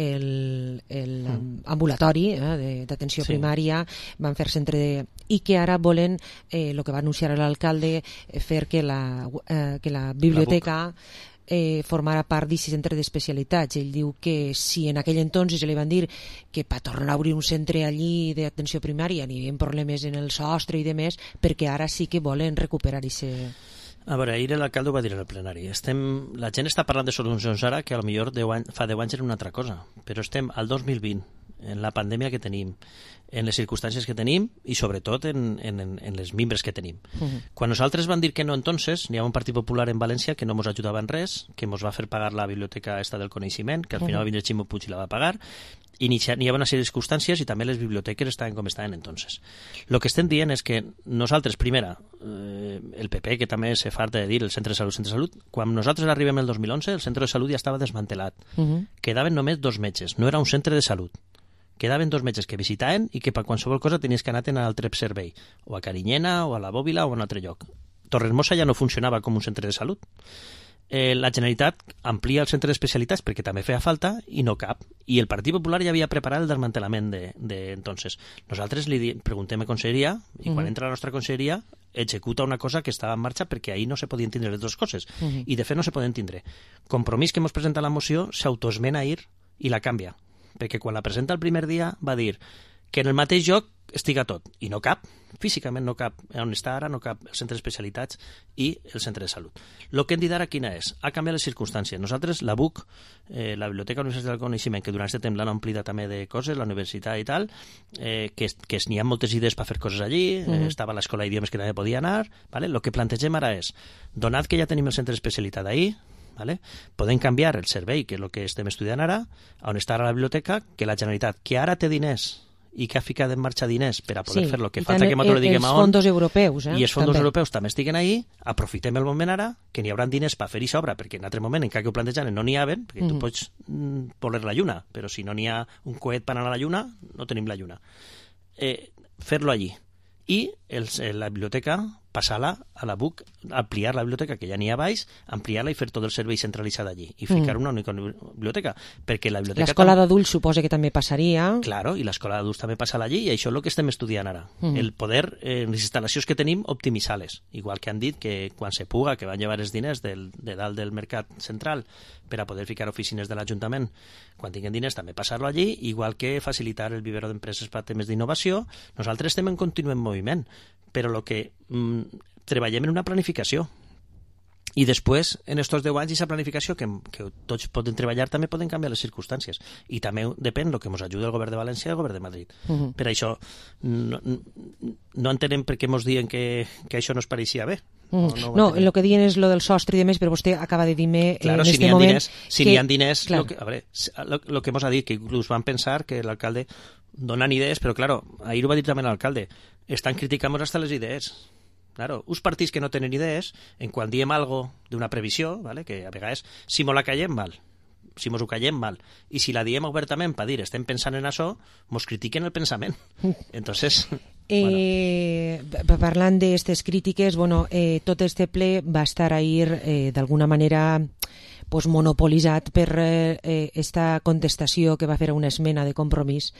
el, el mm. ambulatori eh, d'atenció Sí. primària, van fer centre de... i que ara volen, eh, lo que va anunciar l'alcalde, eh, fer que la, eh, que la biblioteca eh, formara part d'aquest centre d'especialitats. Ell diu que si en aquell entonces li van dir que per tornar a obrir un centre allí d'atenció primària n'hi havia problemes en el sostre i demés, perquè ara sí que volen recuperar aquest... A veure, ahir l'alcalde ho va dir en el plenari. Estem, la gent està parlant de solucions ara que potser deu anys, fa deu anys era una altra cosa, però estem al dos mil vint, en la pandèmia que tenim, en les circumstàncies que tenim i sobretot en, en, en les mimbres que tenim. Uh-huh. Quan nosaltres van dir que no entonces, n'hi ha un Partit Popular en València que no ens ajudava en res, que ens va fer pagar la biblioteca esta del coneixement, que al final Uh-huh. va vindre Ximo Puig i la va pagar, i n'hi n'hi havia una sèrie de circumstàncies i també les biblioteques estaven com estaven entonces. El que estem dient és que nosaltres, primera, eh, el P P, que també se farta de dir el centre de salut, centre de salut, quan nosaltres arribem el dos mil onze, el centre de salut ja estava desmantelat. Uh-huh. Quedaven només dos metges, no era un centre de salut. Quedaven dos metges que visitaven i que per qualsevol cosa tenies que anar a altre servei, o a Carinyena, o a la Bòbila, o a un altre lloc. Torremossa ja no funcionava com un centre de salut. Eh, la Generalitat amplia el centre d'especialitats perquè també feia falta i no cap. I el Partit Popular ja havia preparat el desmantelament de, de entonces. Nosaltres li di, preguntem a Conselleria i quan Uh-huh. entra a la nostra Conselleria executa una cosa que estava en marxa perquè ahir no se podien tindre les dues coses. Uh-huh. I de fet no se poden tindre. Compromís que hemos presentat a la moció s'autoesmena ahir i la canvia. Perquè quan la presenta el primer dia va dir que en el mateix lloc estiga tot, i no cap, físicament no cap, on està ara no cap el centre d'especialitats i el centre de salut. El que hem dit ara quina és? Ha canviat les circumstàncies. Nosaltres, la B U C, eh, la Biblioteca Universitat del Coneixement, que durant aquest temps l'han omplida també de coses, la universitat i tal, eh, que, que n'hi ha moltes idees per fer coses allí, eh, Mhm. estava l'escola d'idiomes que també podia anar, ¿vale? El que plantegem ara és, donat que ja tenim el centre d'especialitat ahí, ¿vale? Podem canviar el servei, que és el que estem estudiant ara, on està ara la biblioteca, que la Generalitat, que ara té diners i que ha ficat en marxa diners per a poder sí, fer lo que i falta que nosaltres diguem a on. Els fons europeus, eh? I els fons també. europeus també estiguen ahí, aprofitem el moment ara, que n'hi haurà diners per fer-hi sobra, perquè en altre moment, encara que ho plantejaren, no n'hi haven, perquè mm. tu pots mm, voler la lluna, però si no n'hi ha un coet per anar a la lluna, no tenim la lluna. Eh, fer-lo allí. I el, la biblioteca, passar-la a la B U C, ampliar la biblioteca, que ja n'hi ha baix, ampliar-la i fer tot el servei centralitzat allí. I ficar mm. una única biblioteca. Perquè la biblioteca... L'escola d'adults suposa que també passaria. Claro, i l'escola d'adults també passarà allí, i això és el que estem estudiant ara. Mm. El poder, eh, les instal·lacions que tenim, optimitzar-les. Igual que han dit que quan se puga, que van llevar els diners del, de dalt del mercat central per a poder ficar oficines de l'Ajuntament, quan tinguin diners també passar-lo allí, igual que facilitar el vivero d'empreses per a temes d'innovació. Nosaltres estem en continu moviment, però el que mm, treballem en una planificació. I després, en aquests deu anys, aquesta planificació, que, que tots poden treballar, també poden canviar les circumstàncies. I també depèn del que ens ajuda el govern de València i el govern de Madrid. Uh -huh. Per això, no, no entenem per què ens diuen que, que això no es pareixia bé. Uh -huh. No, no, el que diuen és lo del sostre i demés, però vostè acaba de dir-me claro, en si este moment... Diners, si que... n'hi ha diners... Claro. Lo que, a veure, lo, lo que ens ha dit, que inclús van pensar que l'alcalde donen idees, però claro, ahir ho va dir també l'alcalde, estan criticant hasta les idees. Claro, uns partits que no tenen idees, en quan diem algo d'una previsió, ¿vale? Que a vegades, si mos la callem mal, si mos ho callem mal, i si la diem obertament per dir estem pensant en això, mos critiquen el pensament. Entonces... Eh, bueno. Parlant d'aquestes crítiques, bueno, eh, tot este ple va estar ahir eh, d'alguna manera pues, monopolitzat per eh, esta contestació que va fer una esmena de compromís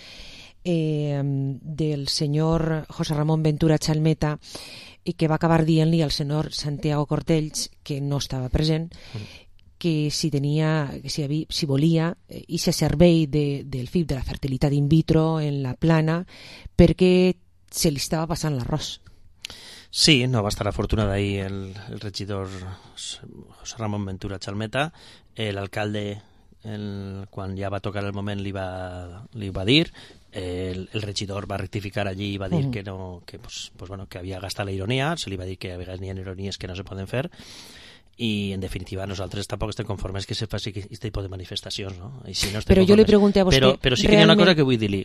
eh, del senyor José Ramón Ventura Chalmeta, i que va acabar dient-li al senyor Santiago Cortells, que no estava present, que si tenia, que si, havia, si volia i se servei de, del F I P de la fertilitat in vitro en la plana perquè se li estava passant l'arròs. Sí, no va estar afortunada ahí el, el regidor José Ramón Ventura Chalmeta, l'alcalde el, quan ja va tocar el moment li va, li va dir, el, el regidor va rectificar allí i va dir uh -huh. que no que, pues, pues, bueno, que havia gastat la ironia, se li va dir que a vegades n'hi ha ironies que no se poden fer, i en definitiva nosaltres tampoc estem conformes que se faci aquest tipus de manifestacions, no? I si no però jo li pregunté a vostè però, però sí que realment... hi ha una cosa que vull dir-li,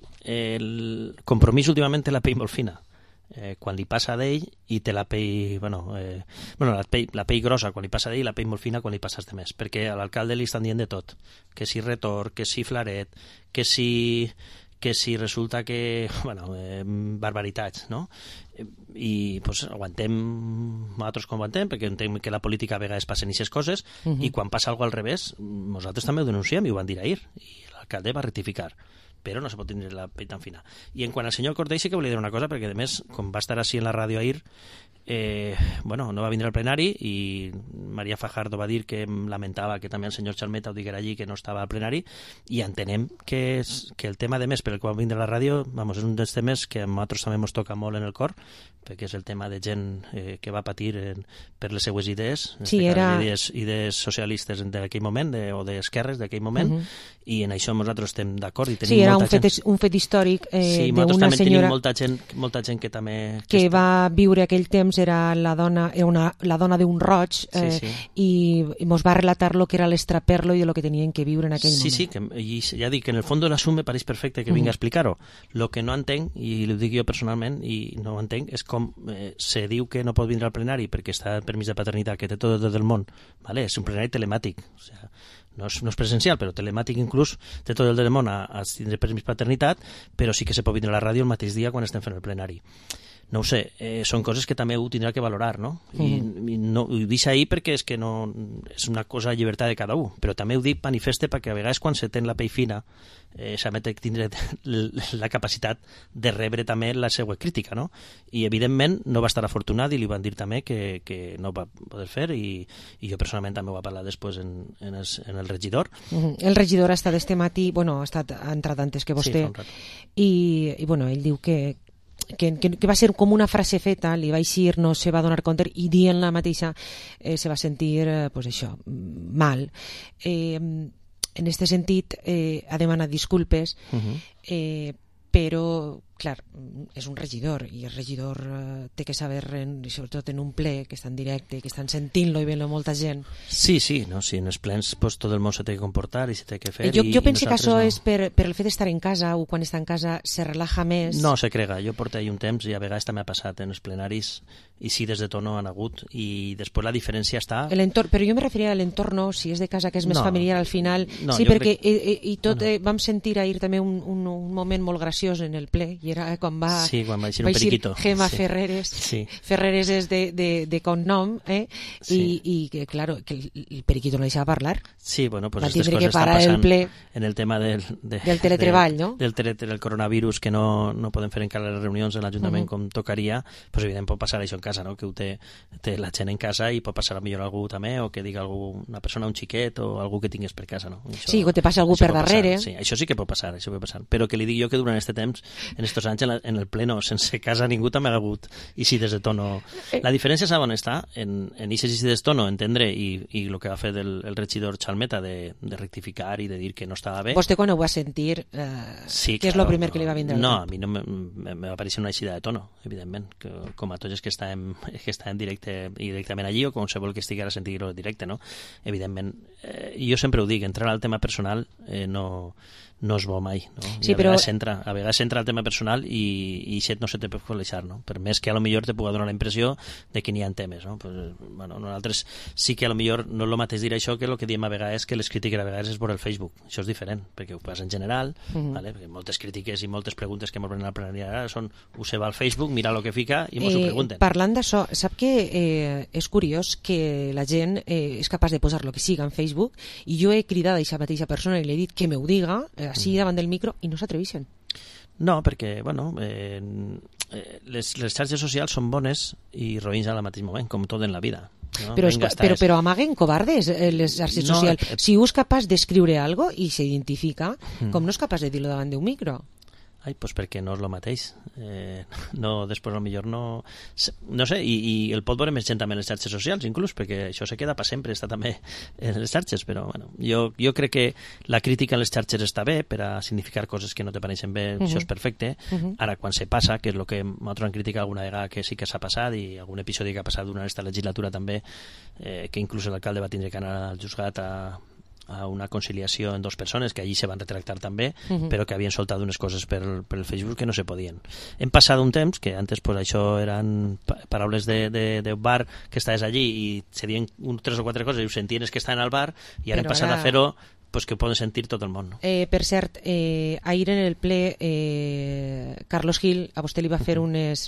el compromís últimament té la pell molt fina. Eh, quan li passa d'ell i té la pell, bueno, eh, bueno la, pell, la pell grossa quan li passa d'ell i la pell molt fina quan li passes de més, perquè a l'alcalde li estan dient de tot, que si retor, que si flaret, que si que si resulta que, bueno, eh, barbaritats, no? I pues, aguantem, nosaltres com aguantem, perquè entenem que la política a vegades passen aquestes coses, uh -huh. i quan passa alguna cosa al revés, nosaltres també ho denunciem i ho van dir ahir, i l'alcalde va rectificar, però no se pot tenir la pell tan fina. I en quant al senyor Cortell sí que volia dir una cosa, perquè a més, com va estar així en la ràdio ahir, eh, bueno, no va vindre al plenari i María Fajardo va dir que lamentava que també el senyor Chalmeta ho diguera allí que no estava al plenari, i entenem que, és, que el tema de més per el qual va vindre a la ràdio, vamos, és un dels temes que a nosaltres també ens toca molt en el cor, perquè és el tema de gent eh, que va patir en, per les seues idees, sí, era... idees, idees socialistes d'aquell moment de, o d'esquerres d'aquell moment, uh -huh. i en això nosaltres estem d'acord i tenim sí, era molta un fet, gent... un fet històric eh, sí, d'una senyora molta gent, molta gent que també que, que va viure aquell temps, era la dona era una, la dona d'un roig eh, sí, sí. i, i mos va relatar lo que era l'estraperlo i de lo que tenien que viure en aquell sí, moment. Sí, que, i ja dic que en el fons l'assum me pareix perfecte que vinga uh -huh. a explicar-ho. Lo que no entenc, i ho dic jo personalment i no ho entenc, és com eh, se diu que no pot vindre al plenari perquè està en permís de paternitat, que té tot el del món, ¿vale? És un plenari telemàtic, o sea, no és, no és presencial, però telemàtic inclús, té tot el del món a, a tindre permís de paternitat, però sí que se pot vindre a la ràdio el mateix dia quan estem fent el plenari. No ho sé, eh, són coses que també ho tindrà que valorar, no? I, mm. i no, ho dic ahir perquè és que no, és una cosa de llibertat de cada un, però també ho dic manifeste perquè a vegades quan se ten la pell fina eh, s'ha de tindre la capacitat de rebre també la seva crítica, no? I evidentment no va estar afortunat i li van dir també que, que no va poder fer i, i jo personalment també ho va parlar després en, en, el, en el regidor. Mm. El regidor ha estat este matí, bueno, ha estat ha entrat antes que vostè, sí, i, i bueno, ell diu que Que, que, que va ser com una frase feta, li va eixir, no se va donar compte i dient la mateixa eh, se va sentir eh, pues això, mal. Eh, en este sentit eh, ha demanat disculpes, uh-huh. eh, però clar, és un regidor i el regidor eh, té que saber, en, sobretot en un ple que està en directe, que estan sentint-lo i veient-lo molta gent. Sí, sí, no? Sí, en els plens pues, tot el món se té que comportar i se té que fer. Jo, i, jo penso i que això no. és per, per el fet d'estar en casa, o quan està en casa se relaja més. No, se crega. Jo porto ahí un temps i a vegades també ha passat en els plenaris i sí, des de tono han hagut i després la diferència està... Però jo me referia a l'entorno, si és de casa que és més no, familiar al final. No, sí, perquè crec... i, i tot no, no. Eh, vam sentir ahir també un, un, un moment molt graciós en el ple, i era quan va, sí, quan va eixir va un periquito. Gemma sí. Ferreres. Sí. Ferreres és de, de, de cognom, eh? Sí. I, i que, claro, que el, el periquito no deixava parlar. Sí, bueno, pues va aquestes tindre coses que parar estan el ple en el tema del, de, del teletreball, de, no? Del, tele, del coronavirus, que no, no poden fer encara les reunions en l'Ajuntament uh -huh. com tocaria, pues evident pot passar això en casa, no? Que ho té, té la gent en casa i pot passar a millor algú també, o que diga algú, una persona, un xiquet, o algú que tingués per casa, no? Això, sí, o te passa algú per darrere. Passar, sí, això sí que pot passar, això pot passar. Però que li dic jo que durant aquest temps, en estos anys, en, la, en el pleno, sense casa ningú també ha hagut, i si des de tono... La diferència sap on està? En, en ixes i si des tono, entendre, i, i el que va fer del, el regidor Chalmeta de, de rectificar i de dir que no estava bé... Vostè quan ho va sentir, eh, sí, què claro, és el primer que li va vindre? No, a mi no me, me, me va pareixer una eixida de tono, evidentment, que, com a tots els que estàvem, que estàvem directe, directament allí, o qualsevol que estigui a sentir-ho directe, no? Evidentment, eh, jo sempre ho dic, entrar al tema personal eh, no... no és bo mai, no? Sí, a, però... vegades entra, a vegades entra el tema personal i, i això no se te pot coneixer, no? Per més que a lo millor te pugui donar la impressió de que n'hi ha temes, no? Pues, bueno, nosaltres sí que a lo millor no és el mateix dir això que el que diem a vegades que les crítiques a vegades és per el Facebook. Això és diferent, perquè ho passa en general, uh -huh. ¿vale? Perquè moltes crítiques i moltes preguntes que ens venen al plenari ara són ho se va al Facebook, mira el que fica i ens eh, ho pregunten. Parlant d'això, sap que eh, és curiós que la gent eh, és capaç de posar el que siga en Facebook, i jo he cridat a aquesta mateixa persona i li he dit que me ho diga, eh, així davant del micro, i no s'atreveixen. No, perquè, bueno, eh, les, les xarxes socials són bones i roïns al mateix moment, com tot en la vida. No? Però, Venga, però, però amaguen covardes eh, les xarxes no, socials. Eh, si un és capaç d'escriure algo i s'identifica, mm. com no és capaç de dir-lo davant d'un micro? Ai, pues perquè no és el mateix. Eh, no, després potser no... No sé, i, i el pot veure més gent també en les xarxes socials, inclús, perquè això se queda per sempre, està també en les xarxes, però bueno, jo, jo crec que la crítica en les xarxes està bé per a significar coses que no te pareixen bé, uh -huh. això és perfecte. Uh -huh. Ara, quan se passa, que és el que nosaltres hem criticat alguna vegada que sí que s'ha passat, i algun episodi que ha passat durant aquesta legislatura també, eh, que inclús l'alcalde va tindre que anar al juzgat a... a una conciliació en dos persones que allí se van retractar també, uh -huh. però que havien soltat unes coses per, per el Facebook que no se podien. Hem passat un temps, que antes pues, això eren paraules de, de, de bar que estaves allí i se diuen un, tres o quatre coses i ho sentien que estaven al bar, i ara però hem passat ara... a fer-ho pues, que ho poden sentir tot el món. No? Eh, per cert, eh, ahir en el ple eh, Carlos Gil a vostè li va fer unes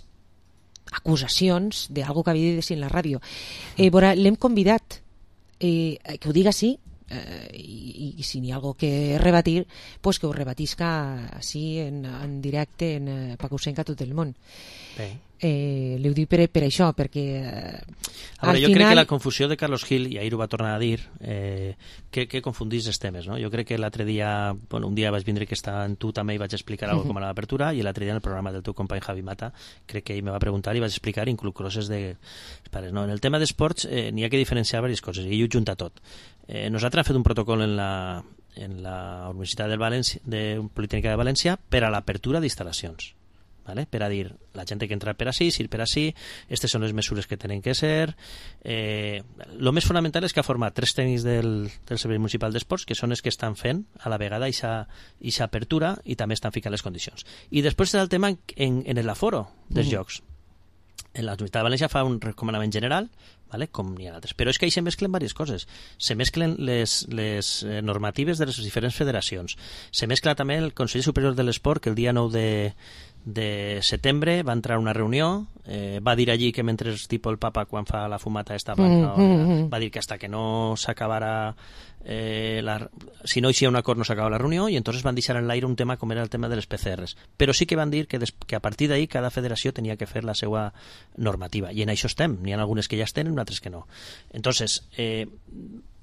acusacions d'algo que havia dit en la ràdio. Eh, l'hem convidat eh, que ho diga sí, Eh, i, i si n'hi ha algo que rebatir, pues que ho rebatisca així en, en directe en, eh, perquè ho sent a tot el món. Bé. Eh, li ho dic per, per això, perquè eh, a veure, jo final... crec que la confusió de Carlos Gil, i ahir ho va tornar a dir, eh, que, que confundís els temes, no? Jo crec que l'altre dia, bueno, un dia vaig vindre que estava en tu també i vaig explicar alguna cosa com a l'apertura, i l'altre dia en el programa del teu company Javi Mata, crec que ell me va preguntar i vaig explicar inclús coses de pares, no? En el tema d'esports eh, n'hi ha que diferenciar diverses coses, i ell ho junta tot. Eh, nosaltres hem fet un protocol en la, en la Universitat del València, de Politècnica de València per a l'apertura d'instal·lacions. ¿Vale? Per a dir, la gent té que entrar per ací, ir per ací, aquestes són les mesures que tenen que ser. Eh, lo més fonamental és que ha format tres tècnics del, del Servei Municipal d'Esports, que són els que estan fent a la vegada aquesta apertura i també estan ficant les condicions. I després és el tema en, en l'aforo dels mm. jocs. En la Universitat de València fa un recomanament general, ¿vale? Com n'hi ha altres. Però és que ahí se mesclen diverses coses. Se mesclen les, les normatives de les diferents federacions. Se mescla també el Consell Superior de l'Esport, que el dia nou de, de setembre va entrar a una reunió, eh, va dir allí que mentre tipo el papa quan fa la fumata esta va, mm, no, mm, va dir que hasta que no s'acabara eh, la, si no hi havia un acord no s'acaba la reunió, i entonces van deixar en l'aire un tema com era el tema de les P C Rs, però sí que van dir que, des, que a partir d'ahí cada federació tenia que fer la seva normativa, i en això estem, n'hi ha algunes que ja es tenen, altres que no. Entonces, eh,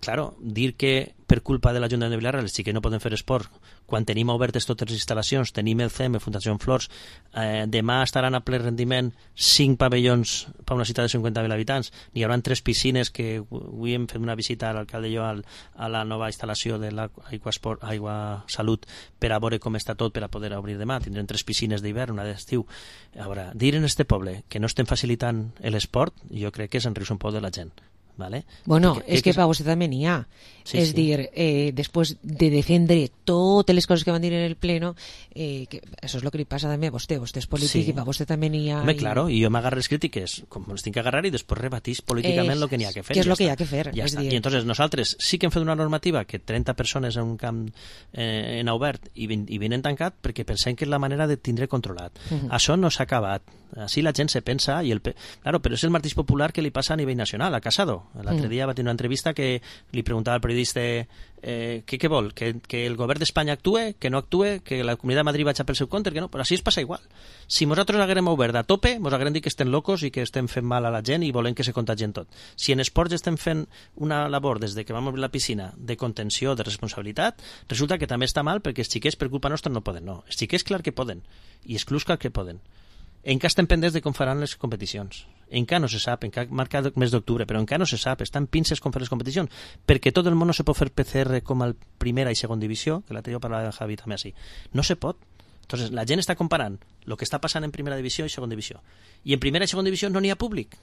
claro, dir que per culpa de l'Ajuntament de Vila-real sí que no poden fer esport, quan tenim obertes totes les instal·lacions, tenim el C E M, Fundació Flors, eh, demà estaran a ple rendiment cinc pavellons per una ciutat de cinquanta mil habitants, hi haurà tres piscines que avui hem fet una visita a l'alcalde i jo al, a la nova instal·lació de l'Aigua Esport, Aigua Salut, per a veure com està tot per a poder obrir demà. Tindrem tres piscines d'hivern, una d'estiu. A veure, dir en este poble que no estem facilitant l'esport, jo crec que és enriure un poc de la gent. ¿Vale? Bueno, que, és que, que per vostè també n'hi ha. Sí, és sí. dir, eh, després de defendre totes les coses que van dir en el pleno, eh, que això és el que li passa també a vostè. Vostè és polític sí. i per vostè també n'hi ha... Home, i... claro, i jo m'agarro les crítiques, com les tinc que agarrar, i després rebatís políticament el que n'hi ha que fer. Que és el ja que hi ha que fer. Ja està. Dir... I entonces nosaltres sí que hem fet una normativa que trenta persones en un camp eh, en obert i, i venen tancat perquè pensem que és la manera de tindre controlat. Uh -huh. Això no s'ha acabat. Així la gent se pensa, i el pe... claro, però és el mateix popular que li passa a nivell nacional, a Casado. L'altre dia va tenir una entrevista que li preguntava al periodista eh, què, què vol, que, que el govern d'Espanya actue, que no actue, que la Comunitat de Madrid vagi pel seu compte, que no, però així es passa igual. Si nosaltres haguérem obert a tope, ens haguérem dit que estem locos i que estem fent mal a la gent i volem que se contagien tot. Si en esports estem fent una labor des de que vam obrir la piscina de contenció, de responsabilitat, resulta que també està mal perquè els xiquets per culpa nostra no poden. No, els xiquets clar que poden, i els clubs clar que poden. Encara estem pendents de com faran les competicions. Encara no se sap, encara marca el mes d'octubre, però encara no se sap, estan pinces com fer les competicions, perquè tot el món no se pot fer P C R com el primera i segona divisió, que l'altre dia parlava de Javi també així. No se pot. Entonces, la gent està comparant el que està passant en primera divisió i segona divisió. I en primera i segona divisió no n'hi ha públic.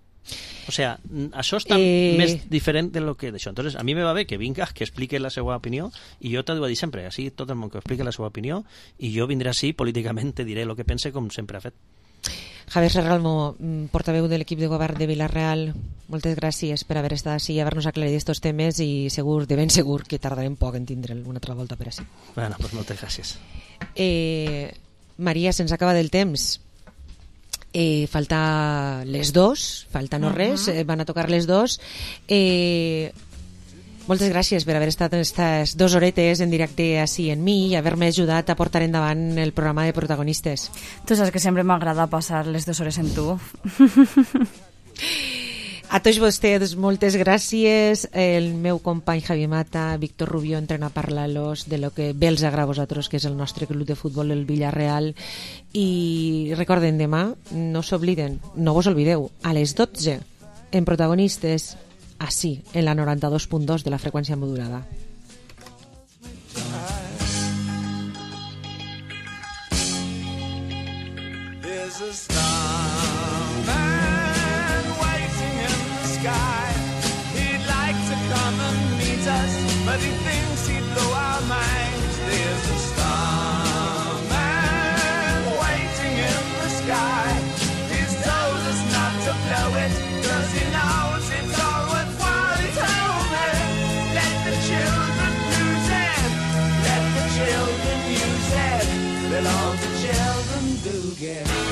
O sea, això està eh... més diferent de lo que d'això. Entonces, a mi me va bé que vinga, que explique la seva opinió, i jo t'ho dic sempre, així tot el món que explique la seva opinió, i jo vindré així, políticament, te diré el que pense, com sempre ha fet. Javier Serralmo, portaveu de l'equip de govern de Vila-real, moltes gràcies per haver estat així i haver-nos aclarit aquests temes, i segur, de ben segur que tardarem poc en tindre'l una altra volta per així. Bueno, pues moltes gràcies. Eh, Maria, se'ns acaba del temps. Eh, falta les dos, falta no uh -huh. res, eh, van a tocar les dos. Eh, moltes gràcies per haver estat aquestes dues horetes en directe així en mi i haver-me ajudat a portar endavant el programa de protagonistes. Tu saps que sempre m'agrada passar les dues hores en tu. A tots vostès, moltes gràcies. El meu company Javi Mata, Víctor Rubio, entren a parlar-los de lo que bé els agrada a vosaltres, que és el nostre club de futbol, el Vila-real. I recorden, demà, no s'obliden, no vos oblideu, a les dotze, en protagonistes, així, en la noranta-dos punt dos de la freqüència modulada. There's a starman waiting in the sky. He'd like to come and meet us, but he thinks he'd blow our minds. There's a starman waiting in the sky. He's told us not to blow it, 'cause he knows it's all worthwhile. He told me, let the children use it, let the children use it, let all the children do get it.